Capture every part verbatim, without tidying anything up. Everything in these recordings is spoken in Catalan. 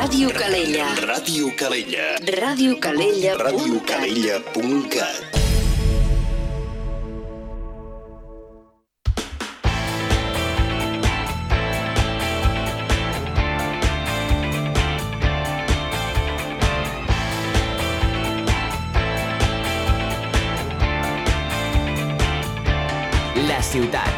Ràdio Calella. Ràdio Calella. Ràdio Calella. Ràdio Calella punt cat. La ciutat.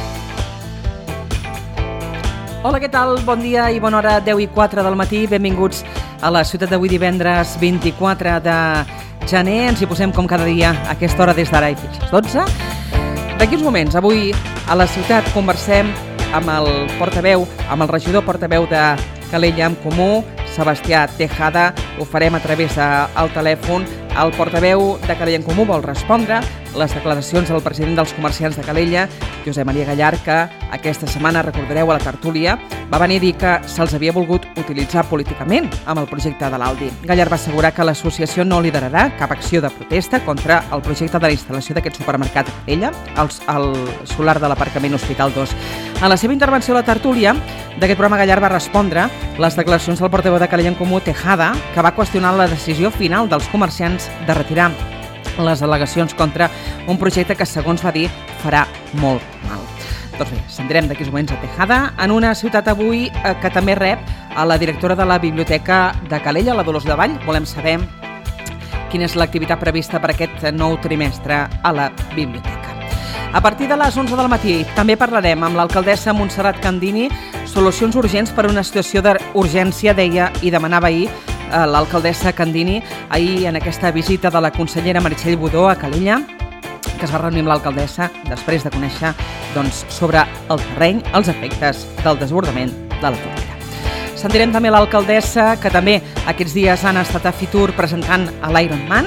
Hola, què tal? Bon dia i bona hora, deu i quatre del matí. Benvinguts a la ciutat d'avui divendres vint-i-quatre de gener. Ens hi posem com cada dia a aquesta hora des d'ara i fins a les dotze. D'aquí uns moments, avui a la ciutat conversem amb el portaveu, amb el regidor portaveu de Calella en Comú, Sebastià Tejada. Ho farem a través del telèfon. El portaveu de Calella en Comú vol respondre les declaracions del president dels comerciants de Calella, Josep Maria Gallar, que aquesta setmana, recordareu a la tertúlia, va venir a dir que se'ls havia volgut utilitzar políticament amb el projecte de l'Aldi. Gallar va assegurar que l'associació no liderarà cap acció de protesta contra el projecte de la instal·lació d'aquest supermercat a Calella, al, al solar de l'aparcament Hospital dos. En la seva intervenció a la tertúlia d'aquest programa, Gallar va respondre les declaracions del portaveu de Calella en Comú, Tejada, que va qüestionar la decisió final dels comerciants de retirar les al·legacions contra un projecte que, segons va dir, farà molt mal. Doncs bé, sentirem d'aquí uns moments a Tejada en una ciutat avui eh, que també rep a la directora de la Biblioteca de Calella, la Dolors de Vall. Volem saber quina és l'activitat prevista per aquest nou trimestre a la biblioteca. A partir de les onze del matí també parlarem amb l'alcaldessa Montserrat Candini, solucions urgents per a una situació d'urgència, deia i demanava ahir l'alcaldessa Candini ahir en aquesta visita de la consellera Meritxell Budó a Calella, que es va reunir amb l'alcaldessa després de conèixer doncs, sobre el terreny els efectes del desbordament de la Tordera. Sentirem també l'alcaldessa, que també aquests dies han estat a Fitur presentant a l'Ironman.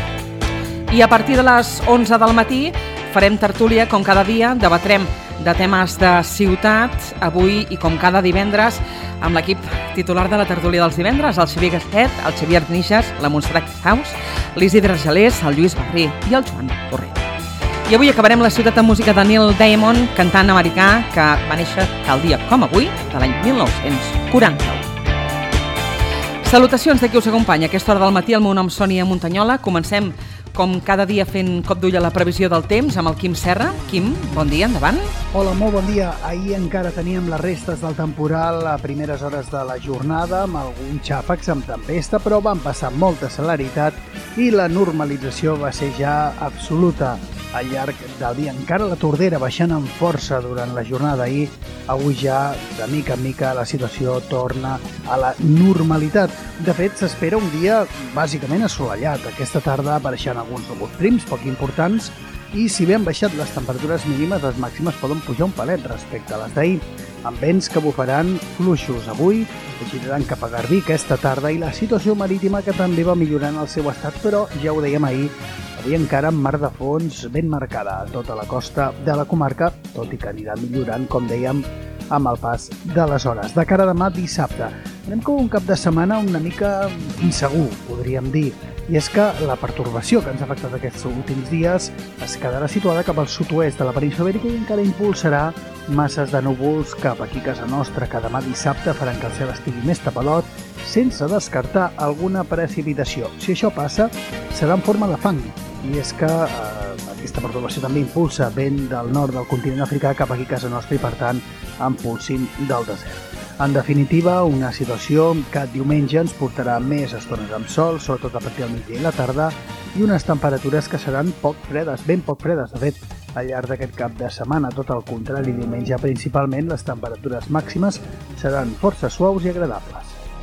I a partir de les onze del matí farem tertúlia, com cada dia, debatrem de temes de ciutat, avui i com cada divendres, amb l'equip titular de la tertúlia dels divendres, el Xavier Gastet, el Xavier Nixas, la Montserrat Casaus, l'Isidre Gelés, el Lluís Barrí i el Joan Corrent. I avui acabarem la ciutat amb música de Neil Diamond, cantant americà que va néixer tal dia com avui, de l'any mil nou-cents quaranta-u. Salutacions de qui us acompanya a aquesta hora del matí. El meu nom és Sònia Muntanyola. Comencem com cada dia fent cop d'ull a la previsió del temps amb el Quim Serra. Quim, bon dia, endavant. Hola, molt bon dia. Ahir encara teníem les restes del temporal a primeres hores de la jornada, amb alguns xàfecs amb tempesta, però van passar amb molta celeritat i la normalització va ser ja absoluta al llarg del dia. Encara la Tordera baixant amb força durant la jornada d'ahir. Avui ja, de mica en mica, la situació torna a la normalitat. De fet, s'espera un dia bàsicament assolellat. Aquesta tarda apareixen alguns núvols prims, poc importants, i si bé han baixat les temperatures mínimes, les màximes poden pujar un palet respecte a les d'ahir, amb vents que bufaran fluixos avui, giraran cap a Garbí aquesta tarda, i la situació marítima que també va millorant el seu estat, però ja ho dèiem ahir, avui encara amb mar de fons ben marcada a tota la costa de la comarca, tot i que anirà millorant, com dèiem, amb el pas de les hores. De cara a demà, dissabte, anem com un cap de setmana una mica insegur, podríem dir, i és que la pertorbació que ens ha afectat aquests últims dies es quedarà situada cap al sud-oest de la península Ibèrica i encara impulsarà masses de núvols cap aquí a casa nostra, que demà dissabte faran que el cel estigui més tapalot, sense descartar alguna precipitació. Si això passa, serà en forma de fang, i és que eh, aquesta pertorbació també impulsa vent del nord del continent africà cap aquí a casa nostra i, per tant, impulsin del desert. En definitiva, una situació que diumenge ens portarà més estones amb sol, sobretot a partir del migdia i la tarda, i unes temperatures que seran poc fredes, ben poc fredes. De fet, al llarg d'aquest cap de setmana, tot el contrari, diumenge principalment, les temperatures màximes seran força suaus i agradables.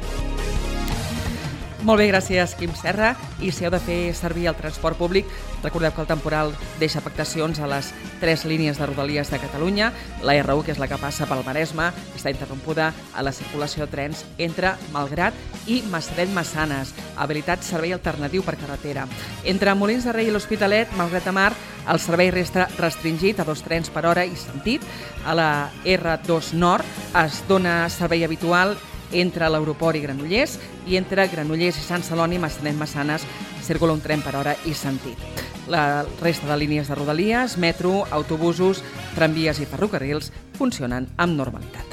Molt bé, gràcies, Quim Serra. I si heu de fer servir el transport públic, recordeu que el temporal deixa afectacions a les tres línies de Rodalies de Catalunya. La erra u, que és la que passa pel Maresme, està interrompuda a la circulació de trens entre Malgrat i Massanet-Massanes. Habilitat servei alternatiu per carretera. Entre Molins de Rei i l'Hospitalet, Malgrat de Mar, el servei resta restringit a dos trens per hora i sentit. A la erra dos Nord es dona servei habitual entre l'aeroport i Granollers, i entre Granollers i Sant Celoni, Massanet-Massanes, circula un tren per hora i sentit. La resta de línies de Rodalies, metro, autobusos, tramvies i ferrocarrils funcionen amb normalitat.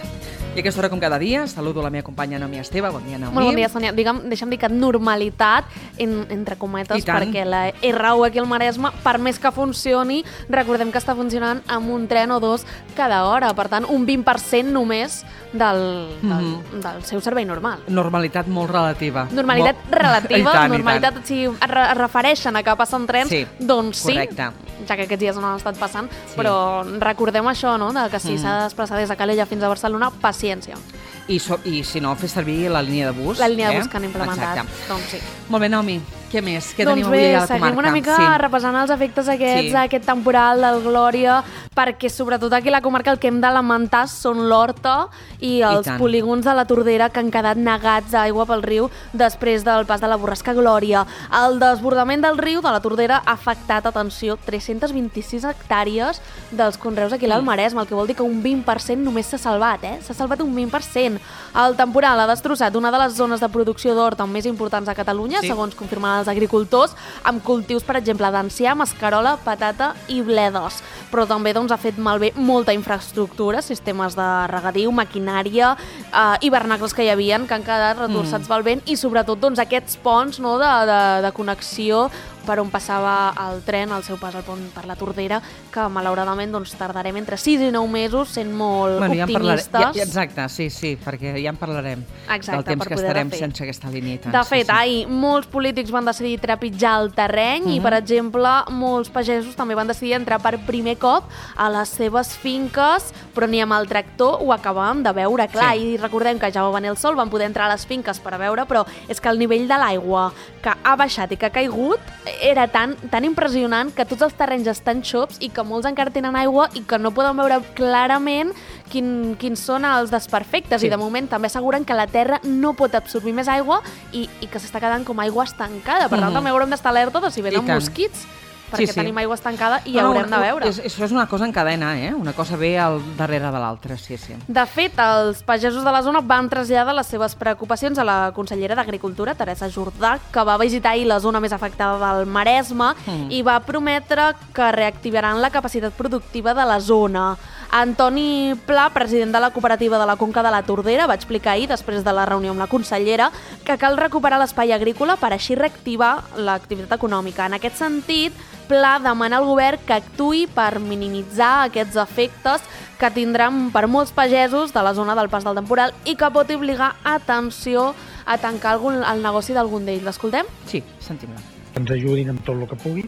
I a aquesta hora, com cada dia, saludo la meva companya Naomi Esteve. Bon dia, Naomi. Molt bon dia, Sònia. Digue'm, deixa'm dir que normalitat, en, entre cometes, perquè la R u aquí al Maresme, per més que funcioni, recordem que està funcionant amb un tren o dos cada hora. Per tant, un vint per cent només del, del, mm-hmm. del seu servei normal. Normalitat molt relativa. Normalitat molt... relativa. tant, normalitat, si es, re es refereixen a que passen trens, sí, doncs sí. Correcte. Ja que aquests dies no han estat passant, sí. però recordem això, no?, de que si mm. s'ha de desplaçar des de Calella fins a Barcelona, paciència. I, so, I si no, fer servir la línia de bus. La línia eh? de bus que han implementat. Exacte. Doncs sí. Molt bé, Naomi. Què més? Què doncs tenim bé, avui a la comarca? seguim una mica sí. repassant els efectes aquests, sí. aquest temporal del Glòria, perquè sobretot aquí a la comarca el que hem de lamentar són l'Horta i els I polígons de la Tordera que han quedat negats d'aigua pel riu després del pas de la borrasca Glòria. El desbordament del riu de la Tordera ha afectat, atenció, tres-cents vint-i-sis hectàrees dels conreus aquí al Maresme, el que vol dir que un vint per cent només s'ha salvat, eh? S'ha salvat un vint per cent. El temporal ha destrossat una de les zones de producció d'horta més importants a Catalunya, sí. segons confirmen els agricultors, amb cultius, per exemple, d'enciam, escarola, patata i bledes. Però també doncs, ha fet malbé molta infraestructura, sistemes de regadiu, maquinària, eh, hivernacles que hi havien, que han quedat retorçats mm. pel vent, i sobretot doncs, aquests ponts, no, de, de, de connexió per on passava el tren, el seu pas al pont per la Tordera, que malauradament doncs, tardarem entre sis i nou mesos sent molt bueno, optimistes. Ja ja, exacte, sí, sí, perquè ja en parlarem exacte, del temps que estarem sense aquesta línia. De fet, sí, sí. ahir molts polítics van decidir trepitjar el terreny uh-huh. i, per exemple, molts pagesos també van decidir entrar per primer cop a les seves finques, però ni amb el tractor ho acabàvem de veure. Clar, sí. i recordem que ja va venir el sol, van poder entrar a les finques per a veure, però és que el nivell de l'aigua que ha baixat i que ha caigut era tan, tan impressionant que tots els terrenys estan xops i que molts encara tenen aigua i que no poden veure clarament quin, quins són els desperfectes. Sí. I de moment també asseguren que la terra no pot absorbir més aigua i, i que s'està quedant com aigua estancada. Per tant, mm. també haurem d'estar alerta de si venen mosquits, perquè sí, sí. tenim aigua estancada i no, haurem no, de veure. És, això és una cosa en cadena, eh? Una cosa ve al darrere de l'altra, sí, sí. De fet, els pagesos de la zona van traslladar les seves preocupacions a la consellera d'Agricultura, Teresa Jordà, que va visitar ahir la zona més afectada del Maresme mm. i va prometre que reactivaran la capacitat productiva de la zona. Antoni Pla, president de la cooperativa de la Conca de la Tordera, va explicar ahir, després de la reunió amb la consellera, que cal recuperar l'espai agrícola per així reactivar l'activitat econòmica. En aquest sentit, Pla demana al govern que actuï per minimitzar aquests efectes que tindran per molts pagesos de la zona del pas del temporal i que pot obligar, atenció, a tancar algun, el negoci d'algun d'ells. L'escoltem? Sí, sentim-la. Ens ajudin amb tot el que pugui,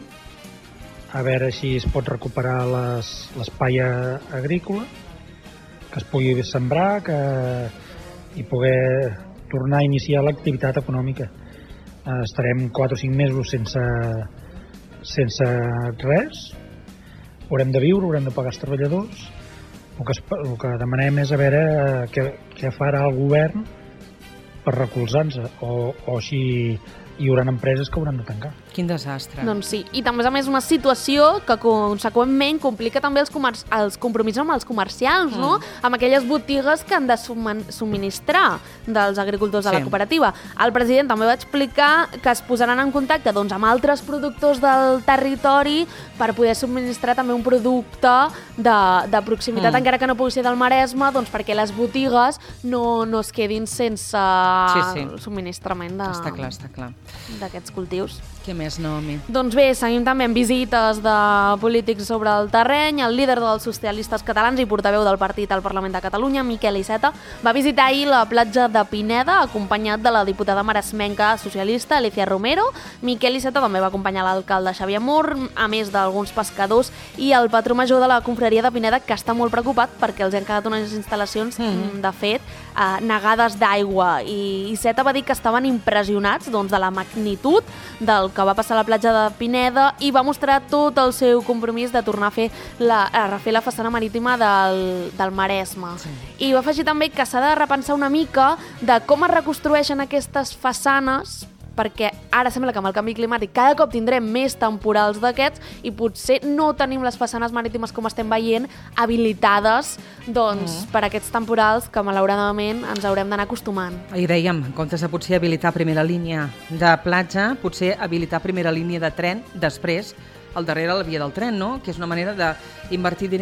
a veure si es pot recuperar l'espai agrícola, que es pugui sembrar que, i poder tornar a iniciar l'activitat econòmica. Eh, estarem quatre o cinc mesos sense, sense res, haurem de viure, haurem de pagar els treballadors. El que, es, el que demanem és a veure què, què farà el govern per recolzar-nos, o, o si hi haurà empreses que hauran de tancar. Quin desastre. Doncs sí, i també a més una situació que conseqüentment complica també els, comerç, els compromisos amb els comercials, mm. no? Amb aquelles botigues que han de subministrar dels agricultors de sí. la cooperativa. El president també va explicar que es posaran en contacte doncs, amb altres productors del territori per poder subministrar també un producte de, de proximitat, mm. encara que no pugui ser del Maresme, doncs perquè les botigues no, no es quedin sense sí, sí. subministrament de, està clar, està clar. d'aquests cultius. Què més, Naomi? Doncs bé, seguim també amb visites de polítics sobre el terreny. El líder dels socialistes catalans i portaveu del partit al Parlament de Catalunya, Miquel Iceta, va visitar ahir la platja de Pineda, acompanyat de la diputada maresmenca socialista Alicia Romero. Miquel Iceta també va acompanyar l'alcalde Xavier Mur, a més d'alguns pescadors i el patró major de la confraria de Pineda, que està molt preocupat perquè els han quedat unes instal·lacions, mm. de fet, eh, negades d'aigua. I Iceta va dir que estaven impressionats doncs, de la magnitud del que va passar a la platja de Pineda i va mostrar tot el seu compromís de tornar a fer la, a refer la façana marítima del, del Maresme. Sí. I va afegir també que s'ha de repensar una mica de com es reconstrueixen aquestes façanes, perquè ara sembla que amb el canvi climàtic cada cop tindrem més temporals d'aquests i potser no tenim les façanes marítimes com estem veient habilitades doncs, mm. per aquests temporals que malauradament ens haurem d'anar acostumant. Ahir dèiem, en comptes de potser habilitar primera línia de platja, potser habilitar primera línia de tren després al darrere la via del tren, no? Que és una manera d'invertir diners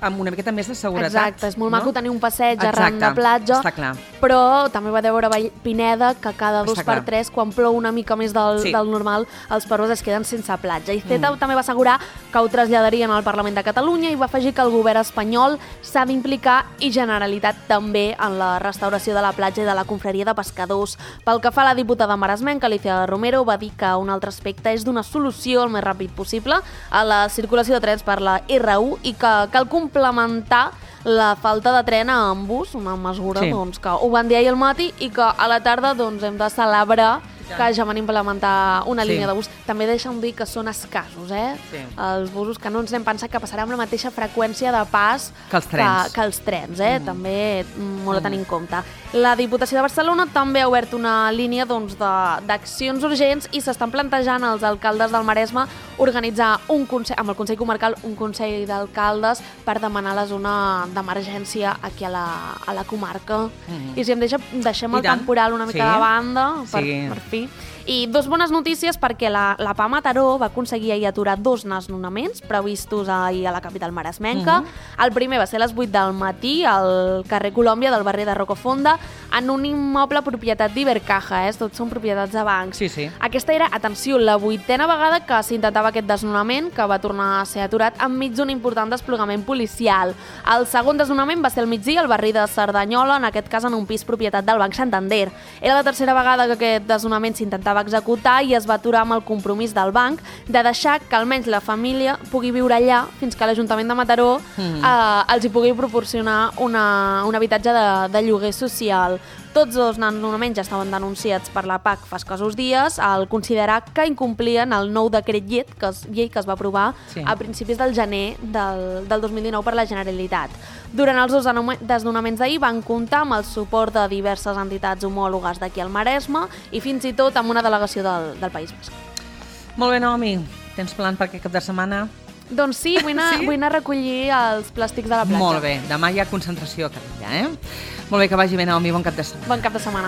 amb una miqueta més de seguretat. Exacte, és molt no? maco tenir un passeig Exacte, arran de platja, està clar. però també va veure Pineda que cada dos Està per clar. tres, quan plou una mica més del, Sí. del normal, els perros es queden sense platja. I Z mm. també va assegurar que ho traslladarien al Parlament de Catalunya i va afegir que el govern espanyol s'ha d'implicar i Generalitat també en la restauració de la platja i de la confraria de pescadors. Pel que fa a la diputada maresmenca, Alicia Romero, va dir que un altre aspecte és donar solució el més ràpid possible a la circulació de trens per la R u i que cal complementar la falta de tren en bus, una mesura Sí. doncs, que ho van dir ahir al matí i que a la tarda doncs, hem de celebrar que ja van implementar una Sí. línia de bus. També deixa'm dir que són escassos, eh? Sí. Els busos, que no ens hem pensat que passarà amb la mateixa freqüència de pas Que els trens. que, que els trens, eh? Mm. També mm, molt a tenir en compte. La Diputació de Barcelona també ha obert una línia doncs, de- d'accions urgents i s'estan plantejant els alcaldes del Maresme organitzar un consell, amb el Consell Comarcal un Consell d'Alcaldes per demanar la zona d'emergència aquí a la, a la comarca. Mm. I si em deixa, deixem I el tant. temporal una mica Sí. de banda per, Sí. per fi. I dos bones notícies perquè la, la P A Mataró va aconseguir ahir aturar dos desnonaments previstos ahir a la capital maresmenca. Mhm. El primer va ser a les vuit del matí al carrer Colòmbia del barri de Rocafonda en un immoble propietat d'Ibercaja, eh? Tots són propietats de bancs. Sí, sí. Aquesta era, atenció, la vuitena vegada que s'intentava aquest desnonament, que va tornar a ser aturat enmig d'un important desplegament policial. El segon desnonament va ser al migdia al barri de Cerdanyola, en aquest cas en un pis propietat del Banc Santander. Era la tercera vegada que aquest desnonament s'intentava executar i es va aturar amb el compromís del banc de deixar que almenys la família pugui viure allà fins que l'Ajuntament de Mataró Mm. eh, els hi pugui proporcionar una, un habitatge de, de lloguer social. Tots dos desnonaments ja estaven denunciats per la P A C fa escassos dies al considerar que incomplien el nou decret llei que es, llei que es va aprovar Sí. a principis del gener del, del dos mil dinou per la Generalitat. Durant els dos desnonaments d'ahir van comptar amb el suport de diverses entitats homòlogues d'aquí al Maresme i fins i tot amb una delegació del, del País Basc. Molt bé, Naomi. Tens plan per aquest cap de setmana? Doncs sí, vull anar, Sí? vull anar a recollir els plàstics de la platja. Molt bé. Demà hi ha concentració a Calella, eh? Molt bé, que vagi bé, Naomi. Bon cap de setmana. Bon cap de setmana.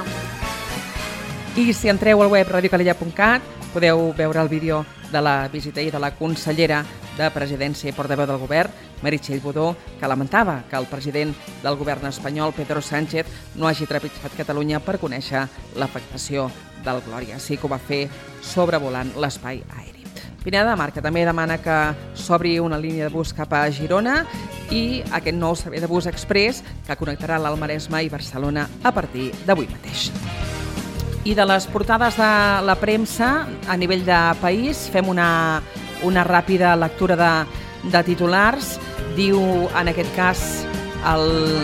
I si entreu al web radio calella punt cat podeu veure el vídeo de la visita i de la consellera de Presidència i portaveu del govern, Meritxell Budó, que lamentava que el president del govern espanyol, Pedro Sánchez, no hagi trepitjat Catalunya per conèixer l'afectació del Glòria. Sí que ho va fer sobrevolant l'espai aeri. Pineda de Mar, que també demana que s'obri una línia de bus cap a Girona i aquest nou servei de bus express que connectarà l'Alt Maresme i Barcelona a partir d'avui mateix. I de les portades de la premsa a nivell de país fem una, una ràpida lectura de, de titulars. Diu, en aquest cas, el,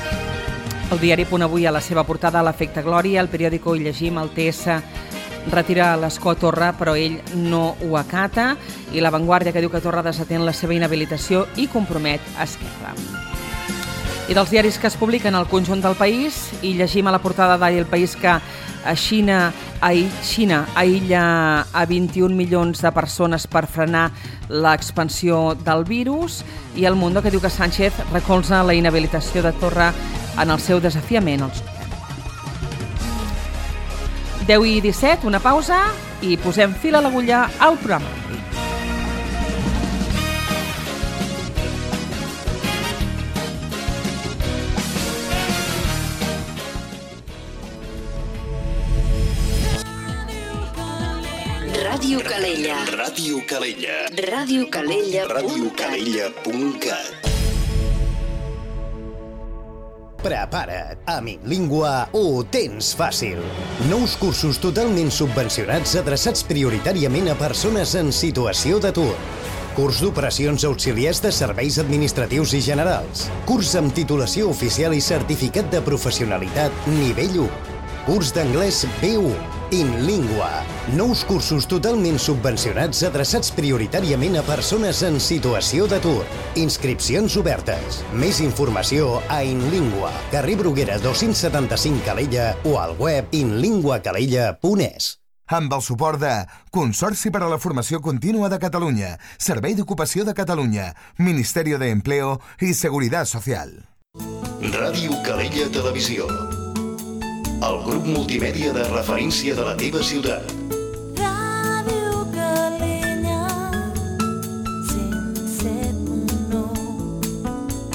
el diari Punt Avui a la seva portada l'efecte Glòria, el periòdico hi llegim, el T S retira l'escó a Torra, però ell no ho acata, i La Vanguardia, que diu que Torra desatén la seva inhabilitació i compromet a Esquerra. I dels diaris que es publiquen al conjunt del país, i llegim a la portada d'ahir El País que a Xina, a Xina aïlla a vint-i-un milions de persones per frenar l'expansió del virus, i El Mundo, que diu que Sánchez recolza la inhabilitació de Torra en el seu desafiament als deu i disset, una pausa i posem fil a l'agulla al programa. Ràdio Calella. Ràdio Calella. Ràdio Calella. Ràdio Calella punt cat. Prepara't, amb InLingua ho tens fàcil. Nous cursos totalment subvencionats adreçats prioritàriament a persones en situació d'atur. Curs d'operacions auxiliars de serveis administratius i generals. Curs amb titulació oficial i certificat de professionalitat nivell u. Curs d'anglès B u. InLingua. Nous cursos totalment subvencionats adreçats prioritàriament a persones en situació d'atur. Inscripcions obertes. Més informació a InLingua. Carrer Bruguera dos-cents setanta-cinc Calella o al web inlingua calella punt es. Amb el suport de Consorci per a la Formació Contínua de Catalunya, Servei d'Ocupació de Catalunya, Ministerio de Empleo i Seguridad Social. Ràdio Calella Televisió. El grup multimèdia de referència de la teva ciutat. Ràdio Calella, cent set punt nou.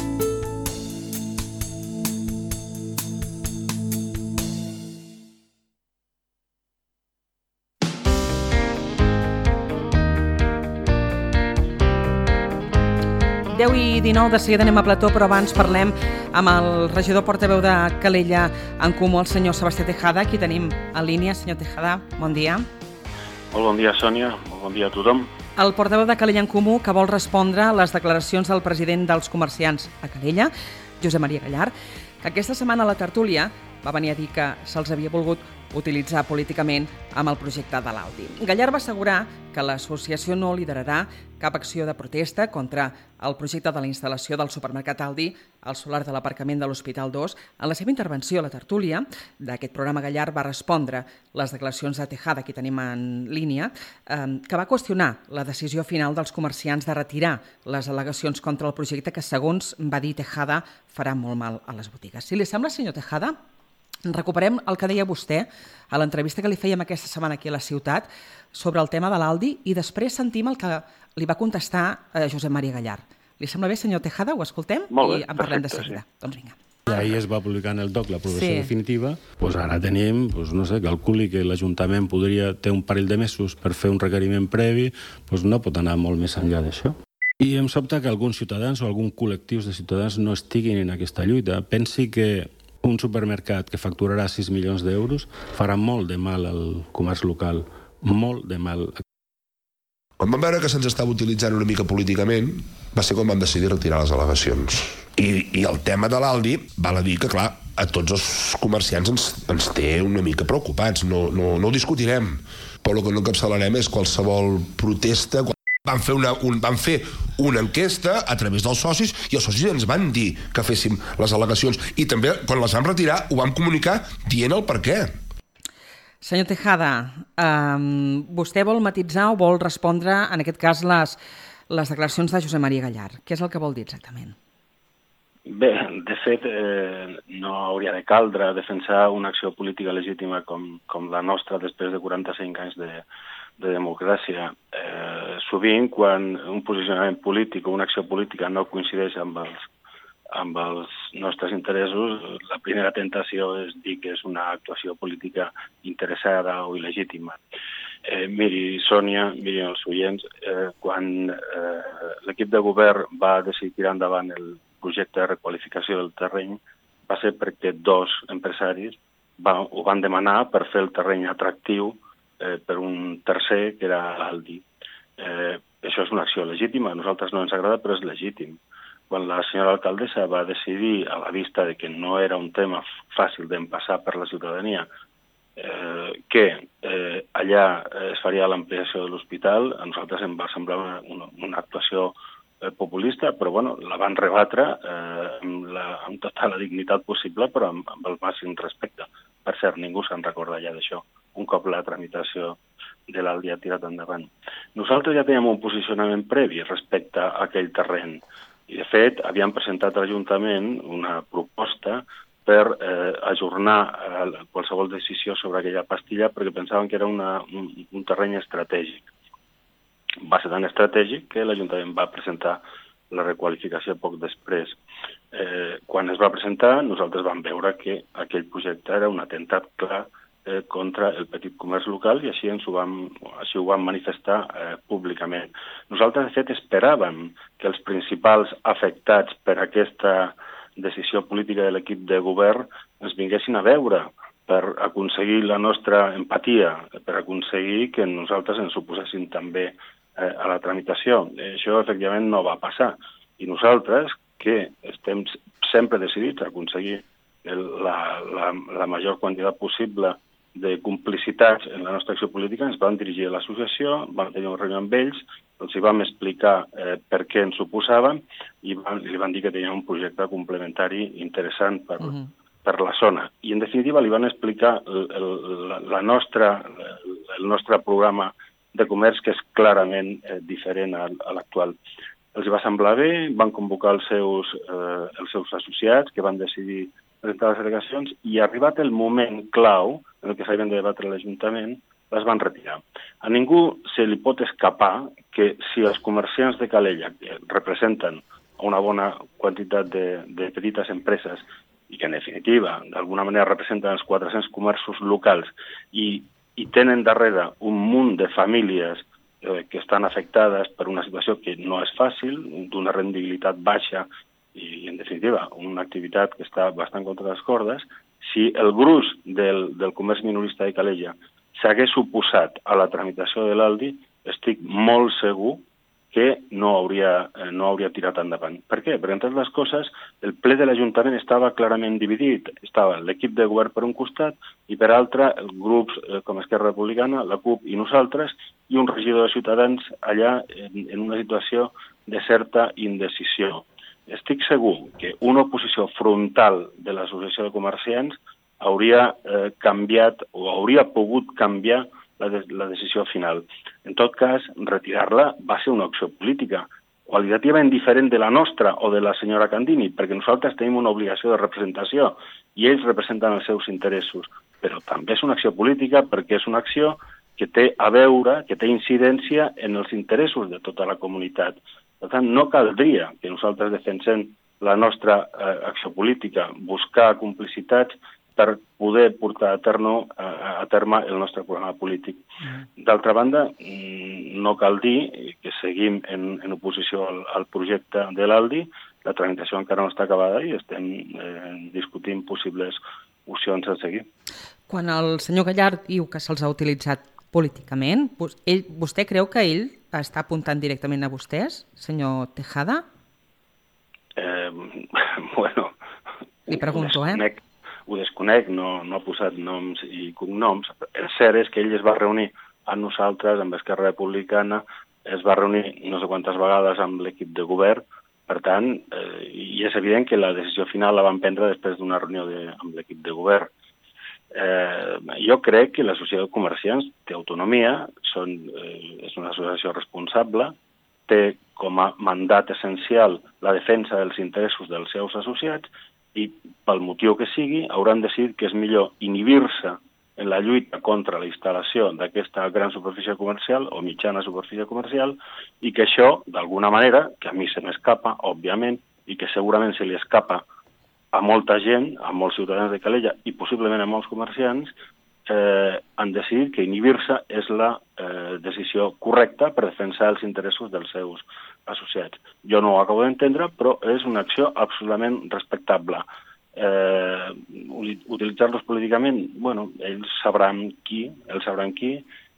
deu i dinou, de seguida anem a Plató, però abans parlem amb el regidor portaveu de Calella en Comú, el senyor Sebastià Tejada. Aquí tenim en línia. Senyor Tejada, bon dia. Molt bon dia, Sònia. Molt bon dia a tothom. El portaveu de Calella en Comú, que vol respondre a les declaracions del president dels comerciants a Calella, Josep Maria Gallar, que aquesta setmana a la tertúlia va venir a dir que se'ls havia volgut utilitzar políticament amb el projecte de l'Aldi. Gallar va assegurar que l'associació no liderarà cap acció de protesta contra el projecte de la instal·lació del supermercat Aldi al solar de l'aparcament de l'Hospital dos. En la seva intervenció a la tertúlia d'aquest programa, Gallar va respondre les declaracions de Tejada, que tenim en línia, eh, que va qüestionar la decisió final dels comerciants de retirar les al·legacions contra el projecte que, segons va dir Tejada, farà molt mal a les botigues. Si li sembla, senyor Tejada, recuperem el que deia vostè a l'entrevista que li fèiem aquesta setmana aquí a la ciutat sobre el tema de l'Aldi i després sentim el que li va contestar a Josep Maria Gallar. Li sembla bé, senyor Tejada? Ho escoltem? Molt bé, i en parlem de perfecte, seguida. sí. Doncs vinga. Ahir es va publicar en el D O C l'aprovació Sí. definitiva. Pues ara tenim, pues no sé, calculi que l'Ajuntament podria té un parell de mesos per fer un requeriment previ, pues no pot anar molt més enllà d'això. I em sobta que alguns ciutadans o alguns col·lectius de ciutadans no estiguin en aquesta lluita. Pensi que un supermercat que facturarà sis milions d'euros farà molt de mal al comerç local, molt de mal. Quan vam veure que se'ns estava utilitzant una mica políticament, va ser quan vam decidir retirar les al·legacions. I, i el tema de l'Aldi, val a dir que, clar, a tots els comerciants ens, ens té una mica preocupats, no, no, no ho discutirem, però el que no encapçalarem és qualsevol protesta. Van fer, una, un, van fer una enquesta a través dels socis i els socis ens van dir que féssim les al·legacions i també quan les vam retirar ho vam comunicar dient el per què. Senyor Tejada, eh, vostè vol matitzar o vol respondre, en aquest cas, les, les declaracions de Josep Maria Gallar. Què és el que vol dir exactament? Bé, de fet, eh, no hauria de caldre defensar una acció política legítima com, com la nostra després de quaranta-cinc anys de, de democràcia. Eh, sovint, quan un posicionament polític o una acció política no coincideix amb els, amb els nostres interessos, la primera tentació és dir que és una actuació política interessada o il·legítima. Eh, miri, Sònia, miri els oients, eh, quan eh, l'equip de govern va decidir tirar endavant el projecte de requalificació del terreny, va ser perquè dos empresaris va, ho van demanar per fer el terreny atractiu eh, per un tercer, que era l'Aldi. Eh, això és una acció legítima, a nosaltres no ens agrada, però és legítim. Quan la senyora alcaldessa va decidir, a la vista de que no era un tema fàcil d'empassar per la ciutadania, eh, que eh, allà es faria l'ampliació de l'hospital, a nosaltres em va semblar una, una, una actuació eh, populista, però bueno, la van rebatre eh, amb, la, amb tota la dignitat possible, però amb, amb el màxim respecte. Per cert, ningú se'n recorda ja d'això, un cop la tramitació de l'Aldi ha tirat endavant. Nosaltres ja teníem un posicionament previ respecte a aquell terreny, i de fet havíem presentat a l'Ajuntament una proposta per eh, ajornar eh, qualsevol decisió sobre aquella pastilla perquè pensaven que era una, un, un terreny estratègic. Va ser tan estratègic que l'Ajuntament va presentar la requalificació poc després. Eh, quan es va presentar, nosaltres vam veure que aquell projecte era un atemptat clar eh, contra el petit comerç local i així, ens ho, vam, així ho vam manifestar eh, públicament. Nosaltres, de fet, esperàvem que els principals afectats per aquesta decisió política de l'equip de govern ens vinguessin a veure per aconseguir la nostra empatia, per aconseguir que nosaltres ens oposessin també eh, a la tramitació. Això, efectivament, no va passar. I nosaltres, que estem sempre decidits a aconseguir el, la, la, la major quantitat possible de complicitats en la nostra acció política, ens vam dirigir a l'associació, vam tenir una reunió amb ells, els hi vam explicar eh, per què ens oposàvem i van, li van dir que tenia un projecte complementari interessant per, uh-huh. per la zona. I, en definitiva, li van explicar el, el, la, la nostra, el nostre programa de comerç, que és clarament eh, diferent a, a l'actual. Els va semblar bé, van convocar els seus, eh, els seus associats, que van decidir presentar les al·legacions, i arribat el moment clau en el que s'havien de debatre a l'Ajuntament, les van retirar. A ningú se li pot escapar que si els comerciants de Calella, que representen una bona quantitat de, de petites empreses i que, en definitiva, d'alguna manera representen els quatre-cents comerços locals i, i tenen darrere un munt de famílies eh, que estan afectades per una situació que no és fàcil, d'una rendibilitat baixa i, en definitiva, una activitat que està bastant contra les cordes, si el gruix del, del comerç minorista de Calella s'hagués oposat a la tramitació de l'Aldi, estic molt segur que no hauria, eh, no hauria tirat endavant. Per què? Perquè, entre les coses, el ple de l'Ajuntament estava clarament dividit. Estava l'equip de govern per un costat i, per altre, els grups eh, com Esquerra Republicana, la CUP i nosaltres, i un regidor de Ciutadans allà en, en una situació de certa indecisió. Estic segur que una oposició frontal de l'Associació de Comerciants hauria eh, canviat o hauria pogut canviar la, de, la decisió final. En tot cas, retirar-la va ser una opció política, qualitativament diferent de la nostra o de la senyora Candini, perquè nosaltres tenim una obligació de representació i ells representen els seus interessos, però també és una acció política perquè és una acció que té a veure, que té incidència en els interessos de tota la comunitat. Per tant, no caldria que nosaltres defensem la nostra eh, acció política, buscar complicitats per poder portar a terme, a terme el nostre programa polític. D'altra banda, no cal dir que seguim en, en oposició al, al projecte de l'Aldi, la tramitació encara no està acabada i estem eh, discutint possibles opcions a seguir. Quan el senyor Gallard diu que se'ls ha utilitzat políticament, ell, vostè creu que ell està apuntant directament a vostès, senyor Tejada? Eh, bueno... Li pregunto, eh? Ho desconec, no, no ha posat noms i cognoms. El cert és que ell es va reunir amb nosaltres, amb Esquerra Republicana, es va reunir no sé quantes vegades amb l'equip de govern, per tant, eh, i és evident que la decisió final la van prendre després d'una reunió de, amb l'equip de govern. Eh, jo crec que l'associació de comerciants té autonomia, són, eh, és una associació responsable, té com a mandat essencial la defensa dels interessos dels seus associats i, pel motiu que sigui, hauran decidit que és millor inhibir-se en la lluita contra la instal·lació d'aquesta gran superfície comercial o mitjana superfície comercial i que això, d'alguna manera, que a mi se m'escapa, òbviament, i que segurament se li escapa a molta gent, a molts ciutadans de Calella i possiblement a molts comerciants, eh, han decidit que inhibir-se és la eh, decisió correcta per defensar els interessos dels seus associats. Jo no ho acabo d'entendre, però és una acció absolutament respectable. Eh, utilitzar-los políticament, bueno, ells sabran qui, ells sabran qui,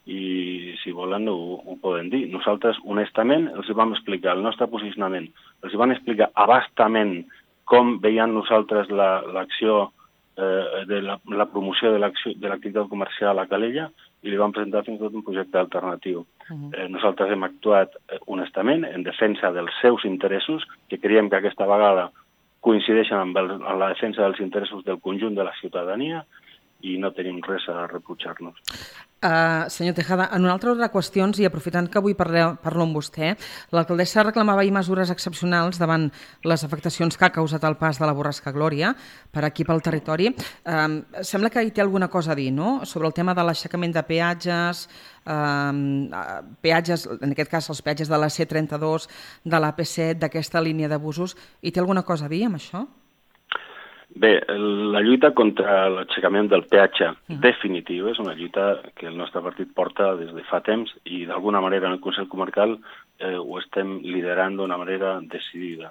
i si volen ho, ho poden dir. Nosaltres, honestament, els vam explicar el nostre posicionament, els vam explicar abastament com veiem nosaltres l'acció eh, de la, la promoció de l'activitat comercial a Calella i li vam presentar fins i tot un projecte alternatiu. Uh-huh. eh, nosaltres hem actuat eh, honestament en defensa dels seus interessos, que creiem que aquesta vegada coincideixen amb, el, amb la defensa dels interessos del conjunt de la ciutadania i no tenim res a reprotxar-nos. Uh, senyor Tejada, en una altra ordre de qüestions, i aprofitant que avui parlo, parlo amb vostè, l'alcaldessa reclamava ahir mesures excepcionals davant les afectacions que ha causat el pas de la borrasca Glòria per aquí pel territori. Uh, sembla que hi té alguna cosa a dir, no?, sobre el tema de l'aixecament de peatges, uh, peatges, en aquest cas els peatges de la C trenta-dos, de l'A P set, d'aquesta línia d'abusos. Hi té alguna cosa a dir amb això? Bé, la lluita contra l'aixecament del peatge uh-huh. definitiu és una lluita que el nostre partit porta des de fa temps i d'alguna manera en el Consell Comarcal eh, ho estem liderant d'una manera decidida.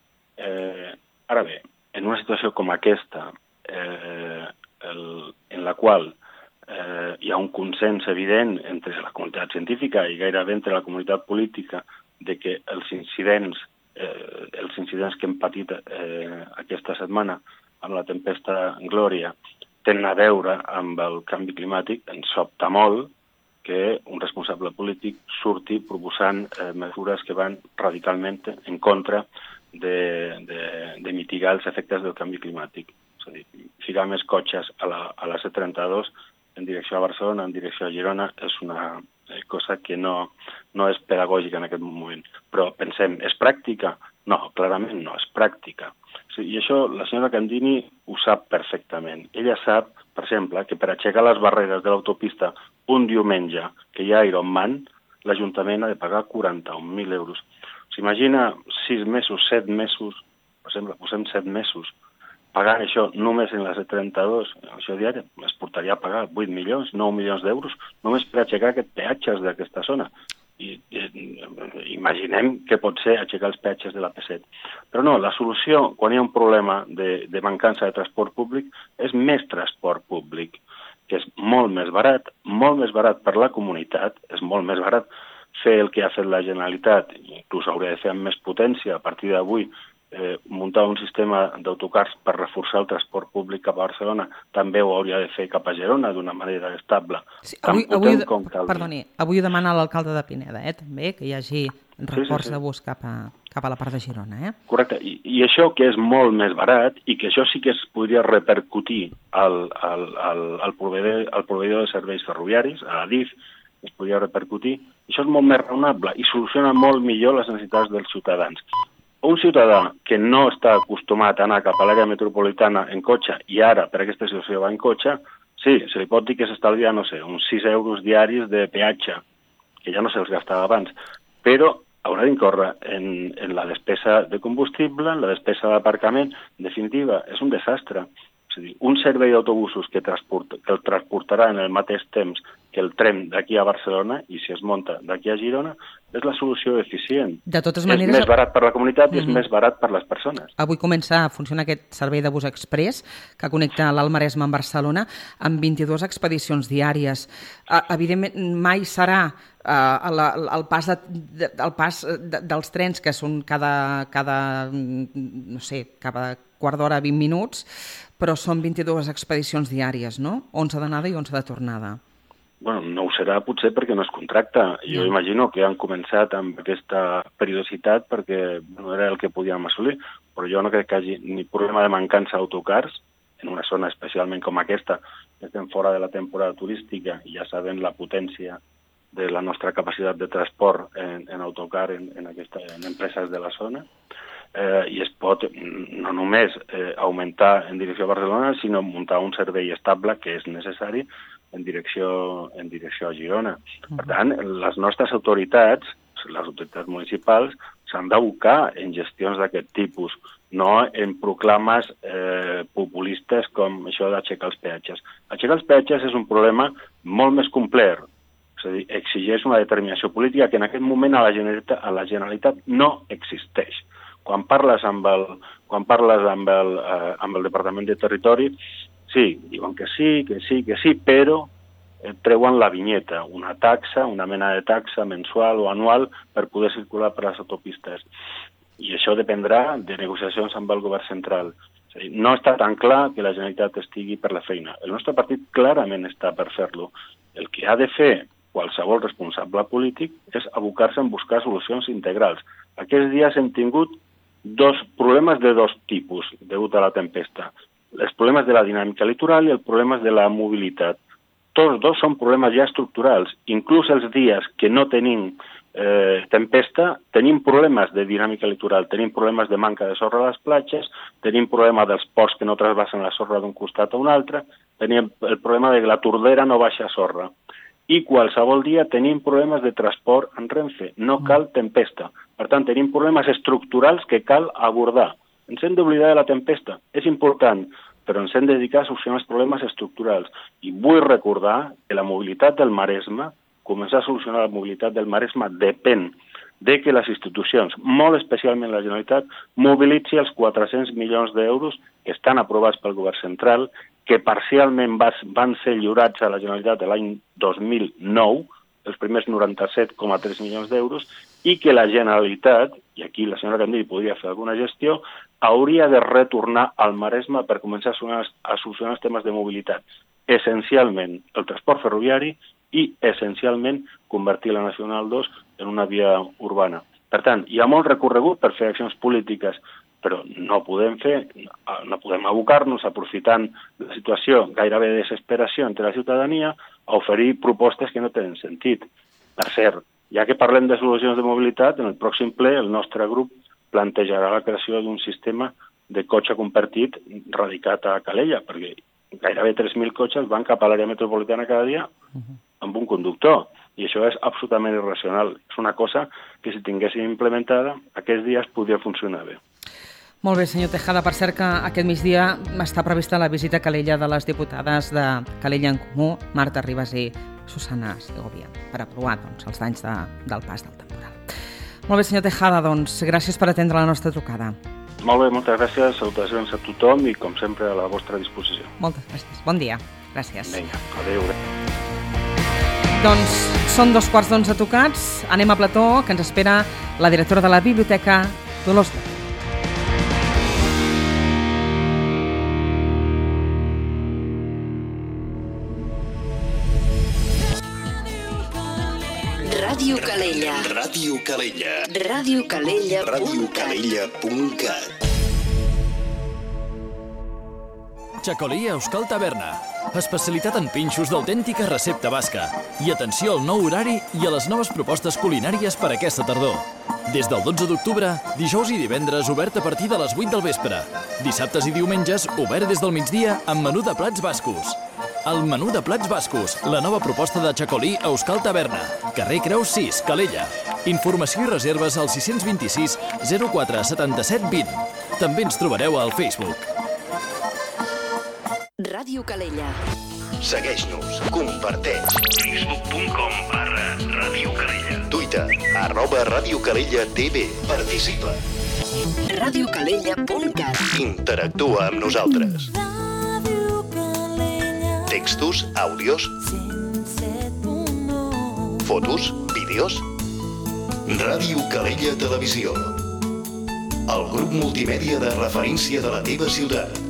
Eh, ara bé, en una situació com aquesta, eh, el, en la qual eh, hi ha un consens evident entre la comunitat científica i gairebé entre la comunitat política de que els incidents, eh, els incidents que hem patit eh, aquesta setmana amb la tempesta Glòria tenen a veure amb el canvi climàtic, ens sobta molt que un responsable polític surti proposant eh, mesures que van radicalment en contra de, de, de mitigar els efectes del canvi climàtic. És a dir, ficar més cotxes a la, a la C trenta-dos en direcció a Barcelona, en direcció a Girona, és una cosa que no, no és pedagògica en aquest moment. Però pensem, és pràctica? No, clarament no és pràctica. I això la senyora Candini ho sap perfectament. Ella sap, per exemple, que per aixecar les barreres de l'autopista un diumenge que hi ha Ironman, l'Ajuntament ha de pagar quaranta-un mil euros. S'imagina sis mesos, set mesos, per exemple, posem set mesos, pagant això només en la C trenta-dos, això diari, es portaria a pagar vuit milions, nou milions d'euros, només per aixecar aquests peatges d'aquesta zona. i, i, imaginem que pot ser aixecar els peatges de l'A P set. Però no, la solució, quan hi ha un problema de, de mancança de transport públic, és més transport públic, que és molt més barat, molt més barat per la comunitat, és molt més barat fer el que ha fet la Generalitat, inclús hauria de fer amb més potència a partir d'avui, eh, muntar un sistema d'autocars per reforçar el transport públic cap a Barcelona, també ho hauria de fer cap a Girona d'una manera estable. Sí, avui, avui, perdoni, avui ho demana l'alcalde de Pineda, eh, també, que hi hagi reforç sí, sí, sí. de bus cap a, cap a la part de Girona. Eh? Correcte, I, i això que és molt més barat i que això sí que es podria repercutir al, al, al, al, proveïdor, al proveïdor de serveis ferroviaris, a la D I F, es podria repercutir, això és molt més raonable i soluciona molt millor les necessitats dels ciutadans. Un ciutadà que no està acostumat a anar cap a l'àrea metropolitana en cotxe i ara, per aquesta situació, va en cotxe, sí, se li pot dir que s'estalvia, no sé, uns sis euros diaris de peatge, que ja no se'ls gastava abans, però haurà d'incórrer en, en la despesa de combustible, en la despesa d'aparcament, en definitiva, és un desastre. És a dir, un servei d'autobusos que, transport, que el transportarà en el mateix temps que el tren d'aquí a Barcelona, i si es munta d'aquí a Girona, és la solució eficient. De totes maneres... És més barat per la comunitat i mm-hmm. és més barat per les persones. Avui comença a funcionar aquest servei de bus express que connecta l'Alt Maresme amb Barcelona amb vint-i-dues expedicions diàries. Uh, evidentment, mai serà uh, el, el pas, de, el pas de, dels trens, que són cada, cada, no sé, cada quart d'hora, vint minuts, però són vint-i-dues expedicions diàries, no? onze d'anada i onze de tornada. Bueno, no ho serà potser perquè no es contracta. Jo yeah. imagino que han començat amb aquesta periodicitat perquè no era el que podíem assolir, però jo no crec que hi hagi ni problema de mancança d'autocars en una zona especialment com aquesta, que estem fora de la temporada turística i ja sabem la potència de la nostra capacitat de transport en, en autocar en, en, aquesta, en empreses de la zona. Eh, i es pot no només eh, augmentar en direcció a Barcelona, sinó muntar un servei estable que és necessari en direcció, en direcció a Girona. Per tant, les nostres autoritats, les autoritats municipals, s'han d'abocar en gestions d'aquest tipus, no en proclames eh, populistes com això d'aixecar els peatges. Aixecar els peatges és un problema molt més complex, és a dir, exigeix una determinació política que en aquest moment a la Generalitat, a la Generalitat no existeix. Quan parles amb el, quan parles amb el, eh, amb el Departament de Territori, sí, diuen que sí, que sí, que sí, però eh, treuen la vinyeta, una taxa, una mena de taxa mensual o anual per poder circular per les autopistes. I això dependrà de negociacions amb el govern central. És a dir, no està tan clar que la Generalitat estigui per la feina. El nostre partit clarament està per fer-lo. El que ha de fer qualsevol responsable polític és abocar-se en buscar solucions integrals. Aquests dies hem tingut dos problemes de dos tipus degut a la tempesta. Els problemes de la dinàmica litoral i els problemes de la mobilitat. Tots dos són problemes ja estructurals. Inclús els dies que no tenim eh, tempesta, tenim problemes de dinàmica litoral, tenim problemes de manca de sorra a les platges, tenim problema dels ports que no trasbassen la sorra d'un costat a un altre, tenim el problema de que la tordera no baixa sorra. I qualsevol dia tenim problemes de transport en Renfe. No cal tempesta. Per tant, tenim problemes estructurals que cal abordar. Ens hem d'oblidar de la tempesta. És important, però ens hem de dedicar a solucionar els problemes estructurals. I vull recordar que la mobilitat del Maresme, començar a solucionar la mobilitat del Maresme, depèn de que les institucions, molt especialment la Generalitat, mobilitzi els quatre-cents milions d'euros que estan aprovats pel govern central, que parcialment van ser lliurats a la Generalitat l'any dos mil nou, els primers noranta-set coma tres milions d'euros, i que la Generalitat, i aquí la senyora Candini podria fer alguna gestió, hauria de retornar al Maresme per començar a solucionar, a solucionar els temes de mobilitat. Essencialment el transport ferroviari i essencialment convertir la Nacional dos en una via urbana. Per tant, hi ha molt recorregut per fer accions polítiques, però no podem fer, no podem abocar-nos aprofitant la situació gairebé de desesperació entre la ciutadania a oferir propostes que no tenen sentit. Per cert, ja que parlem de solucions de mobilitat, en el pròxim ple el nostre grup plantejarà la creació d'un sistema de cotxe compartit radicat a Calella, perquè gairebé tres mil cotxes van cap a l'àrea metropolitana cada dia amb un conductor, i això és absolutament irracional. És una cosa que si tinguéssim implementada aquests dies podria funcionar bé. Molt bé, senyor Tejada. Per cert que aquest migdia està prevista la visita a Calella de les diputades de Calella en Comú, Marta Ribas i Susana Segovia, per aprovar doncs, els danys de, del pas del temporal. Molt bé, senyor Tejada, doncs gràcies per atendre la nostra trucada. Molt bé, moltes gràcies, salutacions a tothom i com sempre a la vostra disposició. Moltes gràcies, bon dia. Gràcies. Vinga, adéu. Doncs són dos quarts d'onze tocats. Anem a plató, que ens espera la directora de la Biblioteca, Dolors Bosch. Ràdio Calella. Ràdio Calella. Ràdio Calella. ràdio calella punt cat. Chacolí Euskal Taverna. Especialitat en pinxos d'autèntica recepta basca. I atenció al nou horari i a les noves propostes culinàries per aquesta tardor. Des del dotze d'octubre, dijous i divendres obert a partir de les vuit del vespre. Dissabtes i diumenges obert des del migdia amb menú de plats bascos. El menú de plats bascos, la nova proposta de Chacolí Euskal Taverna. Carrer Creus sis, Calella. Informació i reserves al sis cents vint-i-sis zero quatre setanta-set vint. També ens trobareu al Facebook. Ràdio Calella. Segueix-nos, comparteix. facebook punt com barra Ràdio Calella. Twitter, arroba Ràdio Calella T V. Participa. ràdio calella punt cat. Interactua amb nosaltres. Textos, àudios, fotos, vídeos. Ràdio Calella Televisió. El grup multimèdia de referència de la teva ciutat.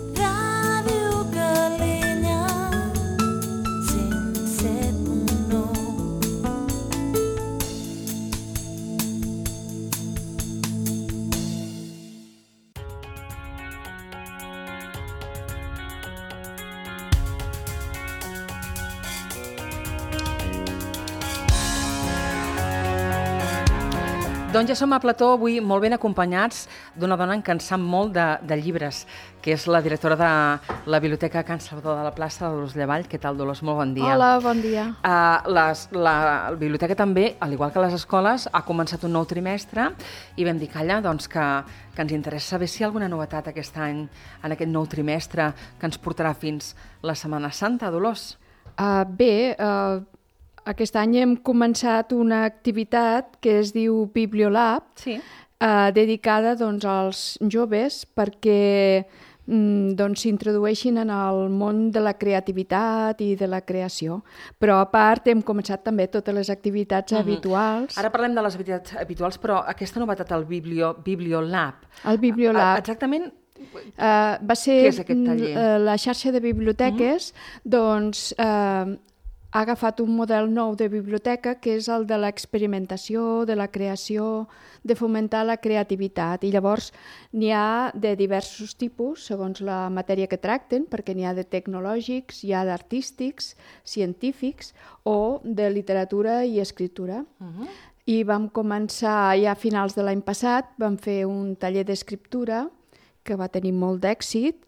Doncs ja som a plató avui molt ben acompanyats d'una dona en què en sap molt de, de llibres, que és la directora de la Biblioteca Can Salvador de la Plaça de Dolors Llavall. Què tal, Dolors? Molt bon dia. Hola, bon dia. Uh, les, la, la biblioteca també, al igual que les escoles, ha començat un nou trimestre i vam dir, calla, doncs que, que ens interessa saber si hi ha alguna novetat aquest any, en aquest nou trimestre, que ens portarà fins la Setmana Santa, Dolors. Uh, bé, uh, aquest any hem començat una activitat que es diu Bibliolab, sí. uh, dedicada doncs, als joves perquè mm, doncs, s'introdueixin en el món de la creativitat i de la creació. Però a part hem començat també totes les activitats uh-huh. habituals. Ara parlem de les activitats habituals, però aquesta novetat, el Biblio, Bibliolab. El Bibliolab. A, exactament... Uh, va ser Què és aquest taller? Uh, la xarxa de biblioteques, uh-huh. doncs... Uh, ha agafat un model nou de biblioteca que és el de l'experimentació, de la creació, de fomentar la creativitat. I llavors n'hi ha de diversos tipus, segons la matèria que tracten, perquè n'hi ha de tecnològics, hi ha d'artístics, científics o de literatura i escriptura. Uh-huh. I vam començar ja a finals de l'any passat, vam fer un taller d'escriptura que va tenir molt d'èxit,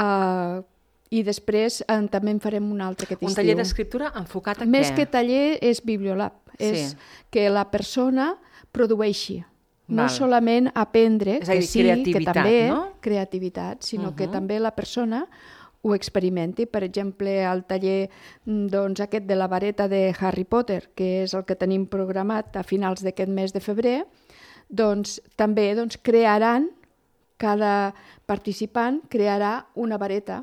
eh, i després eh, també en farem un altre aquest estiu. Un taller d'escriptura enfocat a què? Més que taller és Bibliolab, sí. És que la persona produeixi, Val. No solament aprendre, és a dir, que sí, que també, no? creativitat, sinó uh-huh. que també la persona ho experimenti. Per exemple, el taller doncs, aquest de la vareta de Harry Potter, que és el que tenim programat a finals d'aquest mes de febrer, doncs també doncs, crearan, cada participant crearà una vareta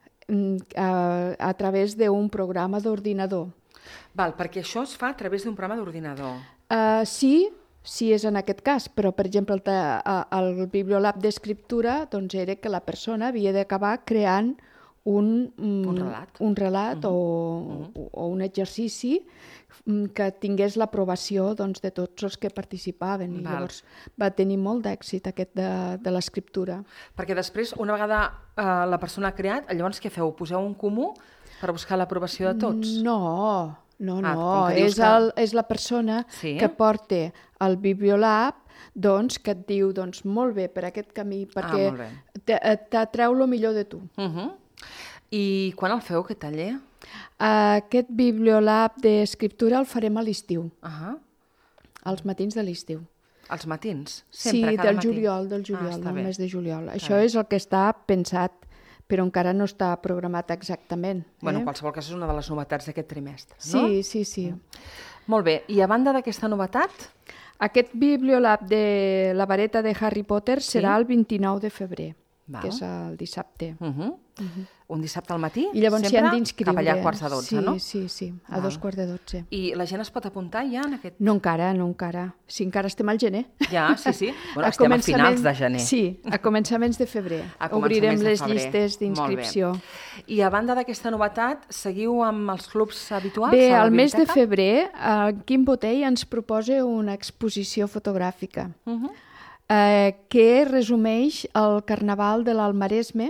A, a través d'un programa d'ordinador. Val, perquè això es fa a través d'un programa d'ordinador. Uh, sí, sí és en aquest cas, però per exemple el, el Bibliolab d'escriptura doncs era que la persona havia d'acabar creant un, un relat, un relat uh-huh. o, uh-huh. o un exercici que tingués l'aprovació doncs, de tots els que participaven. I llavors va tenir molt d'èxit aquest de, de l'escriptura. Perquè després, una vegada eh, la persona ha creat, llavors què feu? Poseu un comú per buscar l'aprovació de tots? No, no, no. Ah, és, que... el, és la persona sí? que porta el Bibliolab, doncs, que et diu, doncs, molt bé, per aquest camí, perquè ah, t'atreu el millor de tu. Uh-huh. I quan el feu, aquest taller? Aquest Bibliolab d'escriptura el farem a l'estiu. Uh-huh. als matins de l'estiu. Els matins? Sempre, sí, cada del matí? juliol, del juliol, ah, del bé. mes de juliol. Està Això bé. és el que està pensat però encara no està programat exactament. Bueno, eh? en qualsevol cas és una de les novetats d'aquest trimestre, no? Sí, sí, sí. Molt bé, i a banda d'aquesta novetat? Aquest Bibliolab de la vareta de Harry Potter Sí. serà el vint-i-nou de febrer, Val. que és el dissabte. Uh -huh. Uh -huh. Un dissabte al matí, I llavors s'hi sempre, han d'inscriure. cap allà a quarts de dotze, sí, no? Sí, sí, a Val. dos quarts de dotze. I la gent es pot apuntar ja en aquest... No encara, no encara. Si encara estem al gener. Ja, sí, sí. Bueno, estem a finals de gener. Sí, a començaments de febrer. A Obrirem començaments de les febrer. llistes d'inscripció. Molt bé. I a banda d'aquesta novetat, seguiu amb els clubs habituals? Bé, a la al mes de biblioteca? febrer, el Quim Botell ens proposa una exposició fotogràfica Uh -huh. eh, que resumeix el Carnaval de l'Almaresme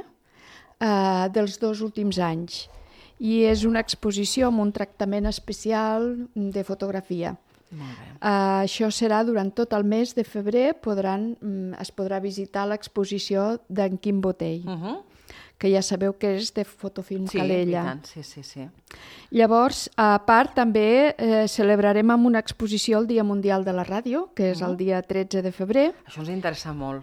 eh, dels dos últims anys. I és una exposició amb un tractament especial de fotografia. Molt bé. Uh, això serà durant tot el mes de febrer, podran, mm, es podrà visitar l'exposició d'en Quim Botell, Uh -huh. que ja sabeu que és de Fotofilm Sí, Calella. i tant, sí, sí, sí. Llavors, a part, també eh, celebrarem amb una exposició el Dia Mundial de la Ràdio, que és Uh-huh. el dia tretze de febrer. Això ens interessa molt.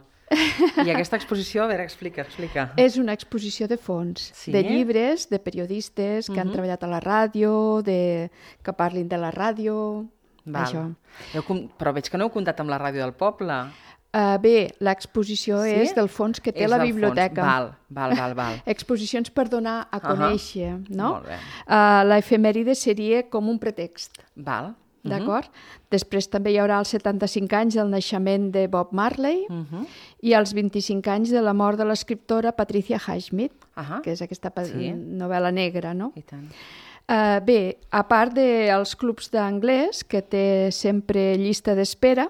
I aquesta exposició, a veure, explica, explica. És una exposició de fons, Sí? de llibres, de periodistes que han Uh-huh. treballat a la ràdio, de... que parlin de la ràdio, Val. això. Heu com- Però veig que no heu comptat amb la ràdio del poble. Uh, bé, l'exposició Sí? és del fons que té És la del biblioteca. fons. Val, val, val, val. Exposicions per donar a Ahà. conèixer, no? Molt bé. Uh, l'efemèride seria com un pretext. Val. D'acord? Després també hi haurà els setanta-cinc anys del naixement de Bob Marley Uh -huh. i els vint-i-cinc anys de la mort de l'escriptora Patricia Highsmith, Ahà. que és aquesta pa- Sí. novel·la negra, no? I tant. Uh, bé, a part dels clubs d'anglès, que té sempre llista d'espera,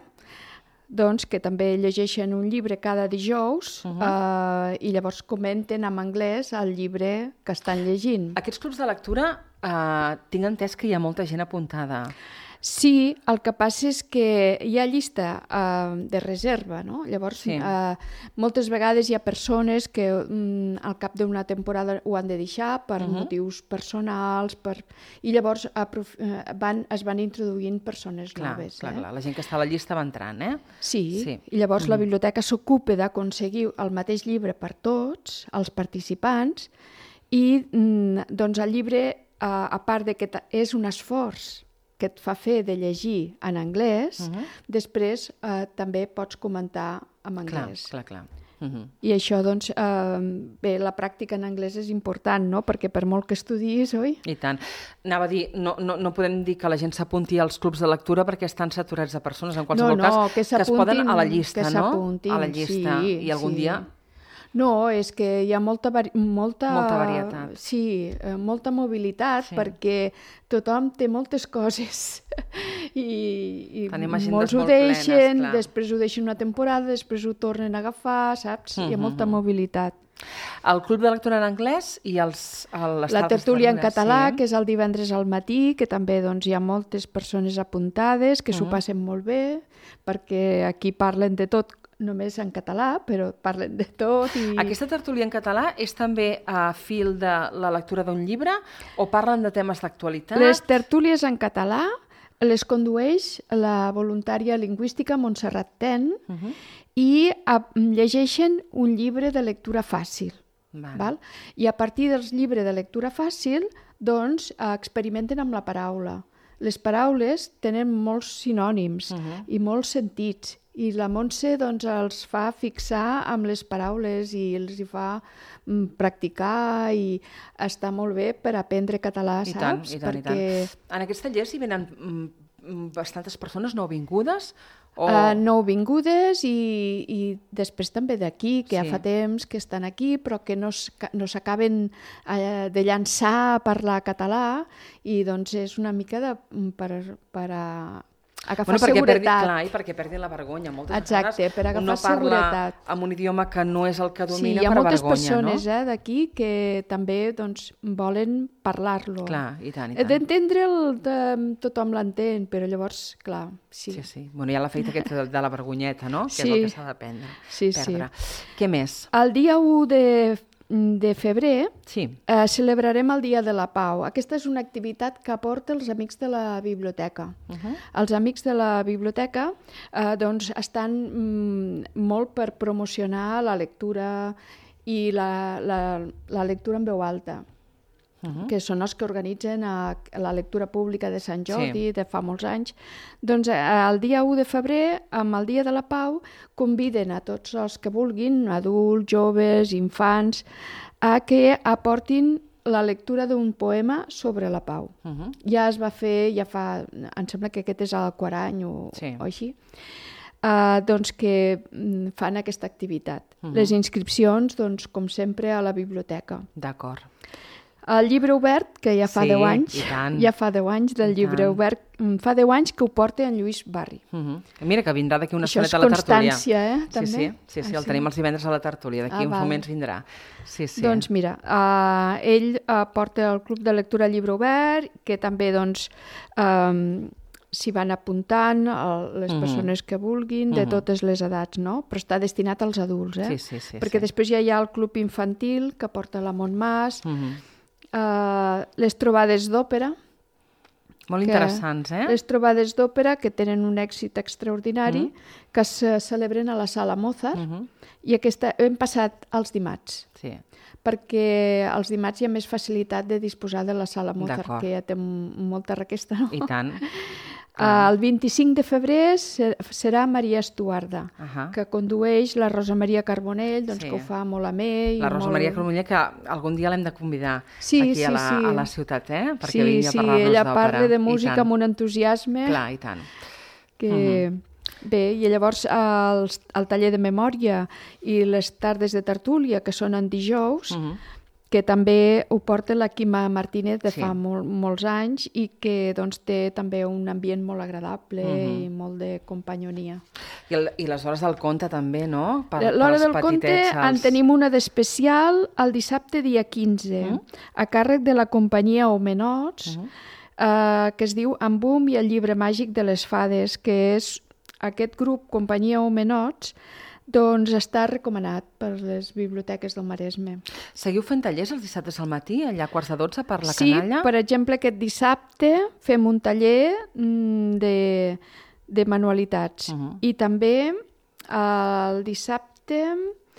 doncs que també llegeixen un llibre cada dijous Uh-huh. uh, i llavors comenten en anglès el llibre que estan llegint. Aquests clubs de lectura, eh, tinc entès que hi ha molta gent apuntada. Sí, el que passa és que hi ha llista uh, de reserva, no? Llavors, Sí. uh, moltes vegades hi ha persones que um, al cap d'una temporada ho han de deixar per Uh-huh. motius personals, per... i llavors aprof... uh, van, es van introduint persones Clar, noves. clar, eh? clar. La gent que està a la llista va entrant, eh? Sí, Sí. i llavors la Mhm. biblioteca s'ocupa d'aconseguir el mateix llibre per tots, els participants, i mm, doncs el llibre, a, a part de que ta- és un esforç que et fa fer de llegir en anglès, Mhm. després eh, també pots comentar en Clar, anglès. clar, clar. Uh -huh. I això, doncs, eh, bé, la pràctica en anglès és important, no? Perquè per molt que estudiïs, oi? I tant. Anava a dir, no, no, no podem dir que la gent s'apunti als clubs de lectura perquè estan saturats de persones, en qualsevol no, no, cas, que que es poden a la llista, que no? s'apuntin, A la llista. sí, I algun sí. dia... No, és que hi ha molta, vari... molta... Molta varietat. Sí, eh, molta mobilitat, Sí. perquè tothom té moltes coses i, i Tenim agendes molts ho molt plenes, deixen, clar. després ho deixen una temporada, després ho tornen a agafar, saps? Hi ha molta Mhm. mobilitat. El club de lectura en anglès i els, el, les La tardes tertúlia en tertúlies, català, sí. que és el divendres al matí, que també doncs, hi ha moltes persones apuntades, que s'ho Mhm. passen molt bé, perquè aquí parlen de tot, només en català, però parlen de tot. I... Aquesta tertúlia en català és també a fil de la lectura d'un llibre o parlen de temes d'actualitat? Les tertúlies en català les condueix la voluntària lingüística Montserrat Ten Uh -huh. i a, llegeixen un llibre de lectura fàcil. Val. Val? I a partir del llibre de lectura fàcil, doncs, eh, experimenten amb la paraula. Les paraules tenen molts sinònims Uh -huh. i molts sentits, i la Montse doncs, els fa fixar amb les paraules i els hi fa mm, practicar, i està molt bé per aprendre català, I tant, saps? i tant, Perquè... i tant. En aquests tallers hi venen mm, mm, bastantes persones nouvingudes? O... Uh, nouvingudes i, i després també d'aquí, que Sí. ja fa temps que estan aquí, però que no, s- no s'acaben uh, de llançar a parlar català, i doncs és una mica de, per, per a agafar Bueno, perquè perdi, seguretat. clar, i perquè perdin la vergonya. Moltes Exacte, vegades per agafar un no parla seguretat. amb un idioma que no és el que Sí, domina hi ha per moltes vergonya, persones no? eh, d'aquí que també doncs, volen parlar-lo. Clar, i tant, i Eh, tant. D'entendre'l, de, tothom l'entén, però llavors, clar, sí. Sí, sí. Bueno, hi ha l'efecte aquest de, de la vergonyeta, no? Que Sí. és el que s'ha d'aprendre. Sí, sí. perdre. Què més? El dia u de, de febrer Sí. eh, celebrarem el Dia de la Pau. Aquesta és una activitat que aporta els amics de la biblioteca. Uh -huh. Els amics de la biblioteca eh, doncs estan mm, molt per promocionar la lectura i la, la, la lectura en veu alta, Uh -huh. que són els que organitzen a, a la lectura pública de Sant Jordi, Sí. de fa molts anys. Doncs eh, el dia u de febrer, amb el Dia de la Pau, conviden a tots els que vulguin, adults, joves, infants, a que aportin la lectura d'un poema sobre la pau. Uh -huh. Ja es va fer, ja fa, em sembla que aquest és el quart any o, Sí. o així, uh, doncs que mm, fan aquesta activitat. Uh -huh. Les inscripcions, doncs, com sempre, a la biblioteca. D'acord. El llibre obert, que ja fa Sí, deu anys, i tant. ja fa deu anys del I llibre tant. obert, mm, fa deu anys que ho porta en Lluís Barri. Uh -huh. Mira que vindrà d'aquí una Això és estoneta a la tertúlia. constància, eh, Sí, també. sí, sí, sí, Ah, el sí? tenim els divendres a la tertúlia, d'aquí Ah, uns val. moments vindrà. Sí, sí. Doncs mira, uh, ell uh, porta el Club de Lectura Llibre Obert, que també doncs, um, s'hi van apuntant el, les Mhm. persones que vulguin, de Mhm. totes les edats, no? Però està destinat als adults, eh? Sí, sí, sí, Perquè sí. després ja hi ha el Club Infantil, que porta la Montmàs, Uh -huh. uh, les trobades d'òpera, Molt que- interessants, eh? Les trobades d'òpera, que tenen un èxit extraordinari, Mhm. que se celebren a la Sala Mozart, Uh -huh. i aquesta hem passat als dimarts, Sí. perquè els dimarts hi ha més facilitat de disposar de la Sala Mozart, D'acord. que ja té m- molta requesta, no? I tant. Uh, el vint-i-cinc de febrer se- serà Maria Estuarda, Ahà. que condueix la Rosa Maria Carbonell, doncs Sí. que ho fa molt amè. i La Rosa molt... Maria Carmoller, que algun dia l'hem de convidar Sí, aquí sí, a, la, sí. a la ciutat, eh? Perquè sí, vingui a sí, parlar-nos ella d'òpera. parla de I música tant. amb un entusiasme. Clar, i tant. Que... Mhm. Bé, i llavors el, el taller de memòria i les tardes de tertúlia, que són en dijous, Mhm. que també ho porta la Quima Martínez de Sí. fa mol, molts anys i que doncs, té també un ambient molt agradable Mhm. i molt de companyonia. I, el, I les hores del conte també, no? Per, L'hora pels del conte petitets, en tenim una d'especial el dissabte dia quinze, Mhm. a càrrec de la companyia Homenots, Mhm. eh, que es diu En Boom i el llibre màgic de les fades, que és aquest grup, companyia Homenots, doncs està recomanat per les biblioteques del Maresme. Seguiu fent tallers els dissabtes al matí, allà a quarts de dotze, per la Sí, canalla? per exemple, aquest dissabte fem un taller mm, de, de manualitats. Uh -huh. I també el dissabte,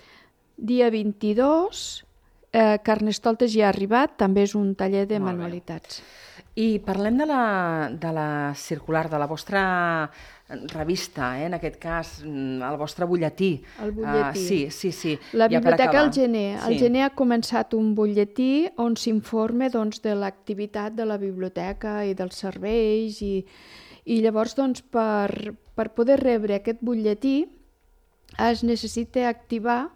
dia vint-i-dos, eh, Carnestoltes ja ha arribat, també és un taller de Molt bé. manualitats. I parlem de la, de la circular, de la vostra revista, eh? En aquest cas, mm, el vostre butlletí. El butlletí. Uh, sí, sí, sí. La Ja per biblioteca acabar. al gener. Al Sí. gener ha començat un butlletí on s'informa doncs, de l'activitat de la biblioteca i dels serveis i, i llavors doncs, per, per poder rebre aquest butlletí es necessita activar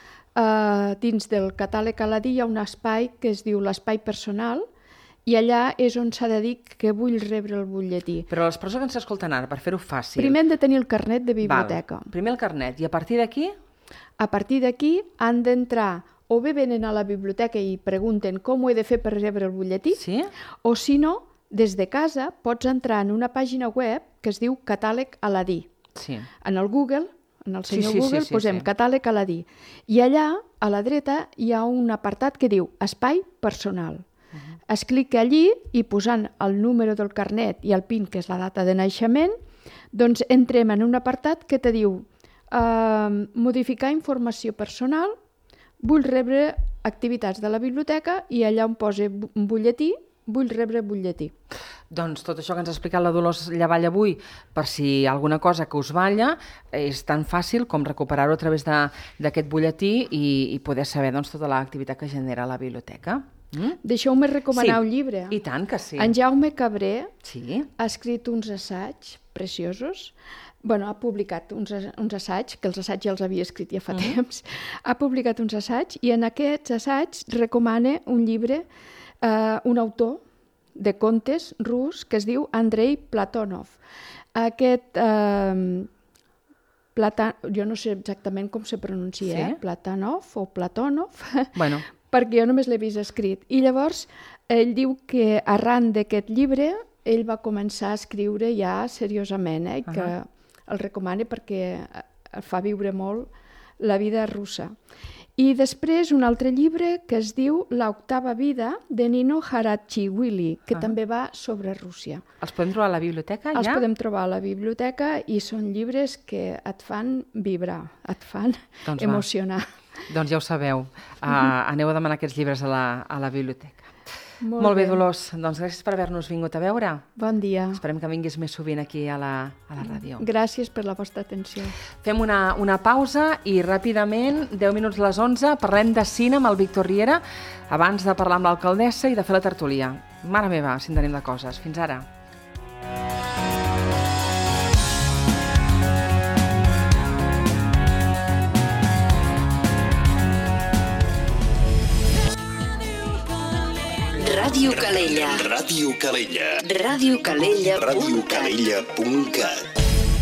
eh, dins del catàleg Aladí hi ha un espai que es diu l'espai personal i allà és on s'ha de dir que vull rebre el butlletí. Però les persones que ens escolten ara, per fer-ho fàcil... Primer hem de tenir el carnet de biblioteca. Val. Primer el carnet, i a partir d'aquí? A partir d'aquí han d'entrar, o bé venen a la biblioteca i pregunten com ho he de fer per rebre el butlletí, sí? O si no, des de casa pots entrar en una pàgina web que es diu Catàleg Aladí. Sí. En el Google, en el senyor Sí, sí, sí, Google, sí, posem sí. Catàleg Aladí. I allà, a la dreta, hi ha un apartat que diu Espai personal. Uh -huh. Es clica allí i posant el número del carnet i el PIN, que és la data de naixement, doncs entrem en un apartat que te diu eh, modificar informació personal, vull rebre activitats de la biblioteca i allà on posa bu- butlletí, vull rebre butlletí. Doncs tot això que ens ha explicat la Dolors Llavall avui, per si hi ha alguna cosa que us balla, és tan fàcil com recuperar-ho a través de- d'aquest butlletí i, i poder saber doncs, tota l'activitat que genera la biblioteca. Mm? Deixeu-me recomanar Sí, un llibre. i tant que sí. En Jaume Cabré sí. ha escrit uns assaigs preciosos. Bueno, ha publicat uns, uns assaigs, que els assaigs ja els havia escrit ja fa Mhm. temps. Ha publicat uns assaigs i en aquests assaigs recomana un llibre, eh, un autor de contes rus que es diu Andrei Platonov. Aquest... Eh, Plata... Jo no sé exactament com se pronuncia, Sí? eh? Platonov o Platonov, Bueno, perquè jo només l'he vist escrit. I llavors ell diu que arran d'aquest llibre ell va començar a escriure ja seriosament, eh? I que Ahà. el recomana perquè eh, fa viure molt la vida russa. I després un altre llibre que es diu La octava vida, de Nino Haratchiwili, que Ah. també va sobre Rússia. els podem trobar a la biblioteca Els ja? podem trobar a la biblioteca i són llibres que et fan vibrar, et fan Doncs va. emocionar. Doncs ja ho sabeu. Uh, aneu a demanar aquests llibres a la, a la biblioteca. Molt, Molt bé, bé, Dolors. Doncs gràcies per haver-nos vingut a veure. Bon dia. Esperem que vinguis més sovint aquí a la, a la ràdio. Gràcies per la vostra atenció. Fem una, una pausa i ràpidament, deu minuts a les onze, parlem de cine amb el Víctor Riera, abans de parlar amb l'alcaldessa i de fer la tertúlia. Mare meva, si en tenim de coses. Fins ara. Ràdio Calella. Ràdio Calella. Ràdio Calella. Ràdio Calella punt cat.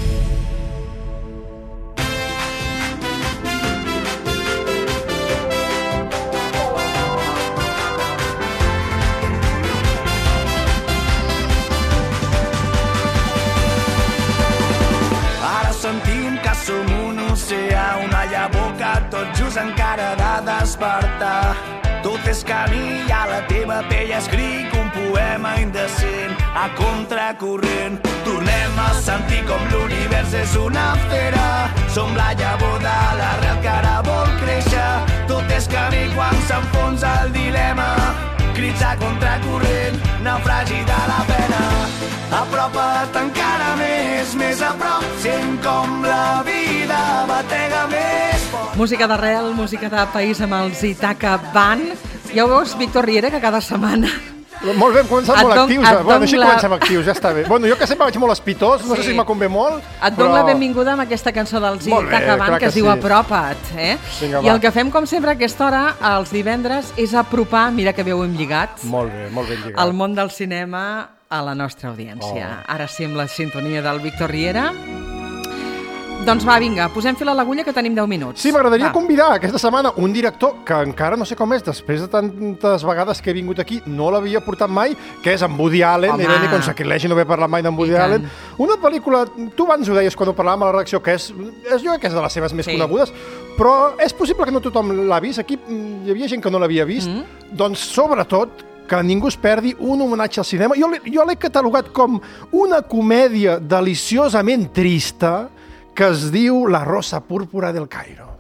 Ara sentim que som un oceà, una llavor que tot just encara ha de despertar. Tot és camí i a la teva pell escric un poema indecent a contracorrent. Tornem a sentir com l'univers és una fera. Som la llavor de l'arrel que ara vol créixer. Tot és camí quan s'enfonsa el dilema. Crits a contracorrent, naufragi de la pena. Apropa't encara més, més a prop, sent com la vida batega més fort. Música d'arrel, música de país amb els Itaca Band. Ja ho veus, Víctor Riera, que cada setmana... Molt bé, hem començat Et molt don- actius. et Bueno, don així la- comencem actius, ja està bé. Bueno, jo que sempre vaig molt espitós, no Sí. sé si m'ha convé molt, Et dono la benvinguda amb aquesta cançó dels Molt bé, Itaca Band clar que, que es diu sí. Apropa't. Eh? Vinga, I va. el que fem, com sempre, a aquesta hora, els divendres, és apropar, mira que bé ho hem lligat, Molt bé, molt ben lligat. el món del cinema a la nostra audiència. Oh. Ara sí, amb la sintonia del Víctor Riera. Doncs va, vinga, posem fil a l'agulla que tenim deu minuts. Sí, m'agradaria Va. convidar aquesta setmana un director que encara no sé com és, després de tantes vegades que he vingut aquí, no l'havia portat mai, que és en Woody Allen, Home. i ben con sacrilegi no haver parlat mai d'en Woody I tant. Allen. Una pel·lícula, tu abans ho deies quan ho parlàvem a la redacció, que és, és jo crec que és de les seves més Sí. conegudes, però és possible que no tothom l'ha vist. Aquí mm, hi havia gent que no l'havia vist. Mm. Doncs, sobretot, que ningú es perdi un homenatge al cinema. Jo l'he jo l'he catalogat com una comèdia deliciosament trista que es diu La Rosa Púrpura del Cairo.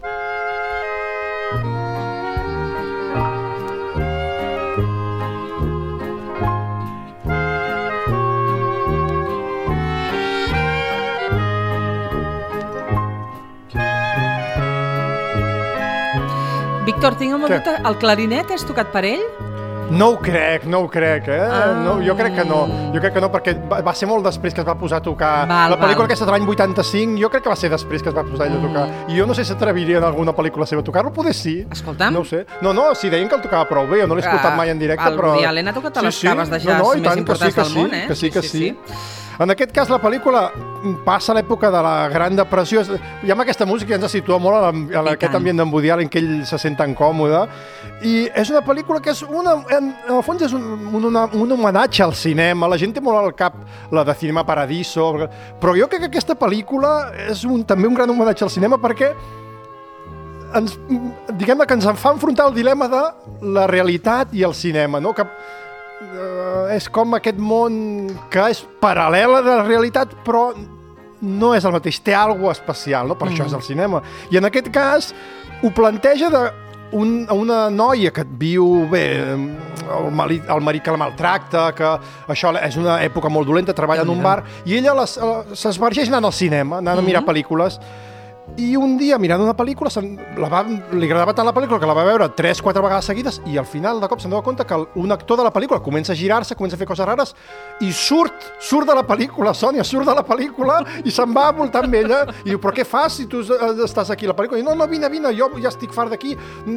Víctor, tinc el meu Què? dubte, el clarinet és tocat per ell? No ho crec, no ho crec, eh? Ah. No, jo crec que no, jo crec que no, perquè va, va ser molt després que es va posar a tocar. Val, la pel·lícula val. aquesta de l'any vuitanta-cinc, jo crec que va ser després que es va posar ell a tocar. I jo no sé si s'atreviria en alguna pel·lícula seva a tocar-lo, poder sí. Escolta'm. No ho sé. No, no, sí, deien que el tocava prou bé, jo no l'he escoltat mai en directe, el però... Woody Allen ha tocat a les caves de jazz no, no, i més tant, que importants sí, que del sí, món, eh? Que sí, que Sí, sí. sí, sí. En aquest cas, la pel·lícula passa l'època de la Gran Depressió. I amb aquesta música ens situa molt a, la, a aquest ambient d'en Woody Allen, que ell se sent tan còmode. I és una pel·lícula que és una, en, en el fons és un, un, una, un homenatge al cinema. La gent té molt al cap la de Cinema Paradiso, però jo crec que aquesta pel·lícula és un, també un gran homenatge al cinema perquè ens, diguem que ens en fa enfrontar el dilema de la realitat i el cinema, no? Que uh, és com aquest món que és paral·lel a la realitat, però no és el mateix, té alguna especial, no? Per mm. això és el cinema. I en aquest cas ho planteja de un, una noia que viu bé, el, mali, el marit que la maltracta, que això és una època molt dolenta, treballa en un bar, i ella s'esbargeix anant al cinema, anant a mirar pel·lícules. I un dia, mirant una pel·lícula, la va, li agradava tant la pel·lícula que la va veure tres, quatre vegades seguides i al final, de cop, se'n dona compte que un actor de la pel·lícula comença a girar-se, comença a fer coses rares i surt, surt de la pel·lícula, Sònia, surt de la pel·lícula i se'n va voltant amb ella i diu, però què fas si tu estàs aquí a la pel·lícula? I no, no, vine, vine, jo ja estic fart d'aquí,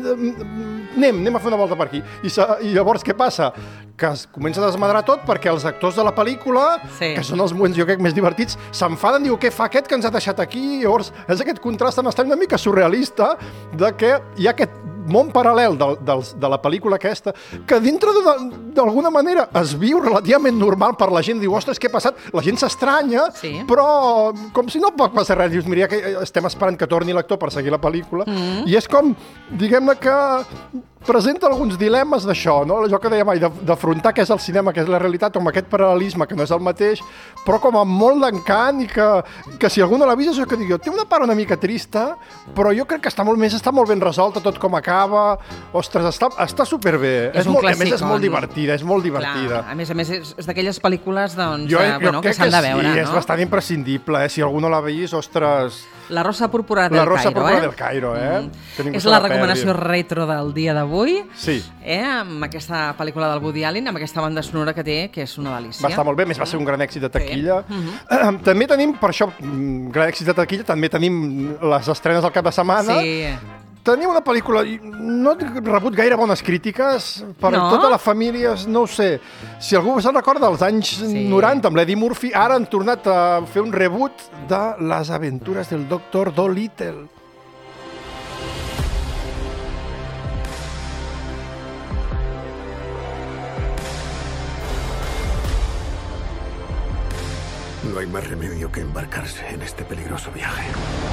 anem, anem a fer una volta per aquí. I, i llavors què passa? Que es comença a desmadrar tot perquè els actors de la pel·lícula, sí. que són els moments, jo crec, més divertits, s'enfaden, diu, què fa aquest que ens ha deixat aquí? I llavors és aquest contrast tan estrany, una mica surrealista, de que hi ha aquest món paral·lel de, de, de la pel·lícula aquesta, que dintre d'alguna manera es viu relativament normal per la gent, diu, ostres, què ha passat? La gent s'estranya, sí. però com si no pot passar res, dius, mira, que estem esperant que torni l'actor per seguir la pel·lícula, mm. i és com, diguem-ne que presenta alguns dilemes d'això, no? Allò que deia mai, d'afrontar què és el cinema, què és la realitat, amb aquest paral·lelisme que no és el mateix, però com amb molt d'encant i que, que si algú no l'ha vist, és que digui, té una part una mica trista, però jo crec que està molt més, està molt ben resolta, tot com acaba. Ostres, està, està superbé. És, és molt, clàssic, a més, és molt divertida, és molt divertida. Clar, a més a més, és, és d'aquelles pel·lícules doncs, jo, eh, bueno, jo que s'han de veure. Sí, no? És bastant imprescindible, eh? Si algú no l'ha vist, ostres... La Rosa Púrpura del La Rosa Cairo, Púrpura eh? del Cairo, eh? Mm. És la recomanació retro del dia d'avui, sí. eh? Amb aquesta pel·lícula del Woody Allen, amb aquesta banda sonora que té, que és una delícia. Va estar molt bé, més va ser un gran èxit de taquilla. Sí. Mm-hmm. Uh, també tenim, per això, gran èxit de taquilla, també tenim les estrenes al cap de setmana. Sí. Tenim una pel·lícula, no he rebut gaire bones crítiques, per no? tota la família, no ho sé. Si algú se'n recorda, als anys sí. noranta, amb l'Eddie Murphy, ara han tornat a fer un reboot de Les aventures del doctor Dolittle. No hay más remedio que embarcarse en este peligroso viaje.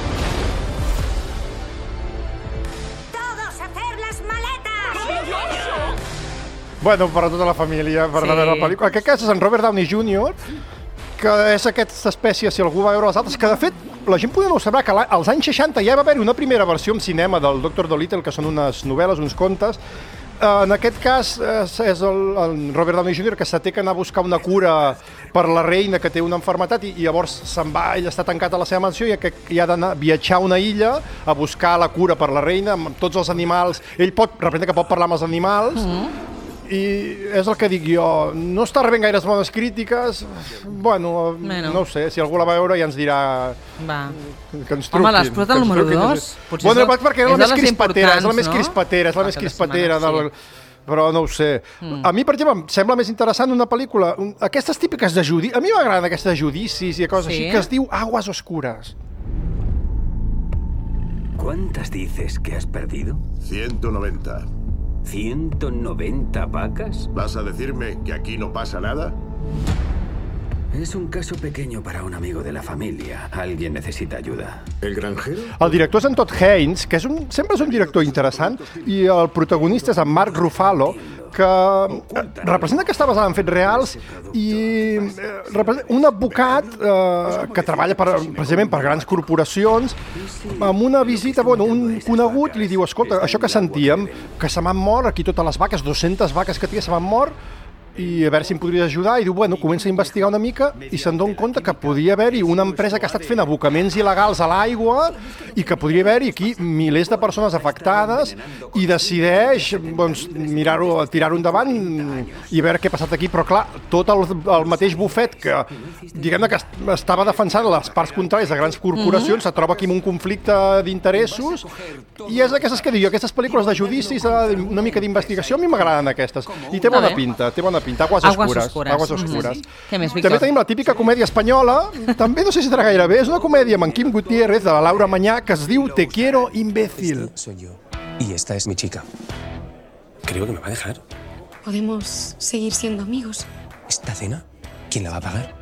Bueno, per a tota la família, per sí. veure la pel·lícula. En aquest cas és en Robert Downey júnior, que és aquesta espècie, si algú va veure les altres, que de fet la gent podia no saber que als anys seixanta ja va haver-hi una primera versió en cinema del doctor Dolittle, que són unes novel·les, uns contes. En aquest cas és el, el Robert Downey júnior que se té que anar a buscar una cura per la reina que té una malaltia i, i llavors se'n va, ell està tancat a la seva mansió i que hi ha d'anar viatjar a una illa a buscar la cura per la reina amb tots els animals. Ell pot, representa que pot parlar amb els animals, mm-hmm. i és el que dic jo, no està rebent gaires bones crítiques, bueno, bueno, no ho sé, si algú la va veure ja ens dirà va. Que ens truquin. Home, l'explota el número dos, potser bueno, és, el, perquè és la més crispatera, és la més crispatera, és la més crispatera del... Però no ho sé. Mm. A mi, per exemple, em sembla més interessant una pel·lícula, un, aquestes típiques de judicis, a mi m'agraden aquestes judicis i coses sí. així, que es diu Aguas Oscuras. ¿Cuántas dices que has perdido? ciento noventa. ¿ciento noventa vacas? ¿Vas a decirme que aquí no pasa nada? Es un caso pequeño para un amigo de la familia. Alguien necesita ayuda. ¿El granjero? El director és en Todd Haynes, que és un, sempre és un director interessant, i el protagonista és en Mark Ruffalo, que representa que està basada en fets reals i representa un advocat eh, que treballa per, precisament per grans corporacions, amb una visita, bueno, un conegut li diu, escolta, això que sentíem, que se m'han mort aquí totes les vaques, dues-centes vaques que tinc se m'han mort, i a veure si em podries ajudar, i diu, bueno, comença a investigar una mica i se'n dona compte que podia haver-hi una empresa que ha estat fent abocaments il·legals a l'aigua i que podria haver-hi aquí milers de persones afectades i decideix doncs, mirar-ho, tirar-ho endavant i veure què ha passat aquí, però clar, tot el, el mateix bufet que diguem-ne que estava defensant les parts contràries de grans corporacions, mm-hmm. se troba aquí amb un conflicte d'interessos i és d'aquestes que dic, aquestes pel·lícules de judicis, una mica d'investigació, a mi m'agraden aquestes i té bona pinta, té bona pinta. Aguas Oscuras. Oscuras. Aguas Oscuras. Mm-hmm. Què més, Víctor? També tenim la típica comèdia espanyola, també no sé si serà gaire bé, és una comèdia amb en Quim Gutiérrez, de la Laura Mañá, que es diu Te quiero, imbécil. Este soy yo, y esta es mi chica. Creo que me va a dejar. Podemos seguir siendo amigos. ¿Esta cena? ¿Quién la va a pagar?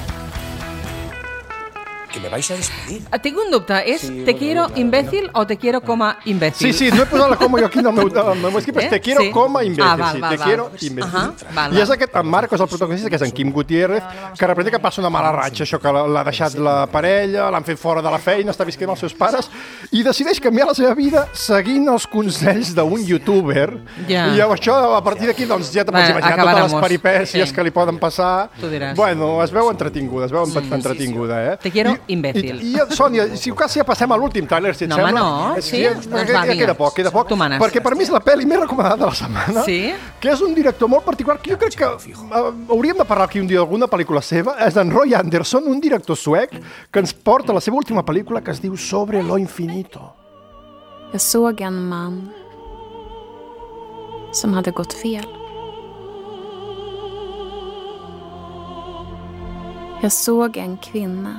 Que me vais a despedir. Tinc un dubte, és sí, te quiero no, imbécil no. o te quiero com a imbécil? Sí, sí, no he posat la coma jo aquí en el meu, el meu esquip, eh? Te quiero sí. com a imbécil, ah, val, sí, val, te val. quiero imbécil. Uh -huh, val, I és aquest, en Marcos, el protagonista, que és en Quim Gutiérrez, que representa que passa una mala ratxa, això que l'ha deixat la parella, l'han fet fora de la feina, està visquent amb els seus pares, i decideix canviar la seva vida seguint els consells d'un youtuber, yeah. i això, a partir d'aquí, doncs, ja te pots imaginar totes les peripècies sí. que li poden passar. Bueno, es veu entretinguda, es veu sí, entretinguda, eh? Te quiero imbécil. I, i Sònia, si cas ja passem a l'últim tràiler, si et no, sembla. No, sí? sí? Doncs va, ja queda poc, queda poc. Tu manes. Perquè per mi és la pel·li més recomanada de la setmana, sí? que és un director molt particular, que jo crec que uh, hauríem de parlar aquí un dia d'alguna pel·lícula seva, és d'en Roy Andersson, un director suec, que ens porta la seva última pel·lícula que es diu Sobre lo infinito. Jag såg en man som hade gått fel. Jag såg en kvinna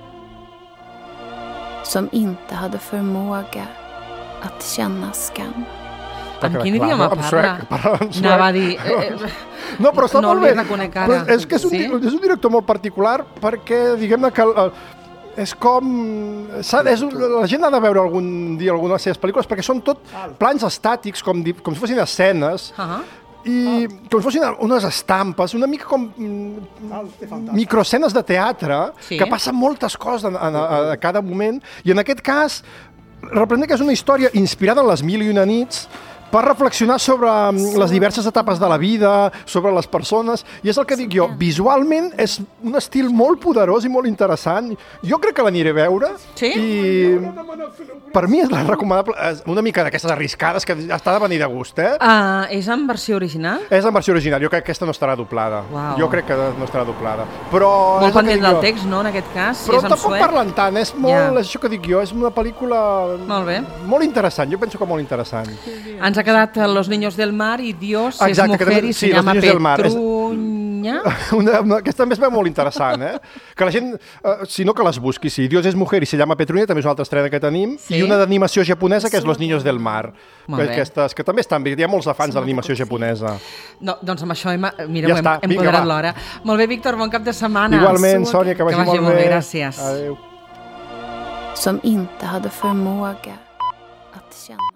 som inte hade förmåga att känna skam. En quin idioma parla? Anava a dir... No, però està no molt bé. Però és que és un, sí? és un director molt particular perquè, diguem-ne, que el, és com... És, la gent ha de veure algun dia alguna de les seves pel·lícules perquè són tot plans estàtics, com, com si fossin escenes, uh-huh. i com si fossin unes estampes, una mica com microescenes de teatre, sí. que passen moltes coses a, a, a cada moment, i en aquest cas reprendre que és una història inspirada en les Mil i una nits, per reflexionar sobre les diverses etapes de la vida, sobre les persones, i és el que dic jo, visualment és un estil molt poderós i molt interessant. Jo crec que l'aniré a veure, sí? I per mi és la recomanable, una mica d'aquestes arriscades que està de venir de gust, eh? Uh, és en versió original? És en versió original, jo crec que aquesta no estarà doblada. Wow. Jo crec que no estarà doblada. Però molt pendent del text, no, en aquest cas? Però si és tampoc parlen tant, és molt, yeah. és això que dic jo, és una pel·lícula molt bé. Molt interessant, jo penso que molt interessant. Ens ha quedat Los Niños del Mar i Dios Exacte, es mujer també, i sí, se llama Petrunya. Una, una, aquesta també és molt interessant, eh? Que la gent, uh, si no que les busqui, sí. Dios es mujer i se llama Petrunya, també és una altra estrena que tenim, sí? I una d'animació japonesa que és Los Niños del Mar. Que, aquestes, que també estan bé, hi ha molts afans de l'animació japonesa. No, doncs amb això hem, mireu, ja hem, hem vinga, quadrat l'hora. Molt bé, Víctor, bon cap de setmana. Igualment, Sònia, que vagi, que vagi molt, molt bé. Gràcies. Adéu. Som inte hade förmåga att känna.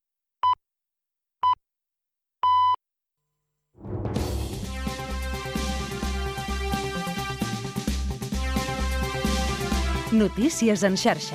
Notícies en xarxa.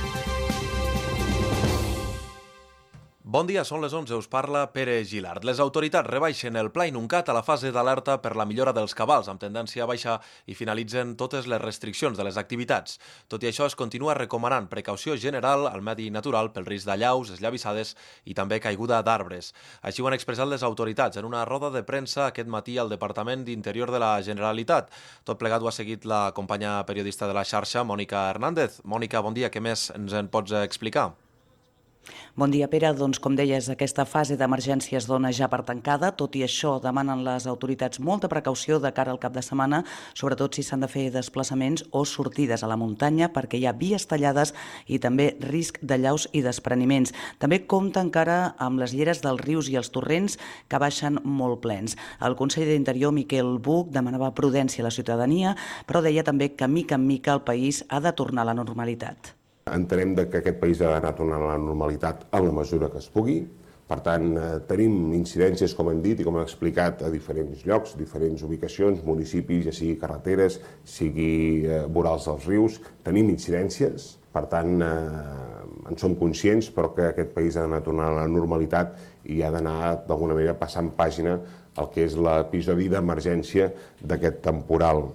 Bon dia, són les onze, us parla Pere Gilard. Les autoritats rebaixen el Pla Inuncat a la fase d'alerta per la millora dels cabals, amb tendència a baixar, i finalitzen totes les restriccions de les activitats. Tot i això, es continua recomanant precaució general al medi natural pel risc d'allaus, esllavissades i també caiguda d'arbres. Així ho han expressat les autoritats en una roda de premsa aquest matí al Departament d'Interior de la Generalitat. Tot plegat ho ha seguit la companya periodista de la xarxa, Mònica Hernández. Mònica, bon dia, què més ens en pots explicar? Bon dia, Pere. Doncs, com deies, aquesta fase d'emergència es dona ja per tancada. Tot i això, demanen les autoritats molta precaució de cara al cap de setmana, sobretot si s'han de fer desplaçaments o sortides a la muntanya, perquè hi ha vies tallades i també risc d'allaus i despreniments. També compta encara amb les lleres dels rius i els torrents que baixen molt plens. El conseller d'Interior, Miquel Buch, demanava prudència a la ciutadania, però deia també que mica en mica el país ha de tornar a la normalitat. Entenem que aquest país ha d'anar tornant a la normalitat en la mesura que es pugui. Per tant, tenim incidències, com hem dit i com hem explicat, a diferents llocs, diferents ubicacions, municipis, ja sigui carreteres, sigui vorals dels rius. Tenim incidències, per tant, en som conscients, però que aquest país ha d'anar tornant a la normalitat i ha d'anar, d'alguna manera, passant pàgina al que és l'episodi d'emergència d'aquest temporal.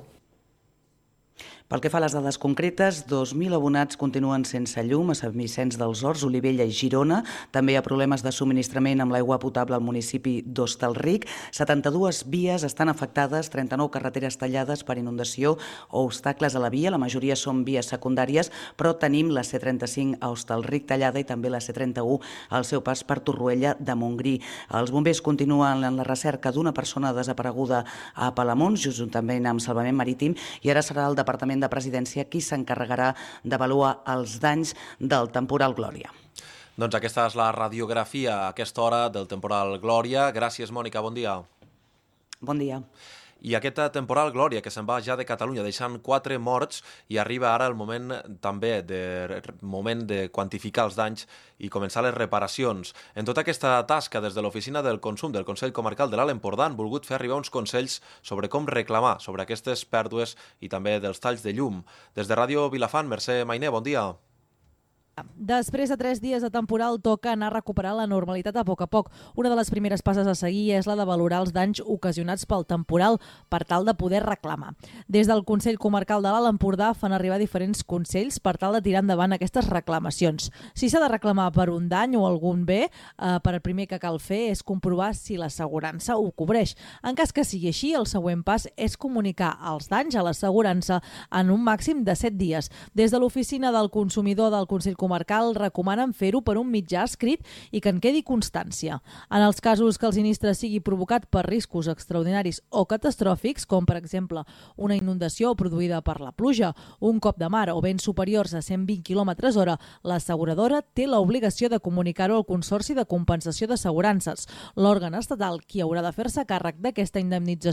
Pel que fa a les dades concretes, dos mil abonats continuen sense llum a Sant Vicenç dels Horts, Olivella i Girona. També hi ha problemes de subministrament amb l'aigua potable al municipi d'Hostalric. setanta-dues vies estan afectades, trenta-nou carreteres tallades per inundació o obstacles a la via. La majoria són vies secundàries, però tenim la C trenta-cinc a Hostalric tallada i també la C trenta-u al seu pas per Torroella de Montgrí. Els bombers continuen en la recerca d'una persona desapareguda a Palamons, juntament amb Salvament Marítim, i ara serà el Departament de Presidència qui s'encarregarà d'avaluar els danys del temporal Glòria. Doncs aquesta és la radiografia a aquesta hora del temporal Glòria. Gràcies, Mònica, bon dia. Bon dia. I aquest temporal Glòria, que se'n va ja de Catalunya, deixant quatre morts, i arriba ara el moment també de, moment de quantificar els danys i començar les reparacions. En tota aquesta tasca, des de l'Oficina del Consum del Consell Comarcal de l'Alt Empordà, han volgut fer arribar uns consells sobre com reclamar sobre aquestes pèrdues i també dels talls de llum. Des de Ràdio Vilafant, Mercè Mainer, bon dia. Després de tres dies de temporal toca anar a recuperar la normalitat a poc a poc. Una de les primeres passes a seguir és la de valorar els danys ocasionats pel temporal per tal de poder reclamar. Des del Consell Comarcal de l'Alt Empordà fan arribar diferents consells per tal de tirar endavant aquestes reclamacions. Si s'ha de reclamar per un dany o algun bé, eh, per el primer que cal fer és comprovar si l'assegurança ho cobreix. En cas que sigui així, el següent pas és comunicar els danys a l'assegurança en un màxim de set dies. Des de l'Oficina del Consumidor del Consell Comarcal recomanen fer-ho per un mitjà escrit i que en quedi constància. En els casos que el sinistre sigui provocat per riscos extraordinaris o catastròfics, com per exemple una inundació produïda per la pluja, un cop de mar o vents superiors a cent vint quilòmetres hora, l'asseguradora té l'obligació de comunicar-ho al Consorci de Compensació d'Assegurances, l'òrgan estatal qui haurà de fer-se càrrec d'aquesta indemnització.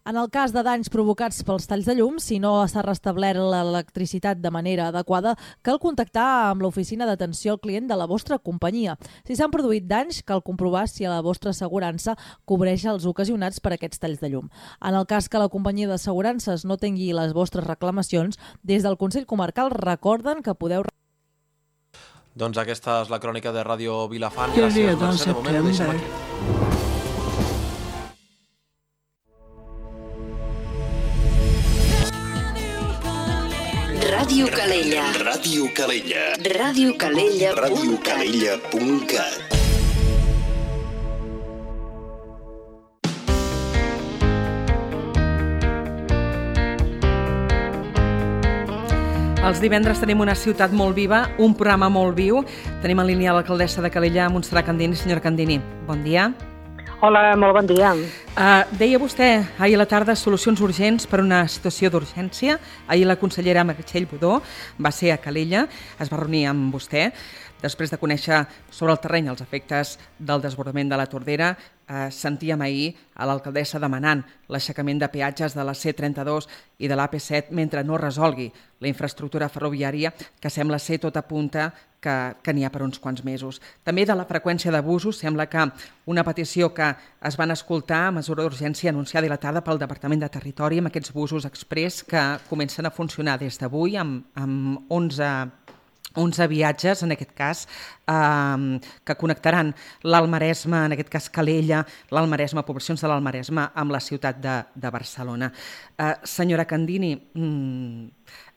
En el cas de danys provocats pels talls de llum, si no s'ha restablert l'electricitat de manera adequada, cal contactar amb l'oficina d'atenció al client de la vostra companyia. Si s'han produït danys, cal comprovar si la vostra assegurança cobreix els ocasionats per aquests talls de llum. En el cas que la companyia d'assegurances no tingui les vostres reclamacions, des del Consell Comarcal recorden que podeu... Doncs aquesta és la crònica de Ràdio Vilafant. Que Gràcies, dia del Mercè. De moment ho deixem setembre. aquí. Ràdio Calella. Ràdio Calella. Ràdio Calella. Ràdio Calella punt cat. Els divendres tenim una ciutat molt viva, un programa molt viu. Tenim en línia l'alcaldessa de Calella, Montserrat Candini. Senyora Candini, bon dia. Hola, molt bon dia. Uh, deia vostè ahir a la tarda solucions urgents per una situació d'urgència. Ahir la consellera Meritxell Budó va ser a Calella, es va reunir amb vostè. Després de conèixer sobre el terreny els efectes del desbordament de la Tordera, eh, sentíem ahir a l'alcaldessa demanant l'aixecament de peatges de la C trenta-dos i de l'A P set mentre no resolgui la infraestructura ferroviària, que sembla ser tot apunta que, que n'hi ha per uns quants mesos. També de la freqüència d'abusos, sembla que una petició que es van escoltar a mesura d'urgència anunciada i la tarda pel Departament de Territori amb aquests busos express que comencen a funcionar des d'avui amb, amb onze onze viatges, en aquest cas, eh, que connectaran l'Alt Maresme, en aquest cas Calella, l'Alt Maresme, poblacions de l'Alt Maresme, amb la ciutat de, de Barcelona. Eh, senyora Candini, mm,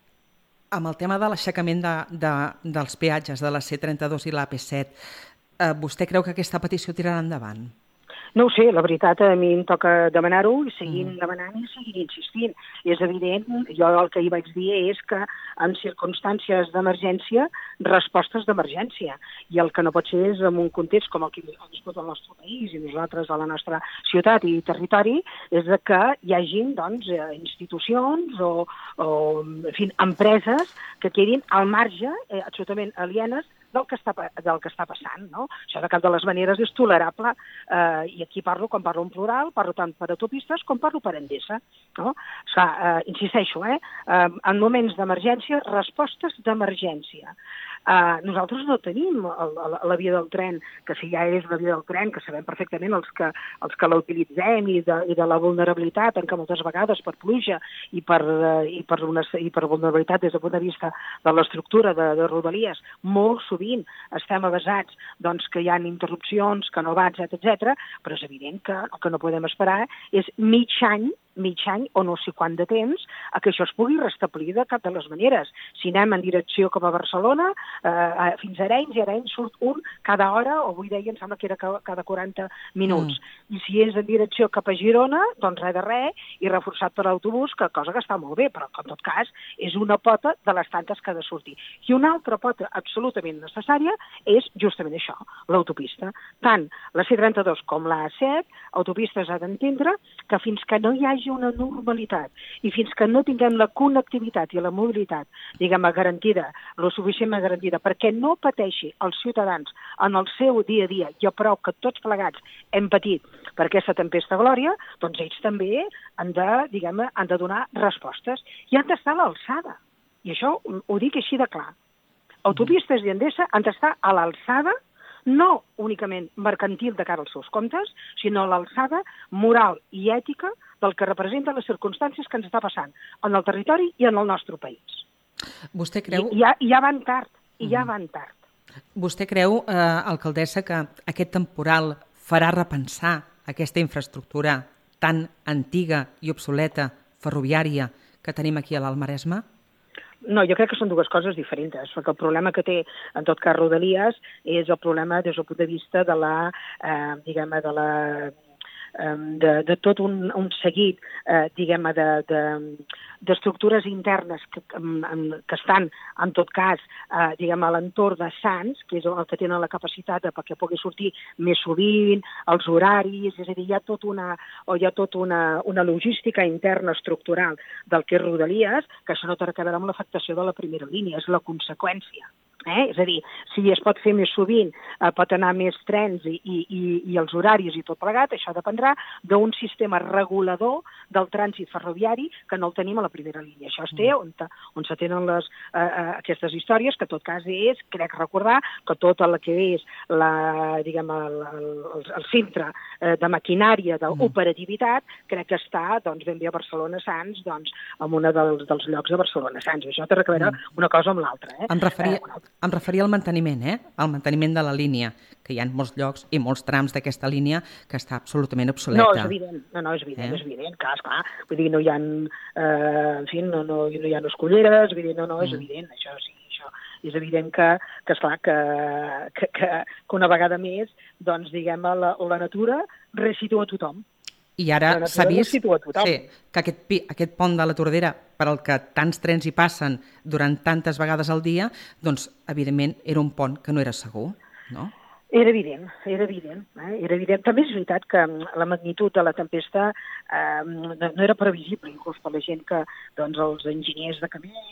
amb el tema de l'aixecament de, de, dels peatges de la C trenta-dos i l'A P set, eh, vostè creu que aquesta petició tirarà endavant? No ho sé, la veritat, a mi em toca demanar-ho i seguir mm. demanant i seguir insistint. I és evident, jo el que hi vaig dir és que en circumstàncies d'emergència, respostes d'emergència. I el que no pot ser és en un context com el que ha viscut el nostre país i nosaltres a la nostra ciutat i territori, és de que hi hagin doncs, institucions o, o en fi, empreses que quedin al marge, eh, absolutament alienes, del que està, del que està passant, no? Això de cap de les maneres és tolerable, eh, i aquí parlo, quan parlo en plural, parlo tant per autopistes com parlo per Endesa, no? O sigui, eh, insisteixo, eh, eh, en moments d'emergència, respostes d'emergència. Uh, nosaltres no tenim el, el, la via del tren, que si ja és la via del tren, que sabem perfectament els que, els que la utilitzem i de, i de la vulnerabilitat en què moltes vegades per pluja i per, uh, i per, una, i per vulnerabilitat des del punt de vista de l'estructura de, de Rodalies, molt sovint estem avasats doncs, que hi ha interrupcions, que no va, etcètera, etcètera, però és evident que el que no podem esperar és mig any mig any o no sé quant de temps a que això es pugui restablir de cap de les maneres. Si anem en direcció cap a Barcelona, eh, fins a Arenys, i Arenys surt un cada hora, o avui deia, em sembla que era cada quaranta minuts. Mm. I si és en direcció cap a Girona, doncs res de res, i reforçat per l'autobús, que cosa que està molt bé, però que en tot cas és una pota de les tantes que ha de sortir. I una altra pota absolutament necessària és justament això, l'autopista. Tant la C trenta-dos com la A set, autopistes ha d'entendre que fins que no hi hagi una normalitat i fins que no tinguem la connectivitat i la mobilitat, diguem-ne, garantida, lo suficientment garantida, perquè no pateixi els ciutadans en el seu dia a dia, i a prou que tots plegats hem patit per aquesta tempesta glòria, doncs ells també han de, diguem-ne, han de donar respostes i han d'estar a l'alçada. I això ho dic així de clar. Autopistes i Endesa han d'estar a l'alçada, no únicament mercantil de cara als seus comptes, sinó a l'alçada moral i ètica del que representen les circumstàncies que ens està passant en el territori i en el nostre país. Vostè creu... I ja, ja van tard, i ja van tard. Vostè creu, eh, alcaldessa, que aquest temporal farà repensar aquesta infraestructura tan antiga i obsoleta, ferroviària, que tenim aquí a l'Alt Maresme? No, jo crec que són dues coses diferents, perquè el problema que té, en tot cas, Rodalies és el problema des del punt de vista de la, eh, diguem-ne, de la... De, de tot un, un seguit, eh, diguem-ne, d'estructures de, de, internes que, que estan, en tot cas, eh, diguem, a l'entorn de Sants, que és el que tenen la capacitat de, perquè pugui sortir més sovint, els horaris, és a dir, hi ha tot una, o hi ha tot una, una logística interna estructural del que és Rodalies, que això no té a veure amb l'afectació de la primera línia, és la conseqüència. Eh? És a dir, si es pot fer més sovint, eh, pot anar més trens i, i, i els horaris i tot plegat, això dependrà d'un sistema regulador del trànsit ferroviari que no el tenim a la primera línia. Això es té on, on se tenen les, eh, aquestes històries, que en tot cas és, crec recordar, que tot el que és la, diguem, el, el, el centre eh, de maquinària, d'operativitat, crec que està doncs, ben bé a Barcelona Sants, doncs, en un dels, dels llocs de Barcelona Sants. Això té que veure una cosa amb l'altra. Eh? Em referia... Eh, Em referia al manteniment, eh? Al manteniment de la línia, que hi ha molts llocs i molts trams d'aquesta línia que està absolutament obsoleta. No, és evident, no, no, és evident, eh? és evident, clar, esclar, vull dir, no hi ha, eh, en fi, no, no, no hi ha escolleres, vull dir, no, no, és mm. evident, això sí, això és evident que, que esclar, que, que, que, que una vegada més, doncs, diguem, la, la natura resitua tothom. I ara s'ha vist sí, que aquest, aquest pont de la Tordera, per al que tants trens hi passen durant tantes vegades al dia, doncs, evidentment, era un pont que no era segur, no? Era evident, era evident. Eh? Era evident. També és veritat que la magnitud de la tempesta eh, no, no era previsible, inclús per la gent que, doncs, els enginyers de camins,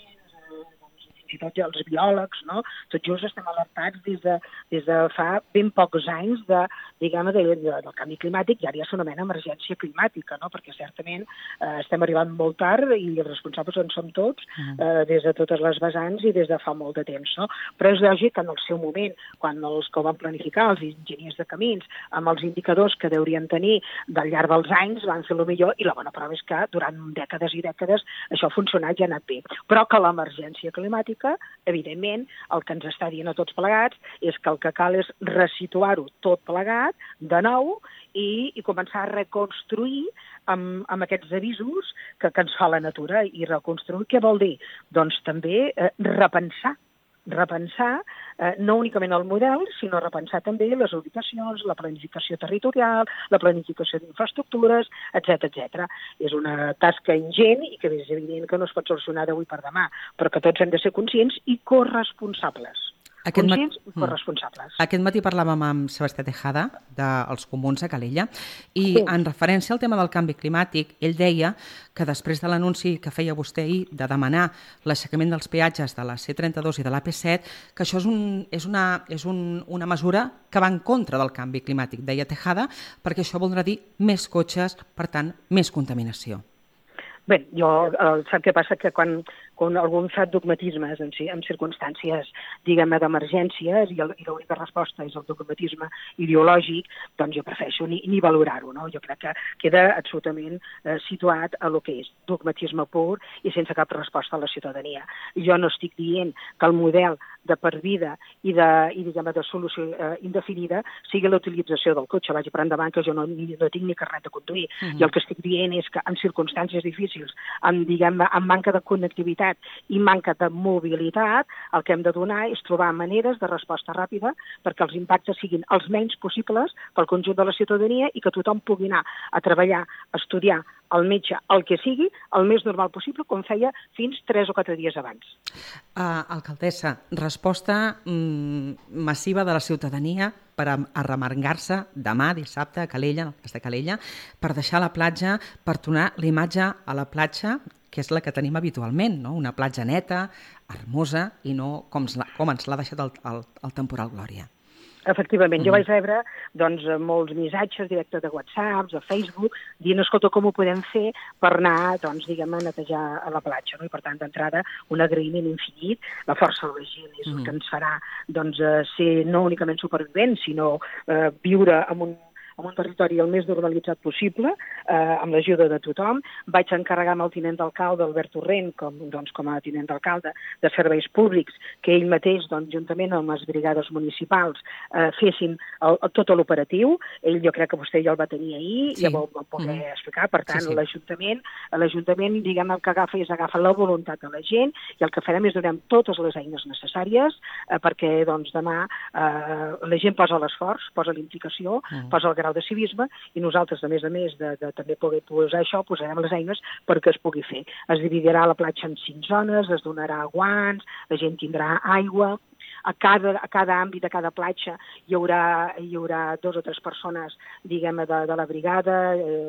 i tot els biòlegs, no? Tot just estem alertats des de, des de fa ben pocs anys de, diguem, de, de, del canvi climàtic, i ara ja s'anomena emergència climàtica, no? Perquè certament eh, estem arribant molt tard i els responsables en som tots, eh, des de totes les vessants i des de fa molt de temps, no? Però és lògic que en el seu moment, quan els que ho van planificar, els enginyers de camins, amb els indicadors que deurien tenir del llarg dels anys, van fer el millor, i la bona prova és que durant dècades i dècades això ha funcionat i ha anat bé. Però que l'emergència climàtica, evidentment, el que ens està dient a tots plegats és que el que cal és resituar-ho tot plegat de nou i, i començar a reconstruir amb, amb aquests avisos que, que ens fa la natura. I reconstruir què vol dir? Doncs també eh, repensar repensar eh, no únicament el model, sinó repensar també les ubicacions, la planificació territorial, la planificació d'infraestructures, etcètera, etcètera. És una tasca ingent i que és evident que no es pot solucionar d'avui per demà, però que tots hem de ser conscients i corresponsables. Aquest conscients i corresponsables. Aquest matí parlàvem amb Sebastià Tejada, dels Comuns a Calella, i sí. en referència al tema del canvi climàtic, ell deia que després de l'anunci que feia vostè ahir de demanar l'aixecament dels peatges de la C trenta-dos i de l'A P set, que això és, un, és, una, és un, una mesura que va en contra del canvi climàtic, deia Tejada, perquè això voldrà dir més cotxes, per tant, més contaminació. Bé, jo, eh, sap què passa? Que quan, quan algú fa dogmatismes en, en circumstàncies, diguem-ne, d'emergències, i, i l'única resposta és el dogmatisme ideològic, doncs jo prefereixo ni, ni valorar-ho, no? Jo crec que queda absolutament eh, situat a lo que és dogmatisme pur i sense cap resposta a la ciutadania. Jo no estic dient que el model de per vida i de, i, diguem-ne, de solució eh, indefinida sigui l'utilització del cotxe. Vagi per endavant que jo no, no tinc ni carnet de conduir. Uh-huh. I el que estic dient és que en circumstàncies difícils, amb, diguem, amb manca de connectivitat i manca de mobilitat, el que hem de donar és trobar maneres de resposta ràpida perquè els impactes siguin els menys possibles pel conjunt de la ciutadania i que tothom pugui anar a treballar, a estudiar, al metge, el que sigui, el més normal possible, com feia fins tres o quatre dies abans. Uh, alcaldessa, resposta mm, massiva de la ciutadania per arremangar-se demà, dissabte, a Calella, en el cas de Calella, per deixar la platja, per tornar l'imatge a la platja, que és la que tenim habitualment, no? Una platja neta, hermosa, i no com, com ens l'ha deixat el, el, el temporal Glòria. Efectivament, jo vaig rebre doncs, molts missatges directes de WhatsApp, de Facebook, dient, escolta, com ho podem fer per anar, doncs, diguem, a netejar a la platja, no? I per tant, d'entrada, un agraïment infinit, la força de la gent és el que ens farà doncs, ser no únicament supervivents, sinó eh, viure amb un en un territori el més normalitzat possible, eh, amb l'ajuda de tothom. Vaig encarregar amb el tinent d'alcalde, Albert Torrent, com, doncs, com a tinent d'alcalde de serveis públics, que ell mateix, doncs, juntament amb les brigades municipals, eh, fessin el, el, tot l'operatiu. Ell, jo crec que vostè ja el va tenir ahir, sí. Ja ho va poder mm. explicar. Per tant, sí, sí. l'Ajuntament, l'Ajuntament, diguem, el que agafa és agafa la voluntat de la gent, i el que farem és donem totes les eines necessàries eh, perquè, doncs, demà eh, la gent posa l'esforç, posa l'implicació, mm. posa el grau de civisme, i nosaltres, a més a més de, de també poder posar això, posarem les eines perquè es pugui fer. Es dividirà la platja en cinc zones, es donarà guants, la gent tindrà aigua. A cada, a cada àmbit, a cada platja, hi haurà, hi haurà dos o tres persones, diguem, de, de la brigada, eh,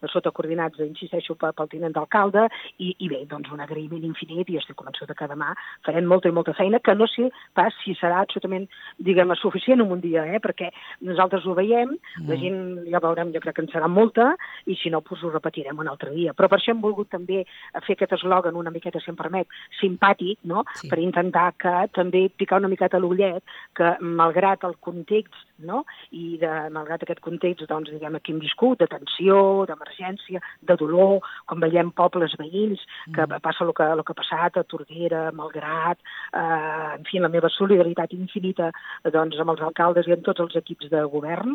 sota coordinats, insisteixo, pel tinent d'alcalde, i, i bé, doncs un agraïment infinit, i estic convençuda que demà farem molta i molta feina, que no sé pas si serà absolutament, diguem, suficient en un dia, eh? Perquè nosaltres ho veiem, la gent ja veurem, jo crec que en serà molta, i si no, doncs ho repetirem un altre dia. Però per això hem volgut també fer aquest eslògan una miqueta, si em permet, simpàtic, no? Sí. Per intentar que també picar una miqueta l'ullet, que malgrat el context, no? I de, malgrat aquest context, doncs, diguem, que hem viscut, de tensió, d'emergència, de dolor, com veiem pobles veïns, que mm. passa el que, el que ha passat a Tordera, Malgrat, eh, en fi, la meva solidaritat infinita, doncs, amb els alcaldes i amb tots els equips de govern,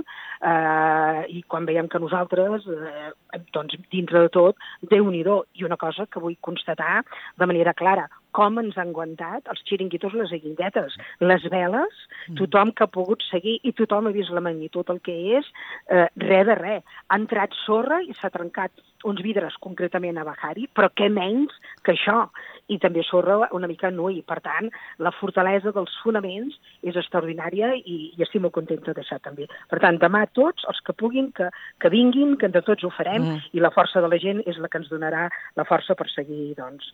eh, i quan veiem que nosaltres, eh, doncs, dintre de tot, Déu-n'hi-do, i una cosa que vull constatar de manera clara, com ens han aguantat els xiringuitos, les aguilletes, les veles, tothom que ha pogut seguir, i tothom ha vist la magnitud, el que és, eh, res de res. Ha entrat sorra i s'ha trencat uns vidres, concretament a Bajari, però què menys que això? I també sorra una mica nui. Per tant, la fortalesa dels fonaments és extraordinària i, i estic molt contenta d'això també. Per tant, demà tots, els que puguin, que, que vinguin, que entre tots ho farem, mm. i la força de la gent és la que ens donarà la força per seguir, doncs,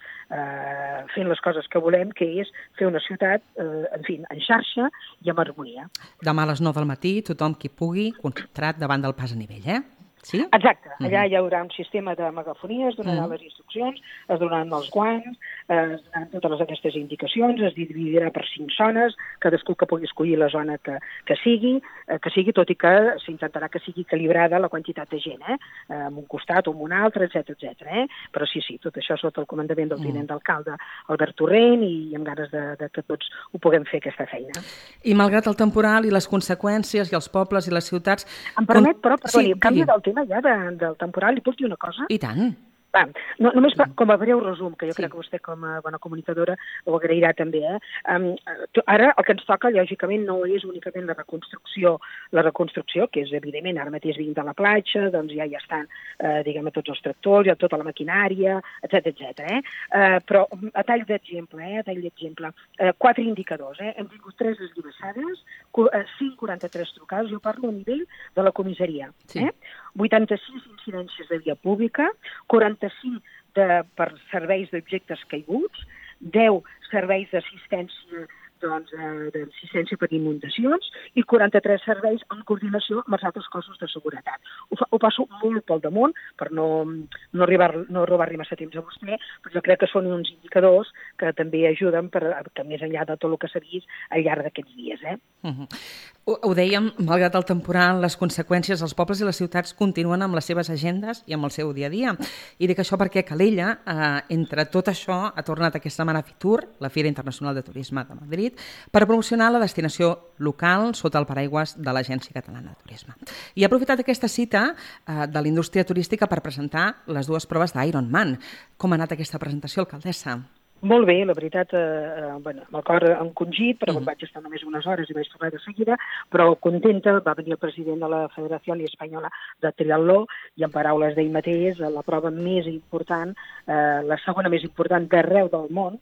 eh, fent les coses que volem, que és fer una ciutat, eh, en fi, en xarxa i amb harmonia. Demà a les nou del matí, tothom qui pugui, concentrat davant del pas a nivell, eh? Sí? Exacte. Allà hi haurà un sistema de megafonia, es donaran les instruccions, es donaran els guants, es donaran totes aquestes indicacions, es dividirà per cinc zones, cadascú que pugui escollir la zona que, que sigui, que sigui, tot i que s'intentarà que sigui equilibrada la quantitat de gent, eh? En un costat o en un altre, etcètera, etcètera. Eh? Però sí, sí, tot això sota el comandament del tinent d'alcalde Albert Torrent, i amb ganes de, de que tots ho puguem fer, aquesta feina. I malgrat el temporal i les conseqüències i els pobles i les ciutats... Em permet, però, perdoni, sí, canvi del tema ja de, del temporal, li puc dir una cosa? I tant. Va, no, només per, com a breu resum, que jo sí. crec que vostè com a bona comunicadora ho agrairà també. Eh? Um, ara el que ens toca, lògicament, no és únicament la reconstrucció, la reconstrucció, que és evidentment, ara mateix vinc de la platja, doncs ja hi estan, eh, diguem, tots els tractors, ja tota la maquinària, etcètera, etcètera. Eh? Uh, però a tall d'exemple, eh, a tall d'exemple, uh, quatre indicadors, eh? Hem tingut tres eslibassades, cinc quaranta-tres trucades, jo parlo a nivell de la comissaria, sí. eh? vuitanta-sis incidències de via pública, quaranta-cinc de, per serveis d'objectes caiguts, deu serveis d'assistència doncs, d'assistència per inundacions i quaranta-tres serveis en coordinació amb els altres cossos de seguretat. Ho, fa, ho passo molt pel damunt per no, no, arribar, no robar-li massa temps a vostè, però jo crec que són uns indicadors que també ajuden per, que més enllà de tot el que s'ha vist al llarg d'aquests dies. Eh? Uh-huh. Ho, ho dèiem, malgrat el temporal, les conseqüències, els pobles i les ciutats continuen amb les seves agendes i amb el seu dia a dia. I dic això perquè Calella, eh, entre tot això, ha tornat aquesta setmana a Fitur, la Fira Internacional de Turisme de Madrid, per promocionar la destinació local sota el paraigües de l'Agència Catalana de Turisme. I ha aprofitat aquesta cita eh, de la indústria turística per presentar les dues proves d'Ironman. Com ha anat aquesta presentació, alcaldessa? Molt bé, la veritat, eh, bueno, amb el cor encongit, però mm. vaig estar només unes hores i vaig tornar de seguida, però contenta, va venir el president de la Federació Espanyola de Triatló i en paraules d'ell mateix, la prova més important, eh, la segona més important d'arreu del món,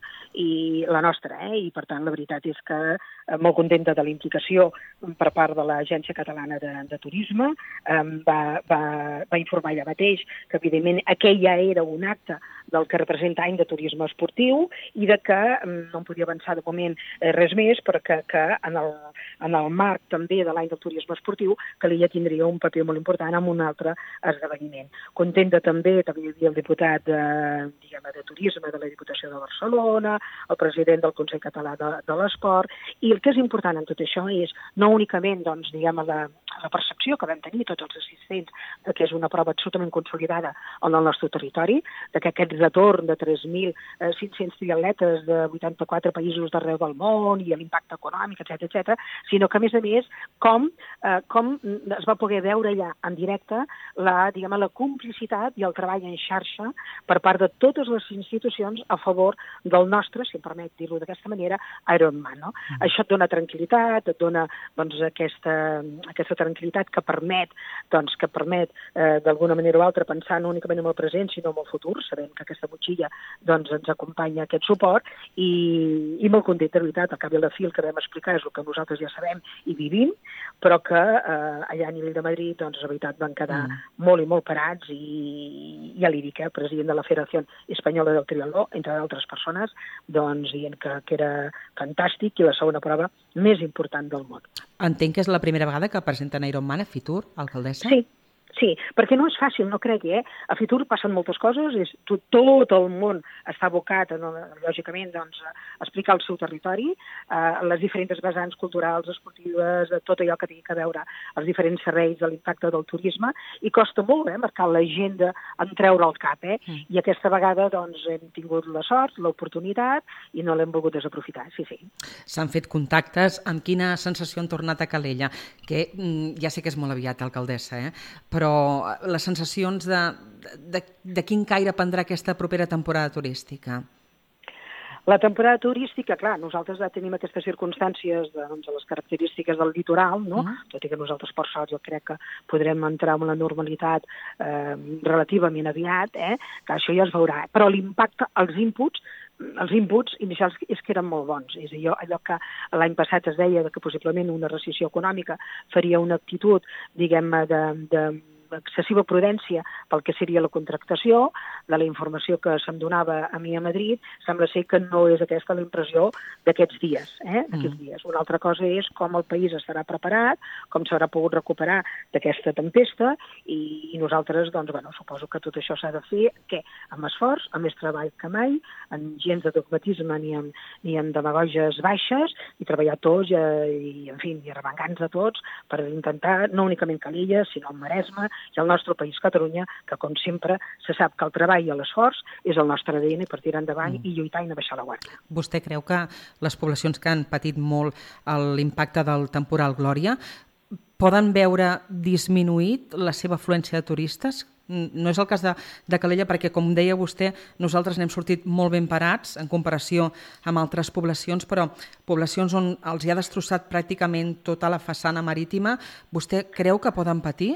i la nostra, eh? I per tant la veritat és que eh, molt contenta de la implicació per part de l'Agència Catalana de, de Turisme, eh, va, va, va informar ella mateix que evidentment aquell ja era un acte del que representa any de turisme esportiu i de que no em podia avançar de moment eh, res més, però que, que en, el, en el marc també de l'any del turisme esportiu que l'illa tindria un paper molt important amb un altre esdeveniment. Contenta també, també hi havia el diputat de, diguem, de Turisme de la Diputació de Barcelona, el president del Consell Català de, de l'Esport, i el que és important en tot això és no únicament doncs, diguem, la, la percepció que vam tenir tots els assistents de que és una prova absolutament consolidada en el nostre territori, de que aquest retorn de tres mil cinc-cents triatletes de vuitanta-quatre països d'arreu del món i l'impacte econòmic, etcètera, etcètera, sinó que, a més a més, com, eh, com es va poder veure allà en directe la, diguem, la complicitat i el treball en xarxa per part de totes les institucions a favor del nostre, si em permet dir-ho d'aquesta manera, Ironman. No? Mm. Això et dona tranquil·litat, et dona doncs, aquesta, aquesta tranquil·litat que permet, doncs, que permet eh, d'alguna manera o altra pensar no únicament en el present, sinó en el futur, sabent que aquesta motxilla doncs ens acompanya aquest suport i, i molt content, de veritat. Al cap i a la fi el que vam explicar és el que nosaltres ja sabem i vivim, però que eh, allà a nivell de Madrid, doncs, la veritat, van quedar mm. molt i molt parats i ja li dic, eh, el president de la Federació Espanyola del Triatló, entre d'altres persones, doncs, dient que, que era fantàstic i la segona prova més important del món. Entenc que és la primera vegada que presenten Ironman a Fitur, alcaldessa? Sí. Sí, perquè no és fàcil, no cregui, eh? A Fitur passen moltes coses, és, tot, tot el món està abocat, no, lògicament, doncs, a explicar el seu territori, eh, les diferents vessants culturals, esportives, tot allò que tingui a veure els diferents serveis de l'impacte del turisme, i costa molt, eh, marcar l'agenda en treure el cap, eh? Mm. I aquesta vegada, doncs, hem tingut la sort, l'oportunitat, i no l'hem volgut desaprofitar, sí, sí. S'han fet contactes, amb quina sensació han tornat a Calella? Que ja sé que és molt aviat, alcaldessa, eh? Però les sensacions de, de, de quin caire prendrà aquesta propera temporada turística? La temporada turística, clar, nosaltres ja tenim aquestes circumstàncies de, doncs, de les característiques del litoral, no? Uh-huh. Tot i que nosaltres, per sort, jo crec que podrem entrar en la normalitat eh, relativament aviat, eh? Que això ja es veurà. Però l'impacte, els inputs, els inputs inicials és que eren molt bons. És allò, allò que l'any passat es deia que possiblement una recessió econòmica faria una actitud, diguem-ne, de, de excessiva prudència pel que seria la contractació, de la informació que se'm donava a mi a Madrid, sembla ser que no és aquesta la impressió d'aquests dies. Eh? D'aquests mm. dies. Una altra cosa és com el país estarà preparat, com s'haurà pogut recuperar d'aquesta tempesta, i, i nosaltres, doncs, bueno, suposo que tot això s'ha de fer, què? Amb esforç, amb més treball que mai, amb gens de dogmatisme ni amb, ni amb demagoges baixes, i treballar tots, i, i en fi, i arremangant-nos a tots per intentar, no únicament Calella, sinó el Maresme, i el nostre país, Catalunya, que com sempre se sap que el treball i l'esforç és el nostre A D N per tirar endavant mm. i lluitar i no baixar la guàrdia. Vostè creu que les poblacions que han patit molt l'impacte del temporal Glòria poden veure disminuït la seva afluència de turistes? No és el cas de, de Calella perquè, com deia vostè, nosaltres n'hem sortit molt ben parats en comparació amb altres poblacions, però poblacions on els hi ha destrossat pràcticament tota la façana marítima, vostè creu que poden patir?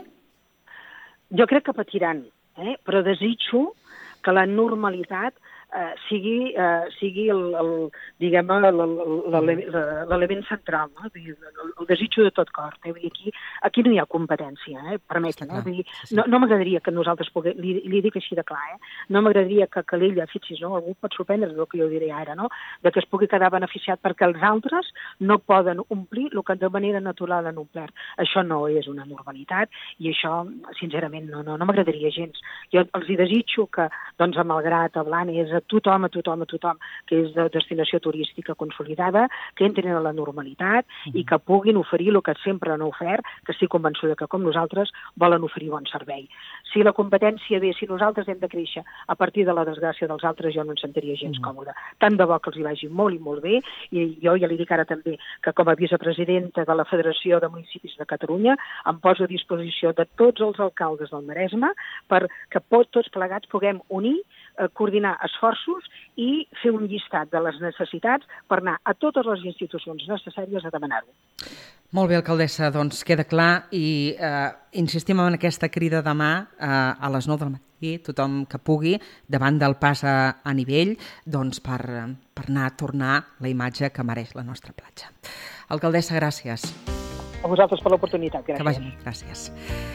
Jo crec que patiran, eh? Però desitjo que la normalitat eh, sigui, eh, sigui el, el, diguem, l'element central, no? El, el desitjo de tot cor. Eh? Aquí, aquí no hi ha competència, eh? Permetin. Eh? Vull dir, no no m'agradaria que nosaltres pogués, li, li dic així de clar, eh? No m'agradaria que Calella, fixis, no? Algú pot sorprendre el que jo diré ara, no? De que es pugui quedar beneficiat perquè els altres no poden omplir el que de manera natural han omplert. Això no és una normalitat i això, sincerament, no, no, no m'agradaria gens. Jo els hi desitjo que, doncs, a Malgrat, a Blanes, a tothom, a tothom, a tothom, que és de destinació turística consolidada, que entrin a la normalitat i que puguin oferir el que sempre han ofert, que estic convençuda que, com nosaltres, volen oferir bon servei. Si la competència ve, si nosaltres hem de créixer a partir de la desgràcia dels altres, jo no em sentiria gens mm. còmoda. Tant de bo que els hi vagi molt i molt bé, i jo ja li dic ara també que, com a vicepresidenta de la Federació de Municipis de Catalunya, em poso a disposició de tots els alcaldes del Maresme perquè tots plegats puguem unir, eh, coordinar esforços i fer un llistat de les necessitats per anar a totes les institucions necessàries a demanar-ho. Molt bé, alcaldessa, doncs queda clar i eh, insistim en aquesta crida demà eh, a les nou del matí, tothom que pugui, davant del pas a, a nivell, doncs per, per anar a tornar la imatge que mereix la nostra platja. Alcaldessa, gràcies. A vosaltres per l'oportunitat, gràcies. Que vagi bé, gràcies.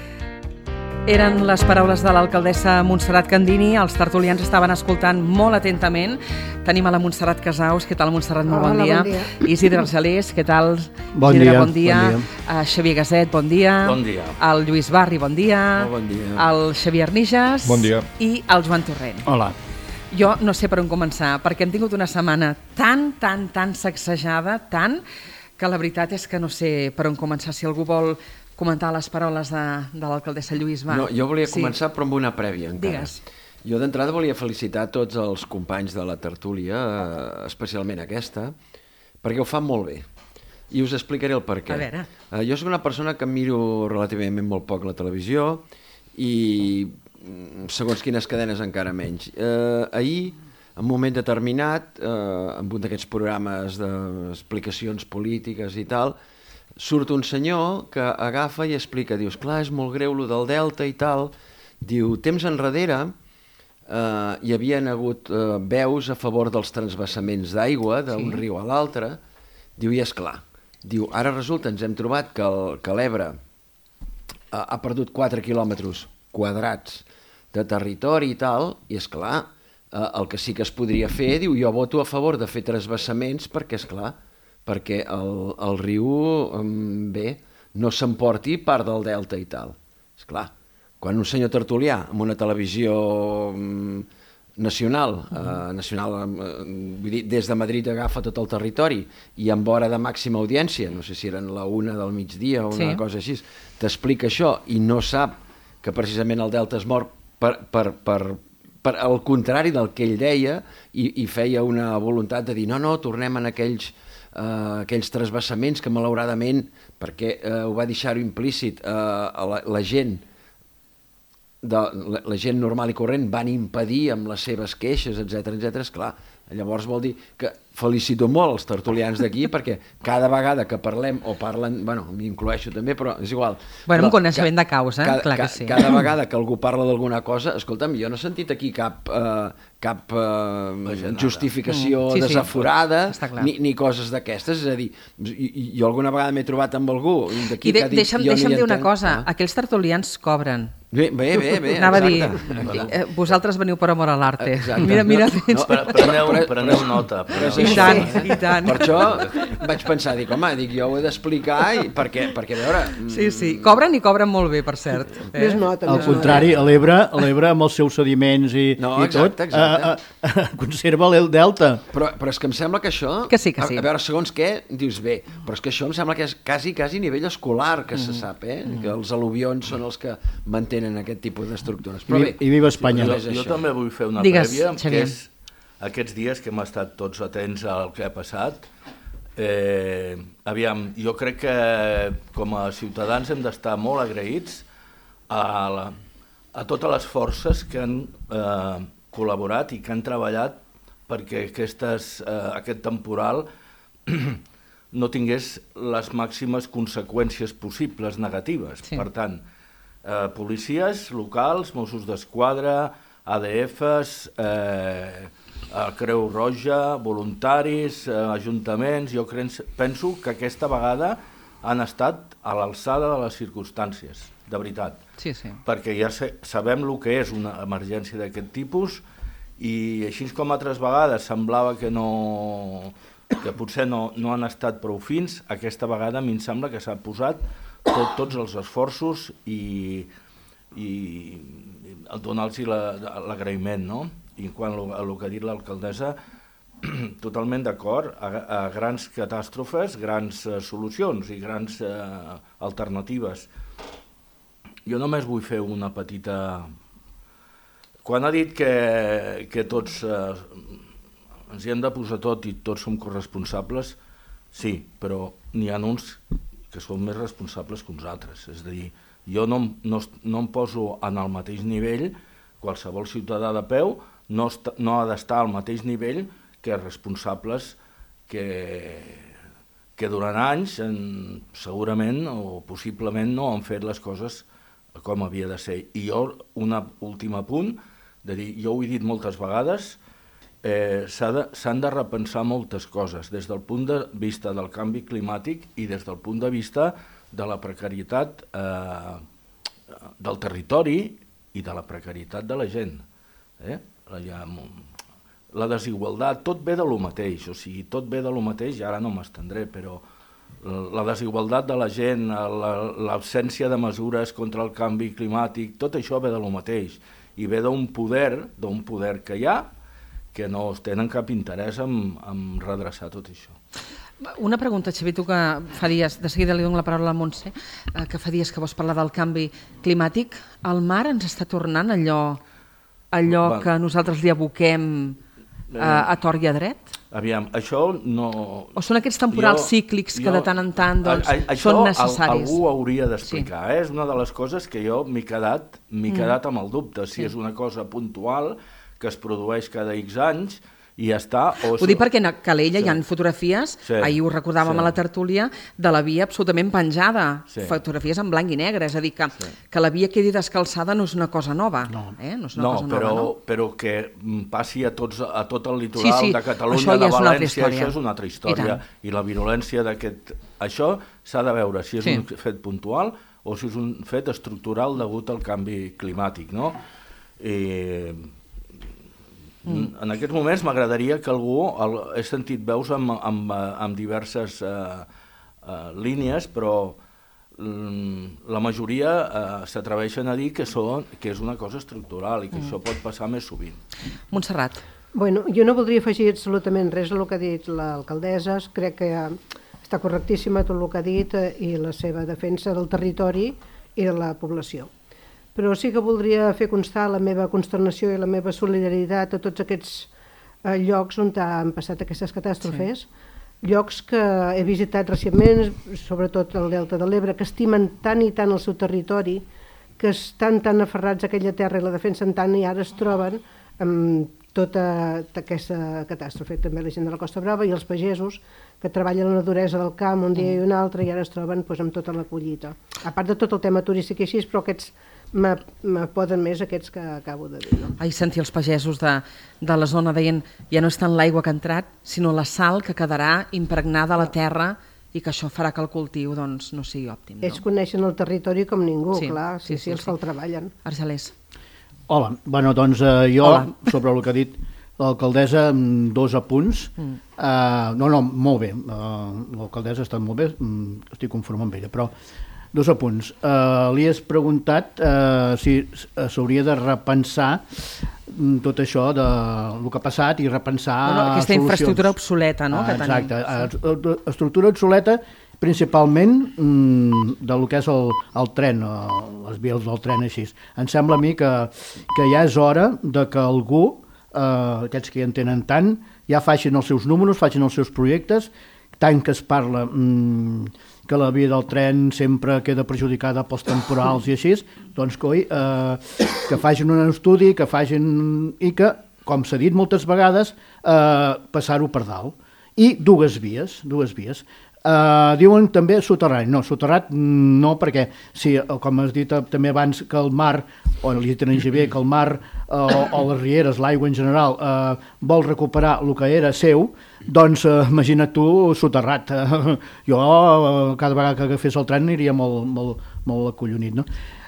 Eren les paraules de l'alcaldessa Montserrat Candini. Els tertulians estaven escoltant molt atentament. Tenim a la Montserrat Casaus. Què tal, Montserrat? Molt bon, Hola, dia. bon dia. Isidre Argelers, què tal? Bon Isidre, dia, bon dia. bon dia. Uh, Xavier Gaset, bon dia. Bon dia. El Lluís Barri, bon dia. Molt bon dia. El Xavier Arnijas. Bon dia. I el Joan Torrent. Hola. Jo no sé per on començar, perquè hem tingut una setmana tan, tan, tan sacsejada, tan, que la veritat és que no sé per on començar. Si algú vol comentar les paraules de, de l'alcaldessa Lluís Barri. No, jo volia sí. començar però amb una prèvia encara. Digues. Jo d'entrada volia felicitar tots els companys de la tertúlia, especialment aquesta, perquè ho fan molt bé. I us explicaré el per què. A veure. Uh, jo soc una persona que miro relativament molt poc la televisió i segons quines cadenes encara menys. Uh, ahir, en un moment determinat, uh, en un d'aquests programes d'explicacions polítiques i tal, surt un senyor que agafa i explica, dius, clar, és molt greu lo del Delta i tal, diu, temps enrere eh, hi havia hagut eh, veus a favor dels transvassaments d'aigua d'un Sí. riu a l'altre. Diu, i és clar, diu, ara resulta, ens hem trobat que el- que l'Ebre ha, ha perdut quatre quilòmetres quadrats de territori i tal, i és clar, eh, el que sí que es podria fer, diu, jo voto a favor de fer transvassaments perquè, és clar, perquè el, el riu, em, bé, no s'emporti part del delta i tal. És clar, quan un senyor tertulià amb una televisió mm, nacional, eh, nacional eh, vull dir, des de Madrid agafa tot el territori i amb hora de màxima audiència, no sé si eren la una del migdia o una Sí. cosa així, t'explica això i no sap que precisament el delta es mor per, per, per, per al contrari del que ell deia i, i feia una voluntat de dir no, no, tornem en aquells, eh, aquells transvassaments que malauradament, perquè eh, ho va deixar-ho implícit, eh, la, la gent de, la, la gent normal i corrent van impedir amb les seves queixes, etcètera, etcètera. Esclar, llavors vol dir que felicito molt els tertulians d'aquí perquè cada vegada que parlem o parlen, bueno, m'incloeixo també, però és igual. Bueno, però amb coneixement ca- de causa, cada, clar que ca- sí. Cada vegada que algú parla d'alguna cosa, escolta'm, jo no he sentit aquí cap, eh, cap eh, justificació Mm, sí, sí, desaforada està clar. ni, ni coses d'aquestes, és a dir, i- i- jo alguna vegada m'he trobat amb algú d'aquí I de, que ha dit, deixa'm, jo no deixa'm hi dir una entenc. cosa, Ah. aquells tertulians cobren. Bé, bé, bé, bé, Anava a exacte. dir, eh, vosaltres veniu per amor a l'arte. Exacte. Mira, mira, No, tens... no, però- Preneu- Preneu, preneu però- nota. però és I això, tant, eh? i tant. Per això vaig pensar, dic, home, dic, jo ho he d'explicar i perquè, perquè, a veure... Sí, sí, cobren i cobren molt bé, per cert. Eh? Més nota, Al contrari, a l'Ebre, a l'Ebre amb els seus sediments i, No, i exacte, tot, exacte. eh, eh, conserva el delta. Però, però és que em sembla que això... Que sí, que sí. A, a veure, segons què, dius bé, però és que això em sembla que és quasi, quasi a nivell escolar que se sap, eh? Que els al·luvions són els que mantenen aquest tipus d'estructures. Però bé, I viva Espanya. Jo, és jo això. també vull fer una Digues, prèvia, Xavier. que és aquests dies que hem estat tots atents al que ha passat. Eh, aviam, jo crec que com a ciutadans hem d'estar molt agraïts a, la, a totes les forces que han eh, col·laborat i que han treballat perquè aquestes, eh, aquest temporal no tingués les màximes conseqüències possibles negatives. Sí. Per tant, eh, policies locals, Mossos d'Esquadra, A D Fs, eh, Creu Roja, voluntaris, eh, ajuntaments, jo crec, penso que aquesta vegada han estat a l'alçada de les circumstàncies, de veritat. Sí, sí. Perquè ja sé, sabem el que és una emergència d'aquest tipus i així com altres vegades semblava que no que potser no, no han estat prou fins, aquesta vegada a mi em sembla que s'ha posat tot, tots els esforços i, i donar-los l'agraïment, no? I quan a el que ha dit l'alcaldessa, totalment d'acord, a, a grans catàstrofes, grans eh, solucions i grans eh, alternatives. Jo només vull fer una petita... Quan ha dit que, que tots eh, ens hi hem de posar tot i tots som corresponsables, sí, però n'hi ha uns que són més responsables que uns altres. És a dir, jo no, no, no em poso en el mateix nivell, qualsevol ciutadà de peu no, est, no ha d'estar al mateix nivell que responsables que, que durant anys en, segurament o possiblement no han fet les coses com havia de ser. I jo, un últim apunt, de dir, jo ho he dit moltes vegades, eh, s'han de, s'han de repensar moltes coses, des del punt de vista del canvi climàtic i des del punt de vista de la precarietat eh, del territori i de la precarietat de la gent. Eh? La, la desigualtat, tot ve de lo mateix, o sigui, tot ve de lo mateix, i ara no m'estendré, però la desigualtat de la gent, l'absència de mesures contra el canvi climàtic, tot això ve de lo mateix, i ve d'un poder, d'un poder que hi ha, que no tenen cap interès en, en redreçar tot això. Una pregunta, Xavier, tu que fa dies, de seguida li dono la paraula a Montse, eh, que fa dies que vols parlar del canvi climàtic. El mar ens està tornant allò, allò Va. que nosaltres li aboquem eh, a tort i a dret? Aviam, això no... O són aquests temporals jo, cíclics que jo, de tant en tant doncs, a, a, són això necessaris? Al, algú hauria d'explicar. Sí. Eh? És una de les coses que jo m'he quedat, m'he Mm. quedat amb el dubte. Si Sí. és una cosa puntual, que es produeix cada X anys, i ja està. O... Ho dic perquè a Calella sí. hi ha fotografies, sí. ahir ho recordàvem sí. a la tertúlia, de la via absolutament penjada, sí. fotografies en blanc i negre, és a dir, que, sí. que la via quedi descalçada no és una cosa nova. No, eh? no, és una no, cosa però, nova, no? però que passi a, tots, a tot el litoral sí, sí. de Catalunya, ja de València, això és una altra I, història. I, I la virulència d'aquest... Això s'ha de veure si és sí. un fet puntual o si és un fet estructural degut al canvi climàtic, no? I... Mm. En aquests moments m'agradaria que algú, el, he sentit veus amb, amb, amb diverses eh, eh, línies, però mm, la majoria eh, s'atreveixen a dir que, són, que és una cosa estructural i que mm. això pot passar més sovint. Montserrat. Bueno, jo no voldria afegir absolutament res a el que ha dit l'alcaldessa, crec que ja està correctíssima tot el que ha dit eh, i la seva defensa del territori i de la població. Però sí que voldria fer constar la meva consternació i la meva solidaritat a tots aquests eh, llocs on han passat aquestes catàstrofes, sí. llocs que he visitat recentment, sobretot el Delta de l'Ebre, que estimen tant i tant el seu territori, que estan tan aferrats a aquella terra i la defensen tant i ara es troben amb tota aquesta catàstrofe. També la gent de la Costa Brava i els pagesos que treballen la duresa del camp un dia i un altre i ara es troben doncs, amb tota la collita. A part de tot el tema turístic i així, però aquests me poden més aquests que acabo de dir. No? Ai, sentir els pagesos de, de la zona deien ja no és tant l'aigua que ha entrat, sinó la sal que quedarà impregnada a la terra i que això farà que el cultiu doncs, no sigui òptim. No? Ells coneixen el territori com ningú, sí, clar, sí, sí, sí, els sí. que el treballen. Argelers. Hola, bueno, doncs eh, jo, Hola. sobre el que ha dit l'alcaldessa, dos apunts. Mm. Uh, no, no, molt bé, uh, l'alcaldessa està molt bé, mm, estic conforme amb ella, però dos apunts. Uh, li has preguntat uh, si s'hauria de repensar tot això de el que ha passat i repensar bueno, aquesta solucions. Infraestructura obsoleta, no? Uh, que exacte, tenim. Uh, estructura obsoleta principalment mm, del que és el, el tren, uh, les vies del tren així. Em sembla a mi que, que ja és hora de que algú, uh, aquests que hi entenen tant, ja facin els seus números, facin els seus projectes, tant que es parla mm, que la via del tren sempre queda perjudicada pels temporals i així, doncs coi, eh, que facin un estudi, que facin i que, com s'ha dit moltes vegades, eh, passar-ho per dalt. I dues vies, dues vies. Uh, diuen també soterrani, no, soterrat no, perquè si, com has dit també abans que el mar, o li dit en Javier, que el mar uh, o les rieres, l'aigua en general uh, vol recuperar el que era seu, doncs uh, imagina't tu soterrat. Uh, jo uh, cada vegada que agafés el tren aniria molt, molt, molt acollonit, no?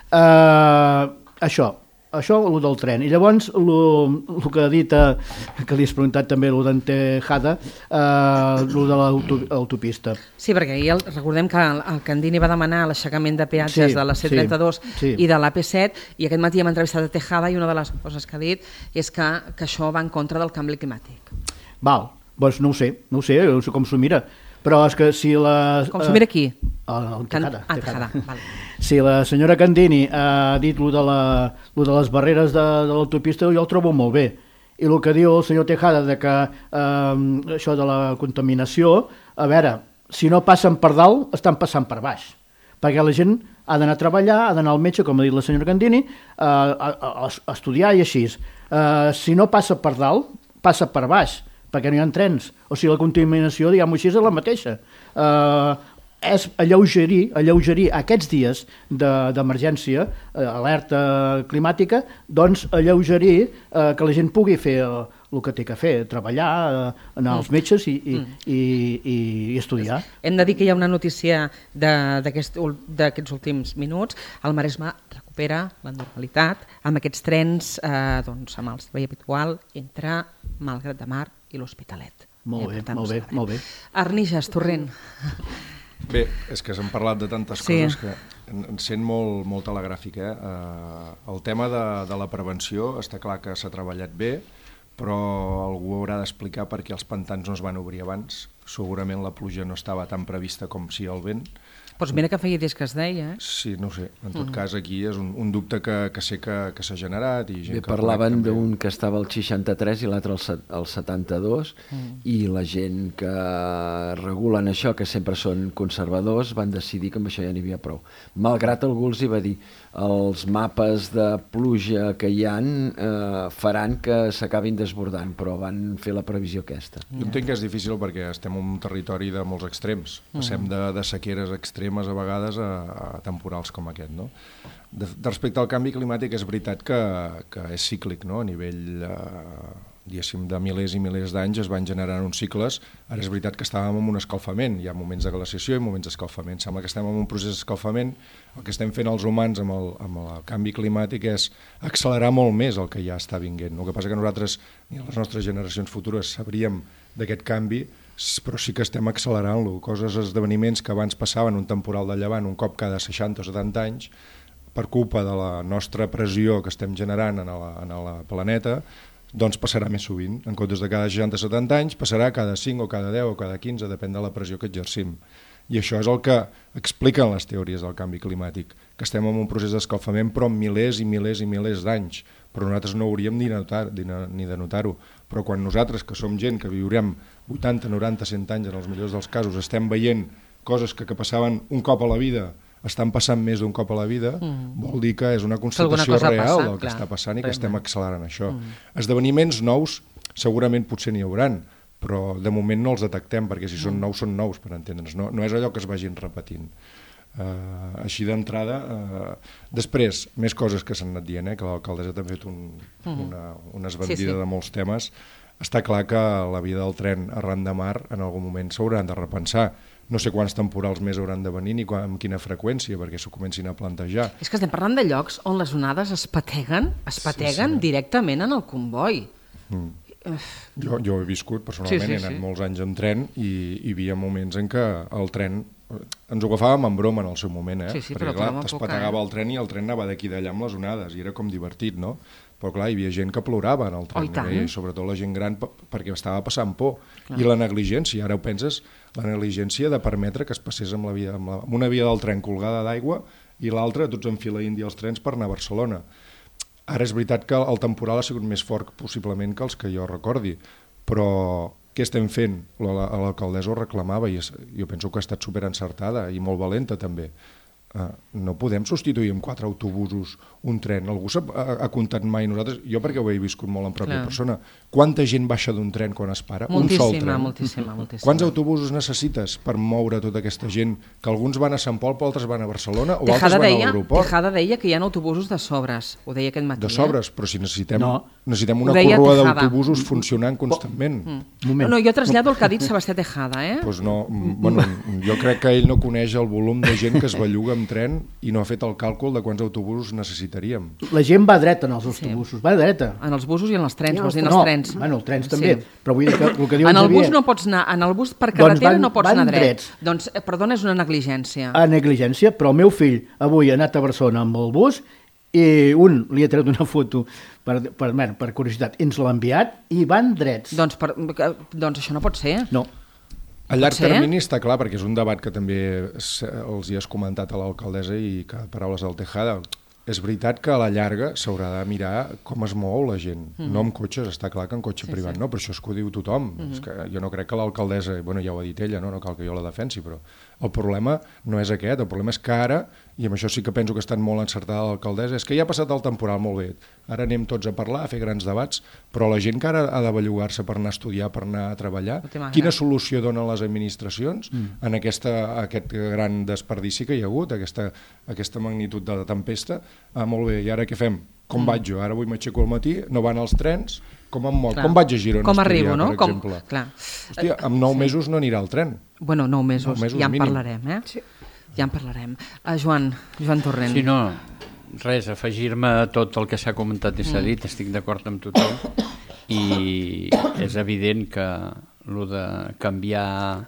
Uh, això Això, el del tren. I llavors, el que ha dit, eh, que li has preguntat també, el d'en Tejada, eh, el de l'autopista. Sí, perquè ahir recordem que el Candini va demanar l'aixecament de peatges sí, de la C trenta-dos sí, sí. i de l'A P set, i aquest matí hem entrevistat a Tejada i una de les coses que ha dit és que, que això va en contra del canvi climàtic. Val, doncs no ho sé, no ho sé, no sé com s'ho mira. Però és que si la... Com s'ho mira aquí? El, el Tejada. Ah, Tejada, vale. Si la senyora Candini ha dit lo de, la, lo de les barreres de, de l'autopista, jo el trobo molt bé. I el que diu el senyor Tejada de que eh, això de la contaminació, a veure, si no passen per dalt, estan passant per baix. Perquè la gent ha d'anar a treballar, ha d'anar al metge, com ha dit la senyora Candini, eh, a, a, a estudiar i així. Eh, si no passa per dalt, passa per baix, perquè no hi ha trens. O sigui, la contaminació, diguem-ho així, és la mateixa. Eh, és alleugerir, alleugerir aquests dies d'emergència, de, eh, alerta climàtica, doncs alleugerir eh, que la gent pugui fer el, el que té que fer, treballar, eh, anar als metges i, i, mm. i, i, i estudiar. Hem de dir que hi ha una notícia d'aquests aquest, últims minuts. El Maresme recupera la normalitat amb aquests trens, eh, doncs, amb el servei habitual entre Malgrat de Mar i l'Hospitalet. Molt bé, molt bé, molt bé. Arnijas, Torrent. Bé, és que s'han parlat de tantes sí. coses que en, en sent molt, molt telegràfic. Eh? Uh, el tema de, de la prevenció està clar que s'ha treballat bé, però algú haurà d'explicar per què els pantans no es van obrir abans. Segurament la pluja no estava tan prevista com si el vent. Doncs mira que feia des que es deia, eh? Sí, no ho sé. En tot Mm. cas, aquí és un, un dubte que, que sé que, que s'ha generat i gent Bé, que parlaven conec també. d'un que estava al seixanta-tres i l'altre al, set, al setanta-dos Mm. i la gent que regulen això, que sempre són conservadors, van decidir que amb això ja n'hi havia prou. Malgrat algú els hi va dir els mapes de pluja que hi han eh, faran que s'acabin desbordant, però van fer la previsió aquesta. Jo entenc que és difícil perquè estem en un territori de molts extrems. Passem de, de sequeres extremes a vegades a, a temporals com aquest, no? De, de respecte al canvi climàtic és veritat que, que és cíclic, no? A nivell eh, diguéssim, de milers i milers d'anys es van generant uns cicles. Ara és veritat que estàvem en un escalfament, hi ha moments de glaciació i moments d'escalfament. Sembla que estem en un procés d'escalfament. El que estem fent els humans amb el, amb el canvi climàtic és accelerar molt més el que ja està vinguent. El que passa que nosaltres, ni les nostres generacions futures, sabríem d'aquest canvi, però sí que estem accelerant-lo. Coses, esdeveniments que abans passaven un temporal de llevant un cop cada seixanta o setanta anys, per culpa de la nostra pressió que estem generant en el, en el planeta, doncs passarà més sovint. En comptes de cada seixanta o setanta anys, passarà cada cinc o cada deu o cada quinze, depèn de la pressió que exercim. I això és el que expliquen les teories del canvi climàtic, que estem en un procés d'escalfament però amb milers i milers i milers d'anys, però nosaltres no hauríem ni, notar, ni de notar-ho. Però quan nosaltres, que som gent que viurem vuitanta, noranta, cent anys en els millors dels casos, estem veient coses que, que passaven un cop a la vida, estan passant més d'un cop a la vida, mm. vol dir que és una constatació real passa, del que clar, està passant i que estem accelerant això. Mm. Esdeveniments nous segurament potser n'hi hauran, però de moment no els detectem, perquè si són nous, són nous, per entendre'ns. No, no és allò que es vagin repetint. Uh, així d'entrada, uh, després, més coses que s'han anat dient, eh, que l'alcaldessa també ha fet un, mm. una, una esbandida sí, sí. de molts temes. Està clar que la vida del tren arran de mar en algun moment s'hauran de repensar. No sé quants temporals més hauran de venir ni amb quina freqüència, perquè s'ho comencin a plantejar. És que estem parlant de llocs on les onades es pateguen, es pateguen sí, sí. directament en el comboi. Mm. Jo, jo he viscut, personalment, sí, sí, he anat sí. molts anys en tren i hi havia moments en què el tren ens ho agafàvem en broma en el seu moment, eh? Sí, sí, perquè clar, t'espategava el tren i el tren anava d'aquí d'allà amb les onades i era com divertit, no? Però clar, hi havia gent que plorava en el tren, oh, i, i sobretot la gent gran perquè estava passant por. Clar. I la negligència, ara ho penses, la negligència de permetre que es passés amb, la via, amb, la, amb una via del tren colgada d'aigua i l'altra tots en fila índia els trens per anar a Barcelona. Ara és veritat que el temporal ha sigut més fort possiblement que els que jo recordi, però què estem fent? L'alcaldessa ho reclamava i jo penso que ha estat superencertada i molt valenta també. Uh, no podem substituir amb quatre autobusos un tren. Algú ha, ha comptat mai nosaltres, jo perquè ho he viscut molt en pròpia Clar. persona, quanta gent baixa d'un tren quan es para? Moltíssima, un sol tren. moltíssima, moltíssima. Quants autobusos necessites per moure tota aquesta gent? Que alguns van a Sant Pol, però altres van a Barcelona o Tejada altres van deia, a l'aeroport? Tejada deia que hi ha autobusos de sobres, ho deia aquest matí. De sobres, eh? Però si necessitem, no. necessitem una corrua d'autobusos funcionant constantment. Mm. No, no, jo trasllado el que ha dit Sebastià Tejada, eh? Pues no, bueno, jo crec que ell no coneix el volum de gent que es belluga amb tren i no ha fet el càlcul de quants autobusos necessitaríem. La gent va dreta en els autobusos, sí. va dreta. En els busos i en els trens, vols dir en no, els trens. Bueno, els trens també, sí. però vull dir que el que diu en el bus Xavier... no pots anar, en el bus per carretera doncs van, no pots anar dret. Drets. Doncs, eh, perdona, és una negligència. A negligència, però el meu fill avui ha anat a Barcelona amb el bus i un li ha tret una foto per, per, per curiositat, ens l'ha enviat i van drets. Doncs, per, doncs això no pot ser. No. A llarg termini està clar, perquè és un debat que també els hi has comentat a l'alcaldessa i que paraules del Tejada. És veritat que a la llarga s'haurà de mirar com es mou la gent, mm. no amb cotxes, està clar que en cotxe sí, privat sí. no, però això és que ho diu tothom. Mm-hmm. És que jo no crec que l'alcaldessa, bueno, ja ho ha dit ella, no, no cal que jo la defensi, però el problema no és aquest, el problema és que ara, i amb això sí que penso que ha estat molt encertada l'alcaldessa, és que ja ha passat el temporal molt bé, ara anem tots a parlar, a fer grans debats, però la gent que ara ha de bellugar-se per anar a estudiar, per anar a treballar, quina solució donen les administracions mm. en aquesta, aquest gran desperdici que hi ha hagut, aquesta, aquesta magnitud de la tempesta? Ah, molt bé, i ara què fem? Com mm. vaig jo? Ara avui m'aixeco al matí, no van els trens, com em moc? Com vaig a Girona com a estudiar, arribo, no? per exemple? Com... Clar. Hòstia, amb nou sí. mesos no anirà el tren. Bueno, nou mesos, nou mesos ja en mínim. parlarem, eh? Sí. Ja en parlarem. Uh, Joan, Joan Torrent. Sí, no, res, afegir-me a tot el que s'ha comentat i s'ha mm. dit, estic d'acord amb tothom, i és evident que el de canviar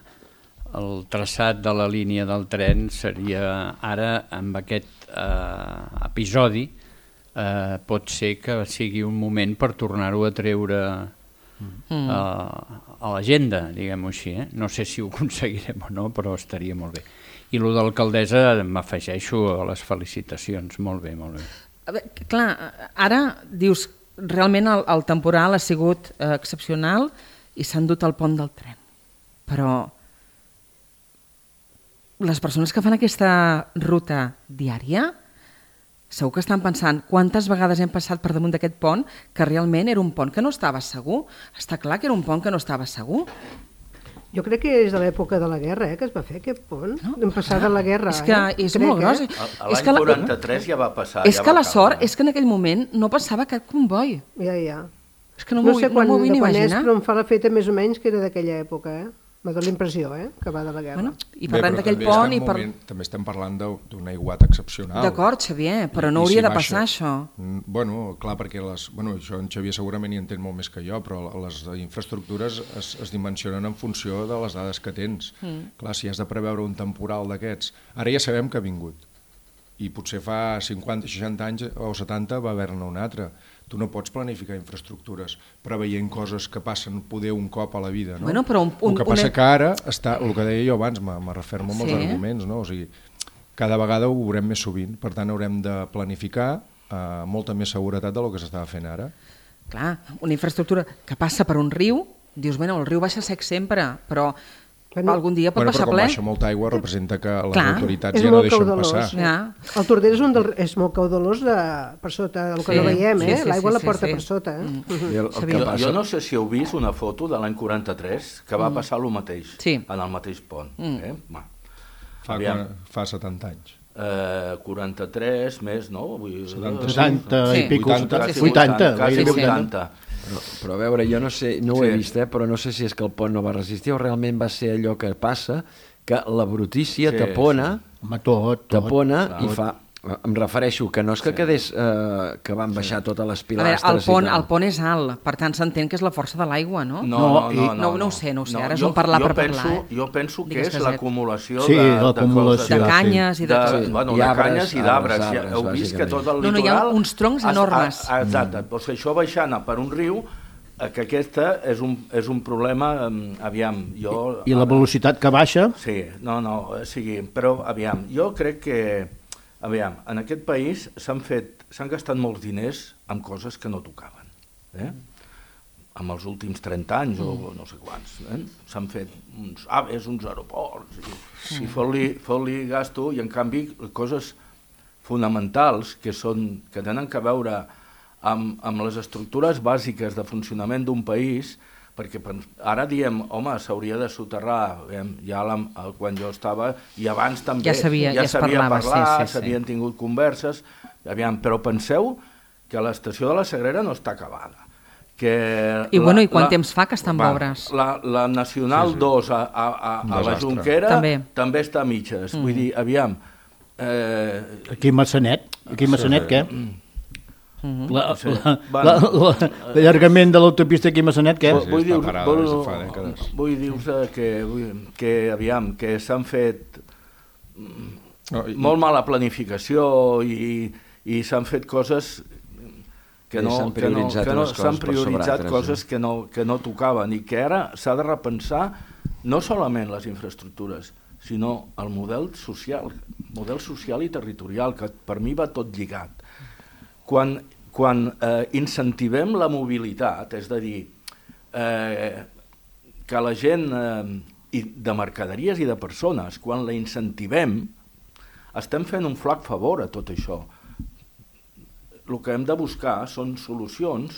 el traçat de la línia del tren seria ara, amb aquest eh, episodi, eh, pot ser que sigui un moment per tornar-ho a treure mm. a, a l'agenda, diguem-ho així. Eh? No sé si ho aconseguirem o no, però estaria molt bé. I el de l'alcaldessa m'afegeixo a les felicitacions. Molt bé, molt bé. A veure, clar, ara dius, realment el, el temporal ha sigut eh, excepcional i s'han dut el pont del tren. Però les persones que fan aquesta ruta diària segur que estan pensant quantes vegades hem passat per damunt d'aquest pont que realment era un pont que no estava segur. Està clar que era un pont que no estava segur. Jo crec que és de l'època de la guerra, eh, que es va fer aquest pont. No? Hem passat de la guerra. És que eh? és crec, molt gros. Eh? L'any quaranta-tres ja va passar. És ja que va la sort acabar. és que en aquell moment no passava cap comboi. Ja, ja. És que no no m'ho sé quan, no vull ni quan imaginar. És, però em fa la feta més o menys que era d'aquella època, eh? M'ha donat la impressió, eh?, que va de la guerra. Bueno, i parlant d'aquell també pont... estem i per... moment, també estem parlant d'un aiguat excepcional. D'acord, Xavier, però I, no i hauria si de passar baixa, això. Bueno, clar, perquè les, bueno, això en Xavier segurament hi entén molt més que jo, però les infraestructures es, es dimensionen en funció de les dades que tens. Mm. Clar, si has de preveure un temporal d'aquests... Ara ja sabem que ha vingut. I potser fa cinquanta, seixanta anys o setanta va haver-ne un altre. Tu no pots planificar infraestructures preveient coses que passen poder un cop a la vida, no? Bueno, però un, un, el que passa una... que ara, està, el que deia jo abans, me, me refermo amb Sí. els arguments, no? O sigui, cada vegada ho veurem més sovint, per tant haurem de planificar amb molta més seguretat del que s'estava fent ara. Clar, una infraestructura que passa per un riu, dius, bueno, el riu baixa sec sempre, però bueno, algun dia pot bueno, passar però ple. quan baixa molta aigua representa que les Clar, autoritats ja no deixen caudalós, passar. Ja. El Tordera és, un del, és molt caudalós de, per sota, el que Sí, no veiem, eh? sí, sí, L'aigua sí, la porta sí, sí. per sota. Eh? Mm. Uh-huh. El, el que jo, jo no sé si heu vist una foto de l'any quaranta-tres que va Mm. passar el mateix, Sí. en el mateix pont. Mm. Eh? Va. Fa, Aviam. fa setanta anys. Eh, quaranta-tres més, no? Vull dir, setanta, setanta i pico, vuitanta, sí, sí. vuitanta, quasi gairebé vuitanta. Però, però a veure, jo no sé, no ho Sí. he vist, eh, però no sé si és que el pont no va resistir o realment va ser allò que passa, que la brutícia Sí, tapona, Home, tot, tot. tapona Clar. i fa... Em refereixo que no és que quedés, eh, que van baixar totes les A veure, pilastres el pont, i tal. el pont és alt, per tant s'entén que és la força de l'aigua, no? No, no, no, no, no ho sé, no ho sé, No, ara és jo- un parlar jo per penso, parlar, eh? Jo penso que Digues, és Josep. l'acumulació Sí, de, de, l'acumulació, coses, De canyes i de de, tot. bueno, I de arbres, canyes i arbres, d'arbres. Ja arbres, heu vist que bàsicament. tot el No, no, hi ha litoral... uns troncs has- enormes. has- Exacte, doncs això baixant per un riu, eh, que aquesta és un, és un problema, eh, aviam, jo... I la velocitat que baixa... Sí, no, no, o sigui, però aviam, jo crec que, aviam, en aquest país s'han fet, s'han gastat molts diners en coses que no tocaven, eh? Amb els últims trenta anys o no sé quants, eh? S'han fet uns aves, uns aeroports, i, i fot-li fot-li gasto, i en canvi coses fonamentals que, són, que tenen que veure amb, amb les estructures bàsiques de funcionament d'un país, perquè ara diem, home, s'hauria de soterrar, ja la, quan jo estava, i abans també, Ja sabia, ja es parlava, parlar, sí, sí, sí. s'havien tingut converses, aviam, però penseu que l'estació de la Sagrera no està acabada. Que I, la, bueno, i quant la, temps fa que està en va, obres? La, la Nacional Sí, sí. dos a, a, a, Un a la desastre. Jonquera També. també està a mitges. Mm. Vull dir, aviam... Eh, Aquí a Massanet, aquí a Massanet, què? Mhm. La- Sí. la- Bueno, la- la- L'allargament de l'autopista aquí a Massanet, què? Vull, vull està dir-vos parada vull, des de fa dècades. vull dir que, vull, que, aviam, que s'han fet No, i- molt mala planificació i, i s'han fet coses que I no, s'han que no, prioritzat que no unes coses s'han per sobre prioritzat altres, coses eh? que no, que no tocaven i que ara s'ha de repensar no solament les infraestructures, sinó el model social, model social i territorial, que per mi va tot lligat. Quan, quan eh, incentivem la mobilitat, és a dir, eh, que la gent eh, i de mercaderies i de persones, quan la incentivem, estem fent un flac favor a tot això. El que hem de buscar són solucions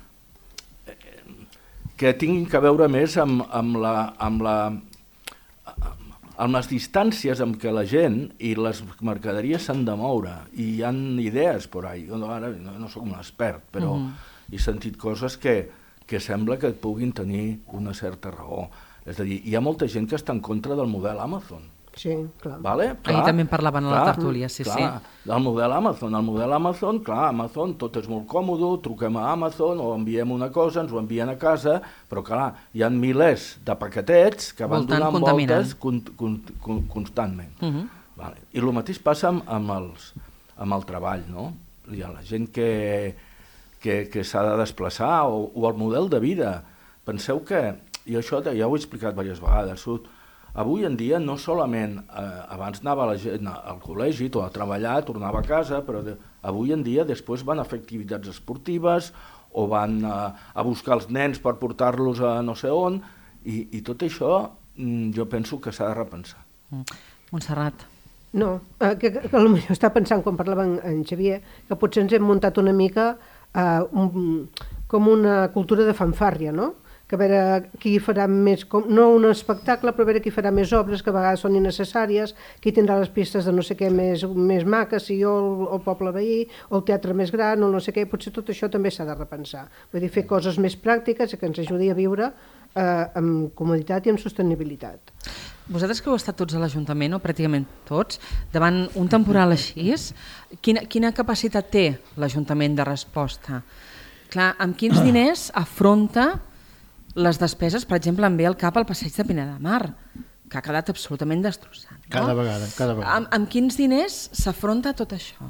que tinguin que veure més amb, amb, la, amb, la, amb les distàncies amb què la gent i les mercaderies s'han de moure. I hi ha idees per ahí. Jo no, ara no, no soc un expert, però Mhm. he sentit coses que, que sembla que puguin tenir una certa raó. És a dir, hi ha molta gent que està en contra del model Amazon. Sí, clar. Vale? Ahir també en parlaven a la clar, tertúlia, sí, clar, sí. El model Amazon, el model Amazon, clar, Amazon tot és molt còmode, truquem a Amazon o enviem una cosa, ens ho envien a casa, però clar, hi ha milers de paquetets que van Voltant, donant contaminant. voltes con, con, con, constantment. Uh -huh. Vale. I el mateix passa amb, amb, els, amb el treball, no? Hi ha la gent que, que, que s'ha de desplaçar o, o el model de vida. Penseu que, i això ja ho he explicat diverses vegades, avui en dia no solament, eh, abans anava la gent al col·legi, a treballar, tornava a casa, però de, avui en dia després van a fer activitats esportives o van a, a buscar els nens per portar-los a no sé on, i, i tot això mm, jo penso que s'ha de repensar. Mm. Montserrat. No, eh, que, que, que potser està pensant quan parlava en, en Xavier, que potser ens hem muntat una mica eh, un, com una cultura de fanfàrria, no? Que a veure qui farà més, com, no un espectacle, però a veure qui farà més obres que a vegades són innecessàries, qui tindrà les pistes de no sé què més, més maques, si jo el, el poble veí, o el teatre més gran, o no sé què, potser tot això també s'ha de repensar. Vull dir, fer coses més pràctiques que ens ajudi a viure eh, amb comoditat i amb sostenibilitat. Vosaltres que heu estat tots a l'Ajuntament, o pràcticament tots, davant un temporal així, quina, quina capacitat té l'Ajuntament de resposta? Clar, amb quins diners afronta les despeses, per exemple, em ve al cap el passeig de Pineda de Mar, que ha quedat absolutament destrossat. No? Cada vegada, cada vegada. Amb, amb quins diners s'afronta tot això?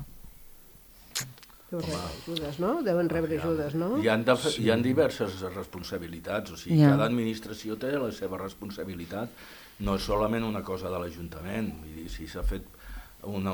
Deuen rebre ajudes, no? Deuen rebre ajudes, no? Hi ha, de, hi ha diverses responsabilitats, o sigui, Ja. cada administració té la seva responsabilitat, no és solament una cosa de l'Ajuntament, vull dir, si s'ha fet una,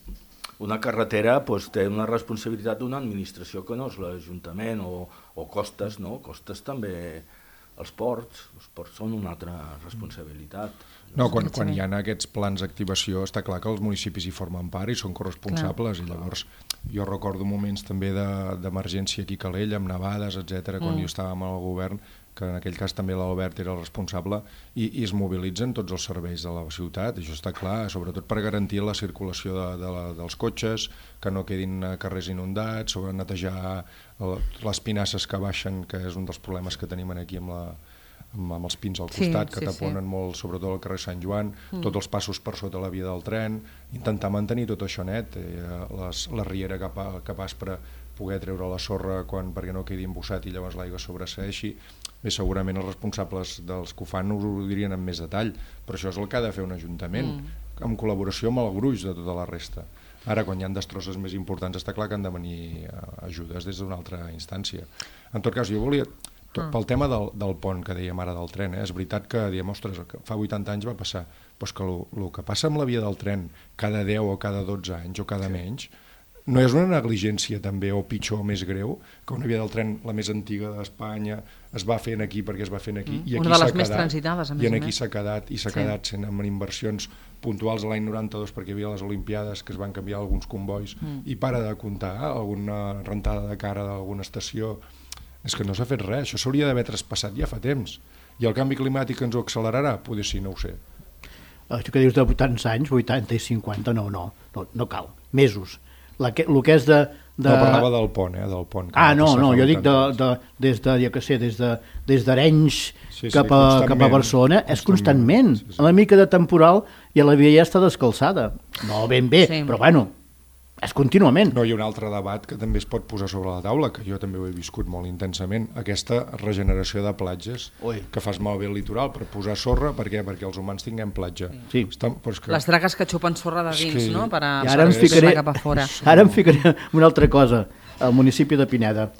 una carretera, doncs té una responsabilitat d'una administració que no és l'Ajuntament, o, o costes, no? Costes també, els ports, els ports són una altra responsabilitat. No, quan, quan hi ha aquests plans d'activació està clar que els municipis hi formen part i són corresponsables, clar. I llavors jo recordo moments també d'emergència aquí a Calella, amb nevades, etcètera, quan mm. jo estava amb el govern, que en aquell cas també l'Albert era el responsable, i, i es mobilitzen tots els serveis de la ciutat, això està clar, sobretot per garantir la circulació de, de la, dels cotxes, que no quedin carrers inundats, o netejar les pinasses que baixen, que és un dels problemes que tenim aquí amb, la, amb, amb els pins al costat, sí, que sí, taponen sí. molt, sobretot al carrer Sant Joan, mm. tots els passos per sota la via del tren, intentar mantenir tot això net, eh, les, la riera cap a, cap a Aspre, poder treure la sorra quan, perquè no quedi embussat i llavors l'aigua sobreseeixi. Bé, segurament els responsables dels que ho fan us ho dirien amb més detall, però això és el que ha de fer un ajuntament, mm. en col·laboració amb el gruix de tota la resta. Ara, quan hi ha destrosses més importants, està clar que han de venir ajudes des d'una altra instància. En tot cas, jo volia, tot, mm. pel tema del, del pont que dèiem ara del tren, eh, és veritat que diem, ostres, que fa vuitanta anys va passar, però és que el que passa amb la via del tren cada deu o cada dotze anys o cada sí. menys, no és una negligència també, o pitjor, o més greu, que una via del tren, la més antiga d'Espanya, es va fent aquí perquè es va fent aquí, mm. i aquí una de les més quedat, transitades, a més i a aquí més. s'ha quedat, i s'ha sí. quedat sent amb inversions puntuals a l'any noranta-dos perquè hi havia les Olimpiades, que es van canviar alguns combois, mm. i para de comptar alguna rentada de cara d'alguna estació. És que no s'ha fet res, això s'hauria d'haver traspassat ja fa temps. I el canvi climàtic ens ho accelerarà? Poder sí, no ho sé. Això que dius de tants anys, vuitanta i cinquanta, no, no, no, no cal. Mesos. La que, el que és de, de... No, parlava del pont, eh, del pont. Ah, no, no, jo dic de, de, des de, jo què sé, des de, des d'Arenys sí, sí, cap, a, cap a Barcelona, és constantment. Sí, sí. Una mica de temporal i la via ja està descalçada. No ben bé, sí. però bueno, és contínuament. No, hi ha un altre debat que també es pot posar sobre la taula, que jo també ho he viscut molt intensament, aquesta regeneració de platges, Ui. que fas malbé el litoral per posar sorra, per què? Perquè els humans tinguem platja. Sí. Està, que... Les dragues que xupen sorra de dins, que... no? Per a, I ara em ficaré, cap a fora. Ara em ficaré una altra cosa, al municipi de Pineda.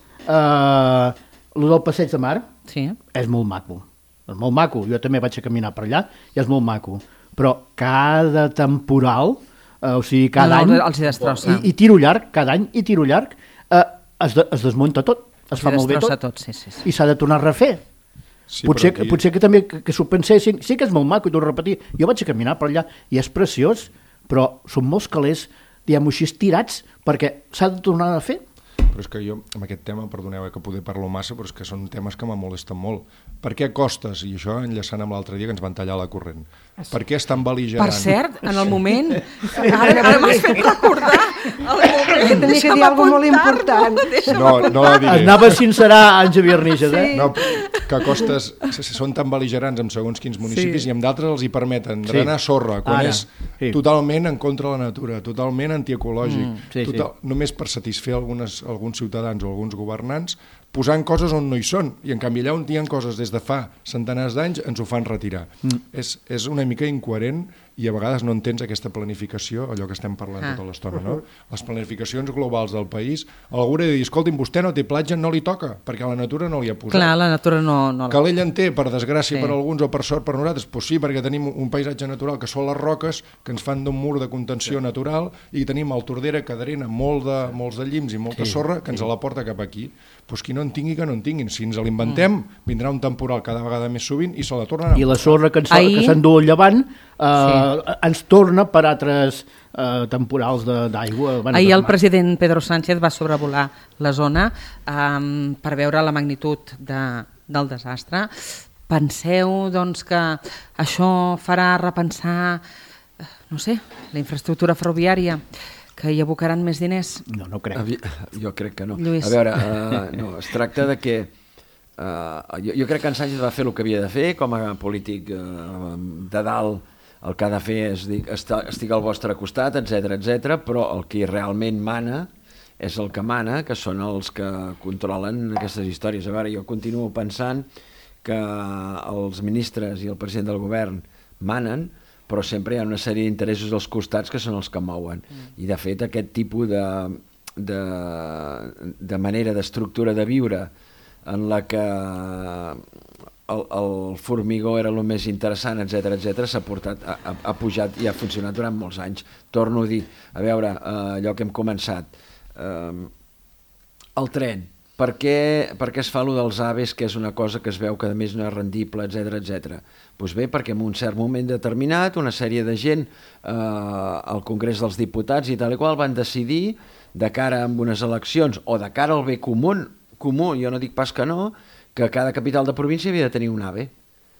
Uh, el del passeig de Mar sí. és molt maco. És molt maco, jo també vaig a caminar per allà i és molt maco. Però cada temporal... Uh, o sigui, cada no, any, els hi destrossa. I, i tiro llarg, cada any, i tiro llarg, uh, es, de, es desmunta tot, es els fa molt bé tot, tot sí, sí, sí. i s'ha de tornar a refer. Sí, potser, aquí... potser que també que, que s'ho pensessin, sí que és molt maco, i torno a repetir, jo vaig a caminar per allà, i és preciós, però són molts calés, diguem-ho així, tirats, perquè s'ha de tornar a fer. Però és que jo, amb aquest tema, perdoneu que poder parlo massa, però és que són temes que me molesten molt. Per què costes, i això enllaçant amb l'altre dia que ens van tallar la corrent, per què estan bel·ligerant? Per cert, en el moment, ara, ara m'has fet recordar el moment, tenia que dir alguna molt important. No, no la diré. Anava a sincerar en Xavier Níger, eh? No, que costes, són tan bel·ligerants amb segons quins municipis sí. i amb d'altres els hi permeten drenar sí. sorra, quan ara, és sí. totalment en contra de la natura, totalment antiecològic, mm, sí, total, sí. només per satisfer algunes, alguns ciutadans o alguns governants, posant coses on no hi són, i en canvi allà on hi ha coses des de fa centenars d'anys ens ho fan retirar. Mm. És, és una mica incoherent i a vegades no entens aquesta planificació, allò que estem parlant Ah. tota l'estona, no? Les planificacions globals del país, algú hauria de dir, escolti'm, vostè no té platja, no li toca, perquè la natura no li ha posat. Clar, la natura no... no... Calella en té, per desgràcia Sí. per alguns o per sort per nosaltres, doncs sí, perquè tenim un paisatge natural que són les roques, que ens fan d'un mur de contenció natural, i tenim el Tordera que drena molt de, molts de llims i molta Sí, sorra que ens la porta cap aquí. Doncs qui no en tingui, que no en tinguin. Si ens l'inventem, vindrà un temporal cada vegada més sovint i se la tornen a... I la sorra que ens- Ahir- que s'endú al llevant eh, Sí. ens torna per altres eh, temporals de- d'aigua. Bueno, Ahir de el mar. president Pedro Sánchez va sobrevolar la zona um, per veure la magnitud de, del desastre. Penseu doncs, que això farà repensar, eh, no sé, la infraestructura ferroviària, que hi abocaran més diners? No, no crec. Avi- Jo crec que no. Lluís. A veure, uh, no, es tracta de que uh, jo, jo crec que en Sánchez va fer el que havia de fer com a polític uh, de dalt. El que ha de fer és dir, estar, estic al vostre costat, etc etc. Però el que realment mana és el que mana, que són els que controlen aquestes històries. A veure, jo continuo pensant que els ministres i el president del govern manen, però sempre hi ha una sèrie d'interessos als costats que són els que mouen. I, de fet, aquest tipus de, de, de manera, d'estructura de viure en la que el, el formigó era el més interessant, etc etc, s'ha portat, ha, ha, ha pujat i ha funcionat durant molts anys. Torno a dir, a veure, eh, allò que hem començat, eh, el tren, per què, per què es fa allò dels AVEs, que és una cosa que es veu que a més no és rendible, etc etc. Doncs bé, perquè en un cert moment determinat una sèrie de gent eh, al Congrés dels Diputats i tal i qual van decidir, de cara a unes eleccions o de cara al bé comú, comú, jo no dic pas que no, que cada capital de província havia de tenir un AVE.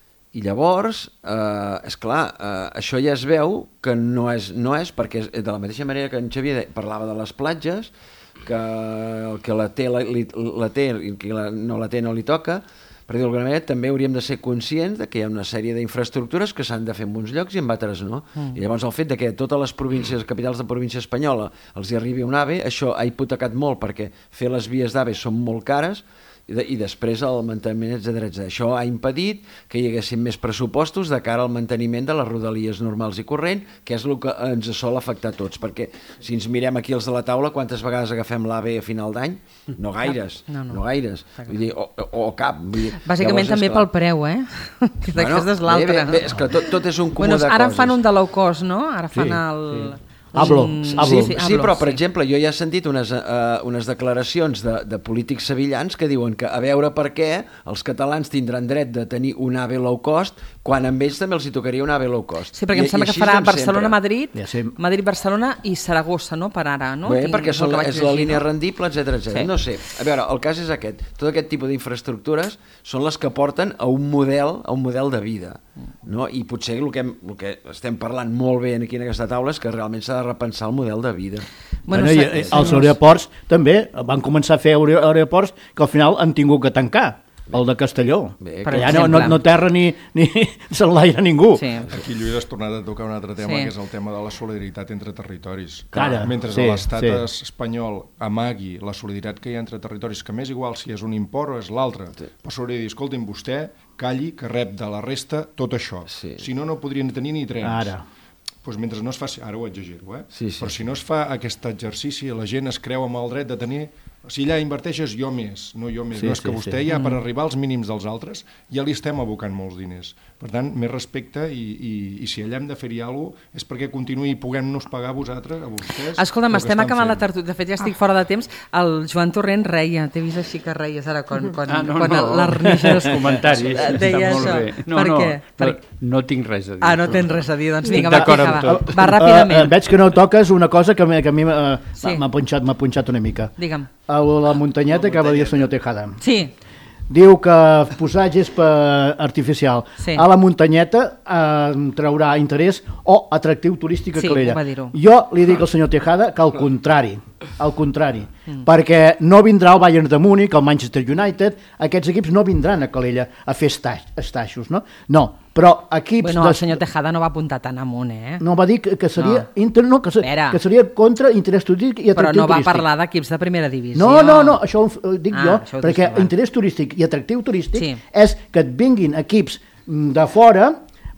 I llavors, eh, esclar, eh, això ja es veu que no és, no és perquè és, de la mateixa manera que en Xavier parlava de les platges, que el que la té, la, la té i el que la, no la té no li toca, per dir-ho d'alguna manera, també hauríem de ser conscients de que hi ha una sèrie d'infraestructures que s'han de fer en uns llocs i en altres no. Mm. I llavors el fet de que a totes les províncies, capitals de província espanyola els hi arribi un AVE, això ha hipotecat molt perquè fer les vies d'AVE són molt cares i, de, i després el manteniment, etcètera etcètera. Això ha impedit que hi haguessin més pressupostos de cara al manteniment de les rodalies normals i corrent, que és el que ens sol afectar a tots, perquè si ens mirem aquí els de la taula, quantes vegades agafem l'AVE a final d'any? No gaires, no, no. no gaires. Vull dir, o, o, o cap. Vull dir, Bàsicament llavors, també esclar, pel preu, eh? Que Bueno, aquesta és l'altra. bé, bé, és que tot, tot és un cúmul bueno, de ara coses. fan un de low cost, no? Ara fan Sí, el... sí. Hablo, un- hablo. Sí, sí, però, per exemple, jo ja he sentit unes, uh, unes declaracions de, de polítics sevillans que diuen que a veure per què els catalans tindran dret de tenir un AVE low cost quan amb ells també els hi tocaria un AVE low cost. Sí, perquè I, em sembla i que així farà anem Barcelona-Madrid, Ja sé. Madrid-Barcelona i Saragossa, no? Per ara, no? Bé, Tinc- perquè és el són, que vaig és la llegir, línia no? rendible, etcètera etcètera. Sí. No sé, a veure, el cas és aquest. Tot aquest tipus d'infraestructures són les que porten a un model, a un model de vida. No? I potser el que, hem, el que estem parlant molt bé aquí en aquesta taula és que realment s'ha de repensar el model de vida. Bueno, bueno, i, i, els aeroports també van començar a fer aere- aeroports que al final han tingut que tancar. El de Castelló, Bé, per que allà no, no, no terra ni, ni s'enlaira ningú. Sí. Aquí, Lluís, has tornat a tocar un altre tema, Sí. que és el tema de la solidaritat entre territoris. Cara, Mentre sí, l'estat sí. espanyol amagui la solidaritat que hi ha entre territoris, que m'és igual si és un import o és l'altre, sí. però s'hauria de dir, escolti'm, vostè calli que rep de la resta tot això. Sí. Si no, no podrien tenir ni trens. Ara. Doncs mentre no es faci, ara ho exagero, eh? Sí, sí. Però si no es fa aquest exercici, la gent es creu amb el dret de tenir... Si allà inverteixes, jo més, no jo més. Sí, no, és que sí, vostè sí. ja, per Mm. arribar als mínims dels altres, ja li estem abocant molts diners. Per tant, més respecte i, i, i si allà hem de fer-hi alguna cosa és perquè continuï i puguem-nos pagar a vosaltres, a vostès... Escolta'm, el que estem estan acabant la fent. tertúlia. De fet, ja estic fora de temps. El Joan Torrent reia. T'he vist així que reies ara quan, quan, Ah, no, quan no, l'Arnixes els comentaris, deia està molt això. bé. No, per no, què? Per... no, no tinc res a dir. Ah, no tens res a dir. Doncs vinga, Estic va, d'acord amb va, tot. va ràpidament. Uh, uh, veig que no toques una cosa que, me- que a mi uh, Sí. m'ha punxat, m'ha punxat una mica. Digue'm. A la muntanyeta que va dir el senyor Tejada. Sí. Diu que posar gespa artificial Sí. a la muntanyeta eh, traurà interès o atractiu turístic a Sí, Calella. ho va dir-ho. Jo li dic al senyor Tejada que al contrari, al contrari, Mm. perquè no vindrà el Bayern de Múnich, el Manchester United, aquests equips no vindran a Calella a fer estaix, estaixos, no? No, però equips... Bueno, de- el senyor Tejada no va apuntar tan amunt, eh? No, va dir que, que seria, No. inter, no, que, se, Espera. que seria contra interès turístic i Però atractiu no va turístic. parlar d'equips de primera divisió. No, no, no, això ho f- ho dic Ah, jo, això ho perquè dius tu, va. interès turístic i atractiu turístic Sí. és que et vinguin equips mm, de fora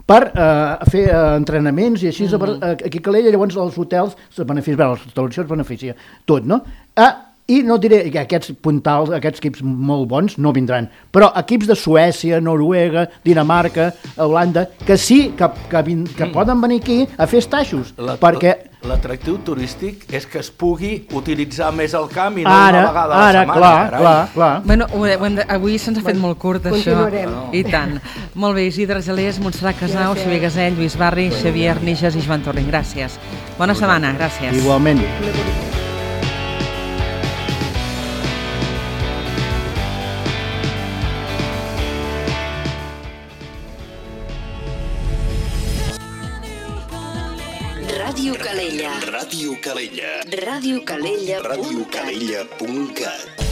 per uh, fer uh, entrenaments i així, mm-hmm. uh, aquí a Calella, llavors els hotels se beneficien, les instal·lacions beneficia tot, no? Uh, I no diré que aquests puntals, aquests equips molt bons no vindran, però equips de Suècia, Noruega, Dinamarca, Holanda, que sí que, que, vin, que mm. poden venir aquí a fer estaixos, la, perquè... L'atractiu turístic és que es pugui utilitzar més el camp i no ara, una vegada a la ara, setmana. Clar, clar, clar. Bueno, ho, ho hem de, avui se'ns ha fet bueno, molt curt, això. Continuarem. I tant. Molt bé, Isidre Gelés, Montserrat Casau, Xavier Gasell, Lluís Barri, Xavier Arnixes i Joan Torrent. Gràcies. Bona setmana, gràcies. Igualment. Ràdio Calella. Ràdio Calella. Ràdio Calella. Ràdio Calella punt cat.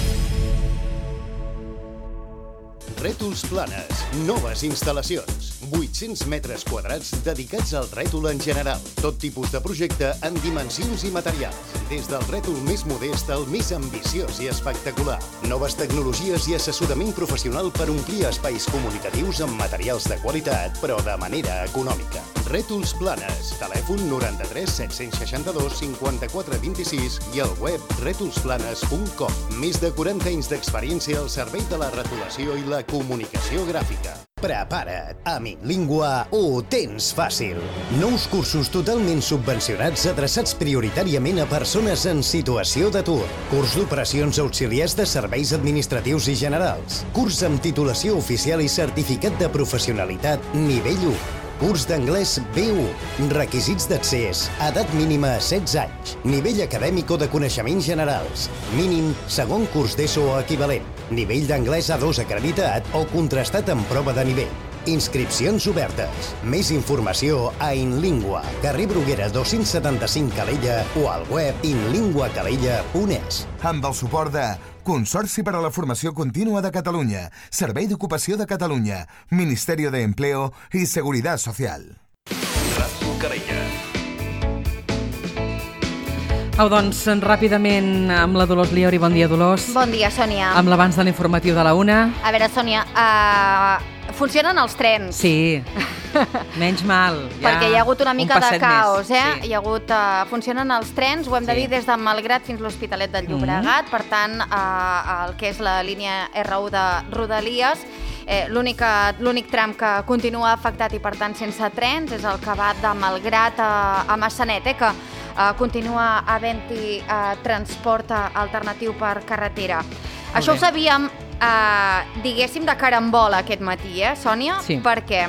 Rètols Planes, noves instal·lacions. vuit-cents metres quadrats dedicats al rètol en general. Tot tipus de projecte en dimensions i materials. Des del rètol més modest al més ambiciós i espectacular. Noves tecnologies i assessorament professional per omplir espais comunicatius amb materials de qualitat, però de manera econòmica. Rètols Planes. Telèfon noranta-tres set-cents seixanta-dos cinquanta-quatre vint-i-sis i al web rètols planes punt com. Més de quaranta anys d'experiència al servei de la retolació i la comunicació gràfica. Prepara't, amb InLingua ho tens fàcil. Nous cursos totalment subvencionats adreçats prioritàriament a persones en situació d'atur. Curs d'operacions auxiliars de serveis administratius i generals. Curs amb titulació oficial i certificat de professionalitat nivell u. Curs d'anglès B u. Requisits d'accés. Edat mínima a setze anys. Nivell acadèmic o de coneixements generals. Mínim segon curs d'ESO o equivalent. Nivell d'anglès A dos acreditat o contrastat en prova de nivell. Inscripcions obertes. Més informació a InLingua, carrer Bruguera dos-cents setanta-cinc Calella o al web inlingua calella punt es. Amb el suport de Consorci per a la Formació Contínua de Catalunya, Servei d'Ocupació de Catalunya, Ministerio de Empleo i Seguridad Social. Ràdio Calella. Au, doncs, ràpidament amb la Dolors Liori. Bon dia, Dolors. Bon dia, Sònia. Amb l'abans de l'informatiu de la una. A veure, Sònia, uh, funcionen els trens. Sí, menys mal. Ja perquè hi ha hagut una mica un de caos, més. eh? Sí. Hi ha hagut, uh, funcionen els trens, ho hem de Sí. dir, des de Malgrat fins l'Hospitalet del Llobregat, mm-hmm. per tant, uh, el que és la línia erre u de Rodalies, eh, l'únic tram que continua afectat i, per tant, sense trens és el que va de Malgrat a, a Massanet, eh, que Uh, continua havent-hi uh, transport alternatiu per carretera. Molt Això bé. Ho sabíem, uh, diguéssim, de carambola aquest matí, eh, Sònia? Sí. Perquè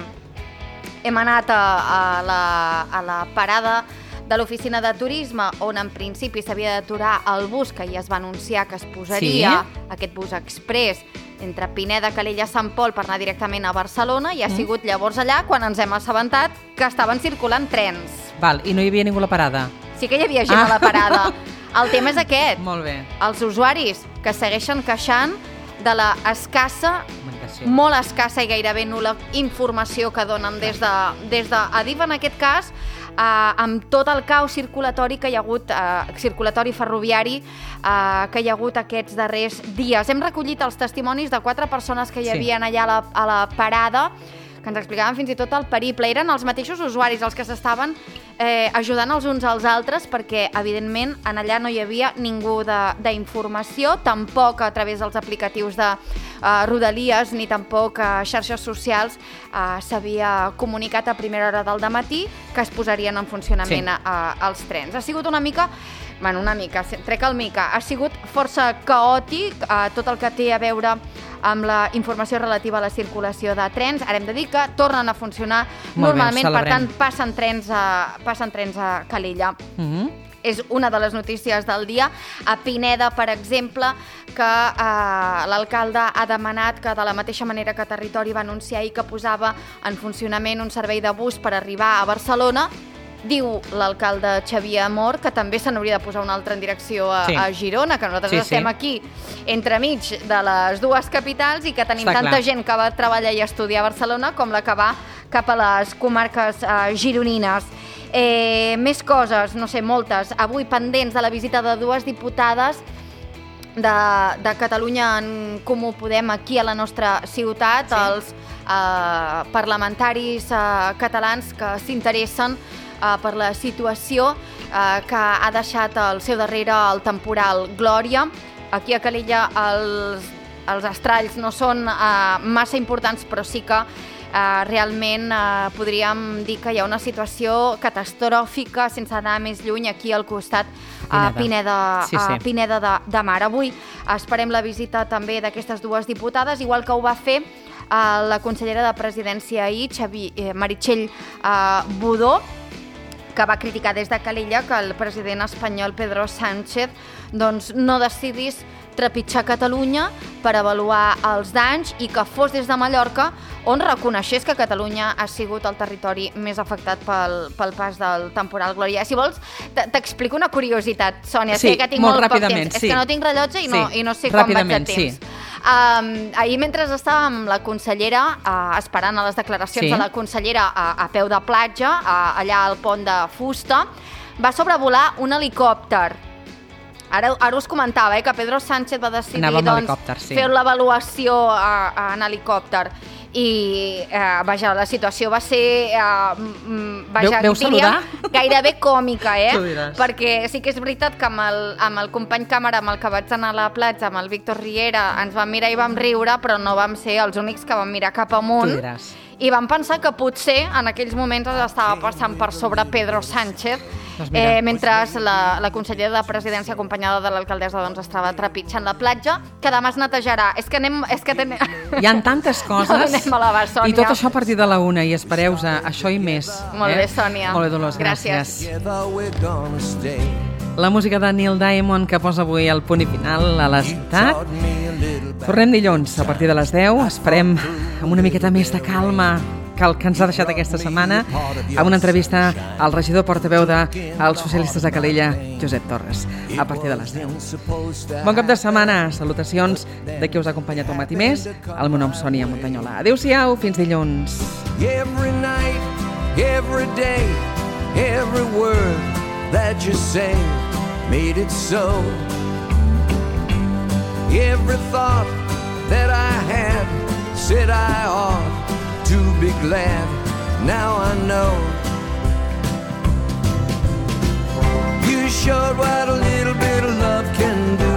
hem anat a, a, la, a la parada de l'oficina de turisme, on en principi s'havia d'aturar el bus que ja es va anunciar que es posaria, sí. aquest bus express, entre Pineda, Calella, Sant Pol, per anar directament a Barcelona, i ha mm. sigut llavors allà quan ens hem assabentat que estaven circulant trens. Val, i no hi havia ningú a la parada? Sí que hi havia gent ah. a la parada. El tema és aquest. Molt bé. Els usuaris que segueixen queixant de la escassa, molt escassa i gairebé nul·la informació que donen des de, des de Adif, en aquest cas, eh, amb tot el caos circulatori que hi ha hagut, eh, circulatori ferroviari, eh, que hi ha hagut aquests darrers dies. Hem recollit els testimonis de quatre persones que hi havien allà a la, a la parada, que ens explicaven fins i tot el periple. Eren els mateixos usuaris els que s'estaven eh, ajudant els uns als altres, perquè, evidentment, en allà no hi havia ningú d'informació, tampoc a través dels aplicatius de eh, Rodalies, ni tampoc a xarxes socials eh, s'havia comunicat a primera hora del dematí que es posarien en funcionament sí. a, a, els trens. Ha sigut una mica... Bueno, una mica, trec el mica. Ha sigut força caòtic, eh, tot el que té a veure amb la informació relativa a la circulació de trens. Ara hem de dir que tornen a funcionar Molt normalment, bé, per tant, passen trens a, passen trens a Calella. Mm-hmm. És una de les notícies del dia. A Pineda, per exemple, que eh, l'alcalde ha demanat que, de la mateixa manera que Territori va anunciar i que posava en funcionament un servei de bus per arribar a Barcelona, diu l'alcalde Xavier Amor que també se n'hauria de posar un altre en direcció a, sí. a Girona, que nosaltres sí, estem sí. aquí entremig de les dues capitals i que tenim Està tanta clar. gent que va treballar i estudiar a Barcelona com la que va cap a les comarques eh, gironines. Eh, més coses, no sé, moltes. Avui pendents de la visita de dues diputades de, de Catalunya en Comú Podem aquí a la nostra ciutat, sí. els eh, parlamentaris eh, catalans que s'interessen eh, per la situació eh, que ha deixat al seu darrere el temporal Glòria. Aquí a Calella els, els estralls no són eh, massa importants, però sí que eh, realment eh, podríem dir que hi ha una situació catastròfica, sense anar més lluny, aquí al costat a Pineda, sí, sí. a Pineda de, de Mar. Avui esperem la visita també d'aquestes dues diputades, igual que ho va fer eh, la consellera de Presidència ahir, Xavi, eh, Meritxell eh, Budó, que va criticar des de Calella que el president espanyol Pedro Sánchez doncs, no decidís trepitjar Catalunya per avaluar els danys i que fos des de Mallorca on reconeixés que Catalunya ha sigut el territori més afectat pel, pel pas del temporal Glòria. Si vols, t'explico una curiositat, Sònia. Sí, sé que tinc molt, molt ràpidament. poc temps. Sí. És que no tinc rellotge i no, sí. i no sé quan vaig de temps. Sí. Um, ahir, mentre estàvem la consellera uh, esperant a les declaracions sí. de la consellera a, a peu de platja, uh, allà al pont de Fusta, va sobrevolar un helicòpter. Ara, ara us comentava eh, que Pedro Sánchez va decidir doncs, sí. fer l'avaluació uh, en helicòpter. I eh, vaja, la situació va ser eh, vaja, veu, veu saludar? Gairebé còmica, eh? Tu perquè sí que és veritat que amb el, amb el company càmera amb el que vaig anar a la platja, amb el Víctor Riera, ens vam mirar i vam riure, però no vam ser els únics que vam mirar cap amunt. I vam pensar que potser en aquells moments es estava passant per sobre Pedro Sánchez, doncs eh, mentre la, la consellera de Presidència acompanyada de l'alcaldessa doncs, estava trepitjant la platja, que demà es netejarà. És que anem... És que ten... Hi ha tantes coses no anem a la Sònia. I tot això a partir de la una, i espereu-vos a això i més. Molt eh? bé, Sònia. Molt bé, Dolors, gràcies. gràcies. La música de Neil Diamond que posa avui el punt i final a la ciutat. Tornem dilluns a partir de les deu. Esperem amb una miqueta més de calma que el que ens ha deixat aquesta setmana, amb una entrevista al regidor portaveu dels socialistes de Calella, Josep Torres, a partir de les deu. Bon cap de setmana, salutacions de qui us ha acompanyat un matí més. El meu nom és Sònia Montanyola. Adéu-siau, fins dilluns. Every night, every day, every word that you say made it so. Every thought that I had said I ought to be glad. Now I know you showed what a little bit of love can do.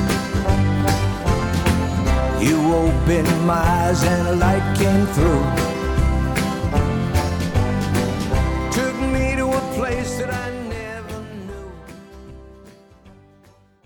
You opened my eyes and a light came through.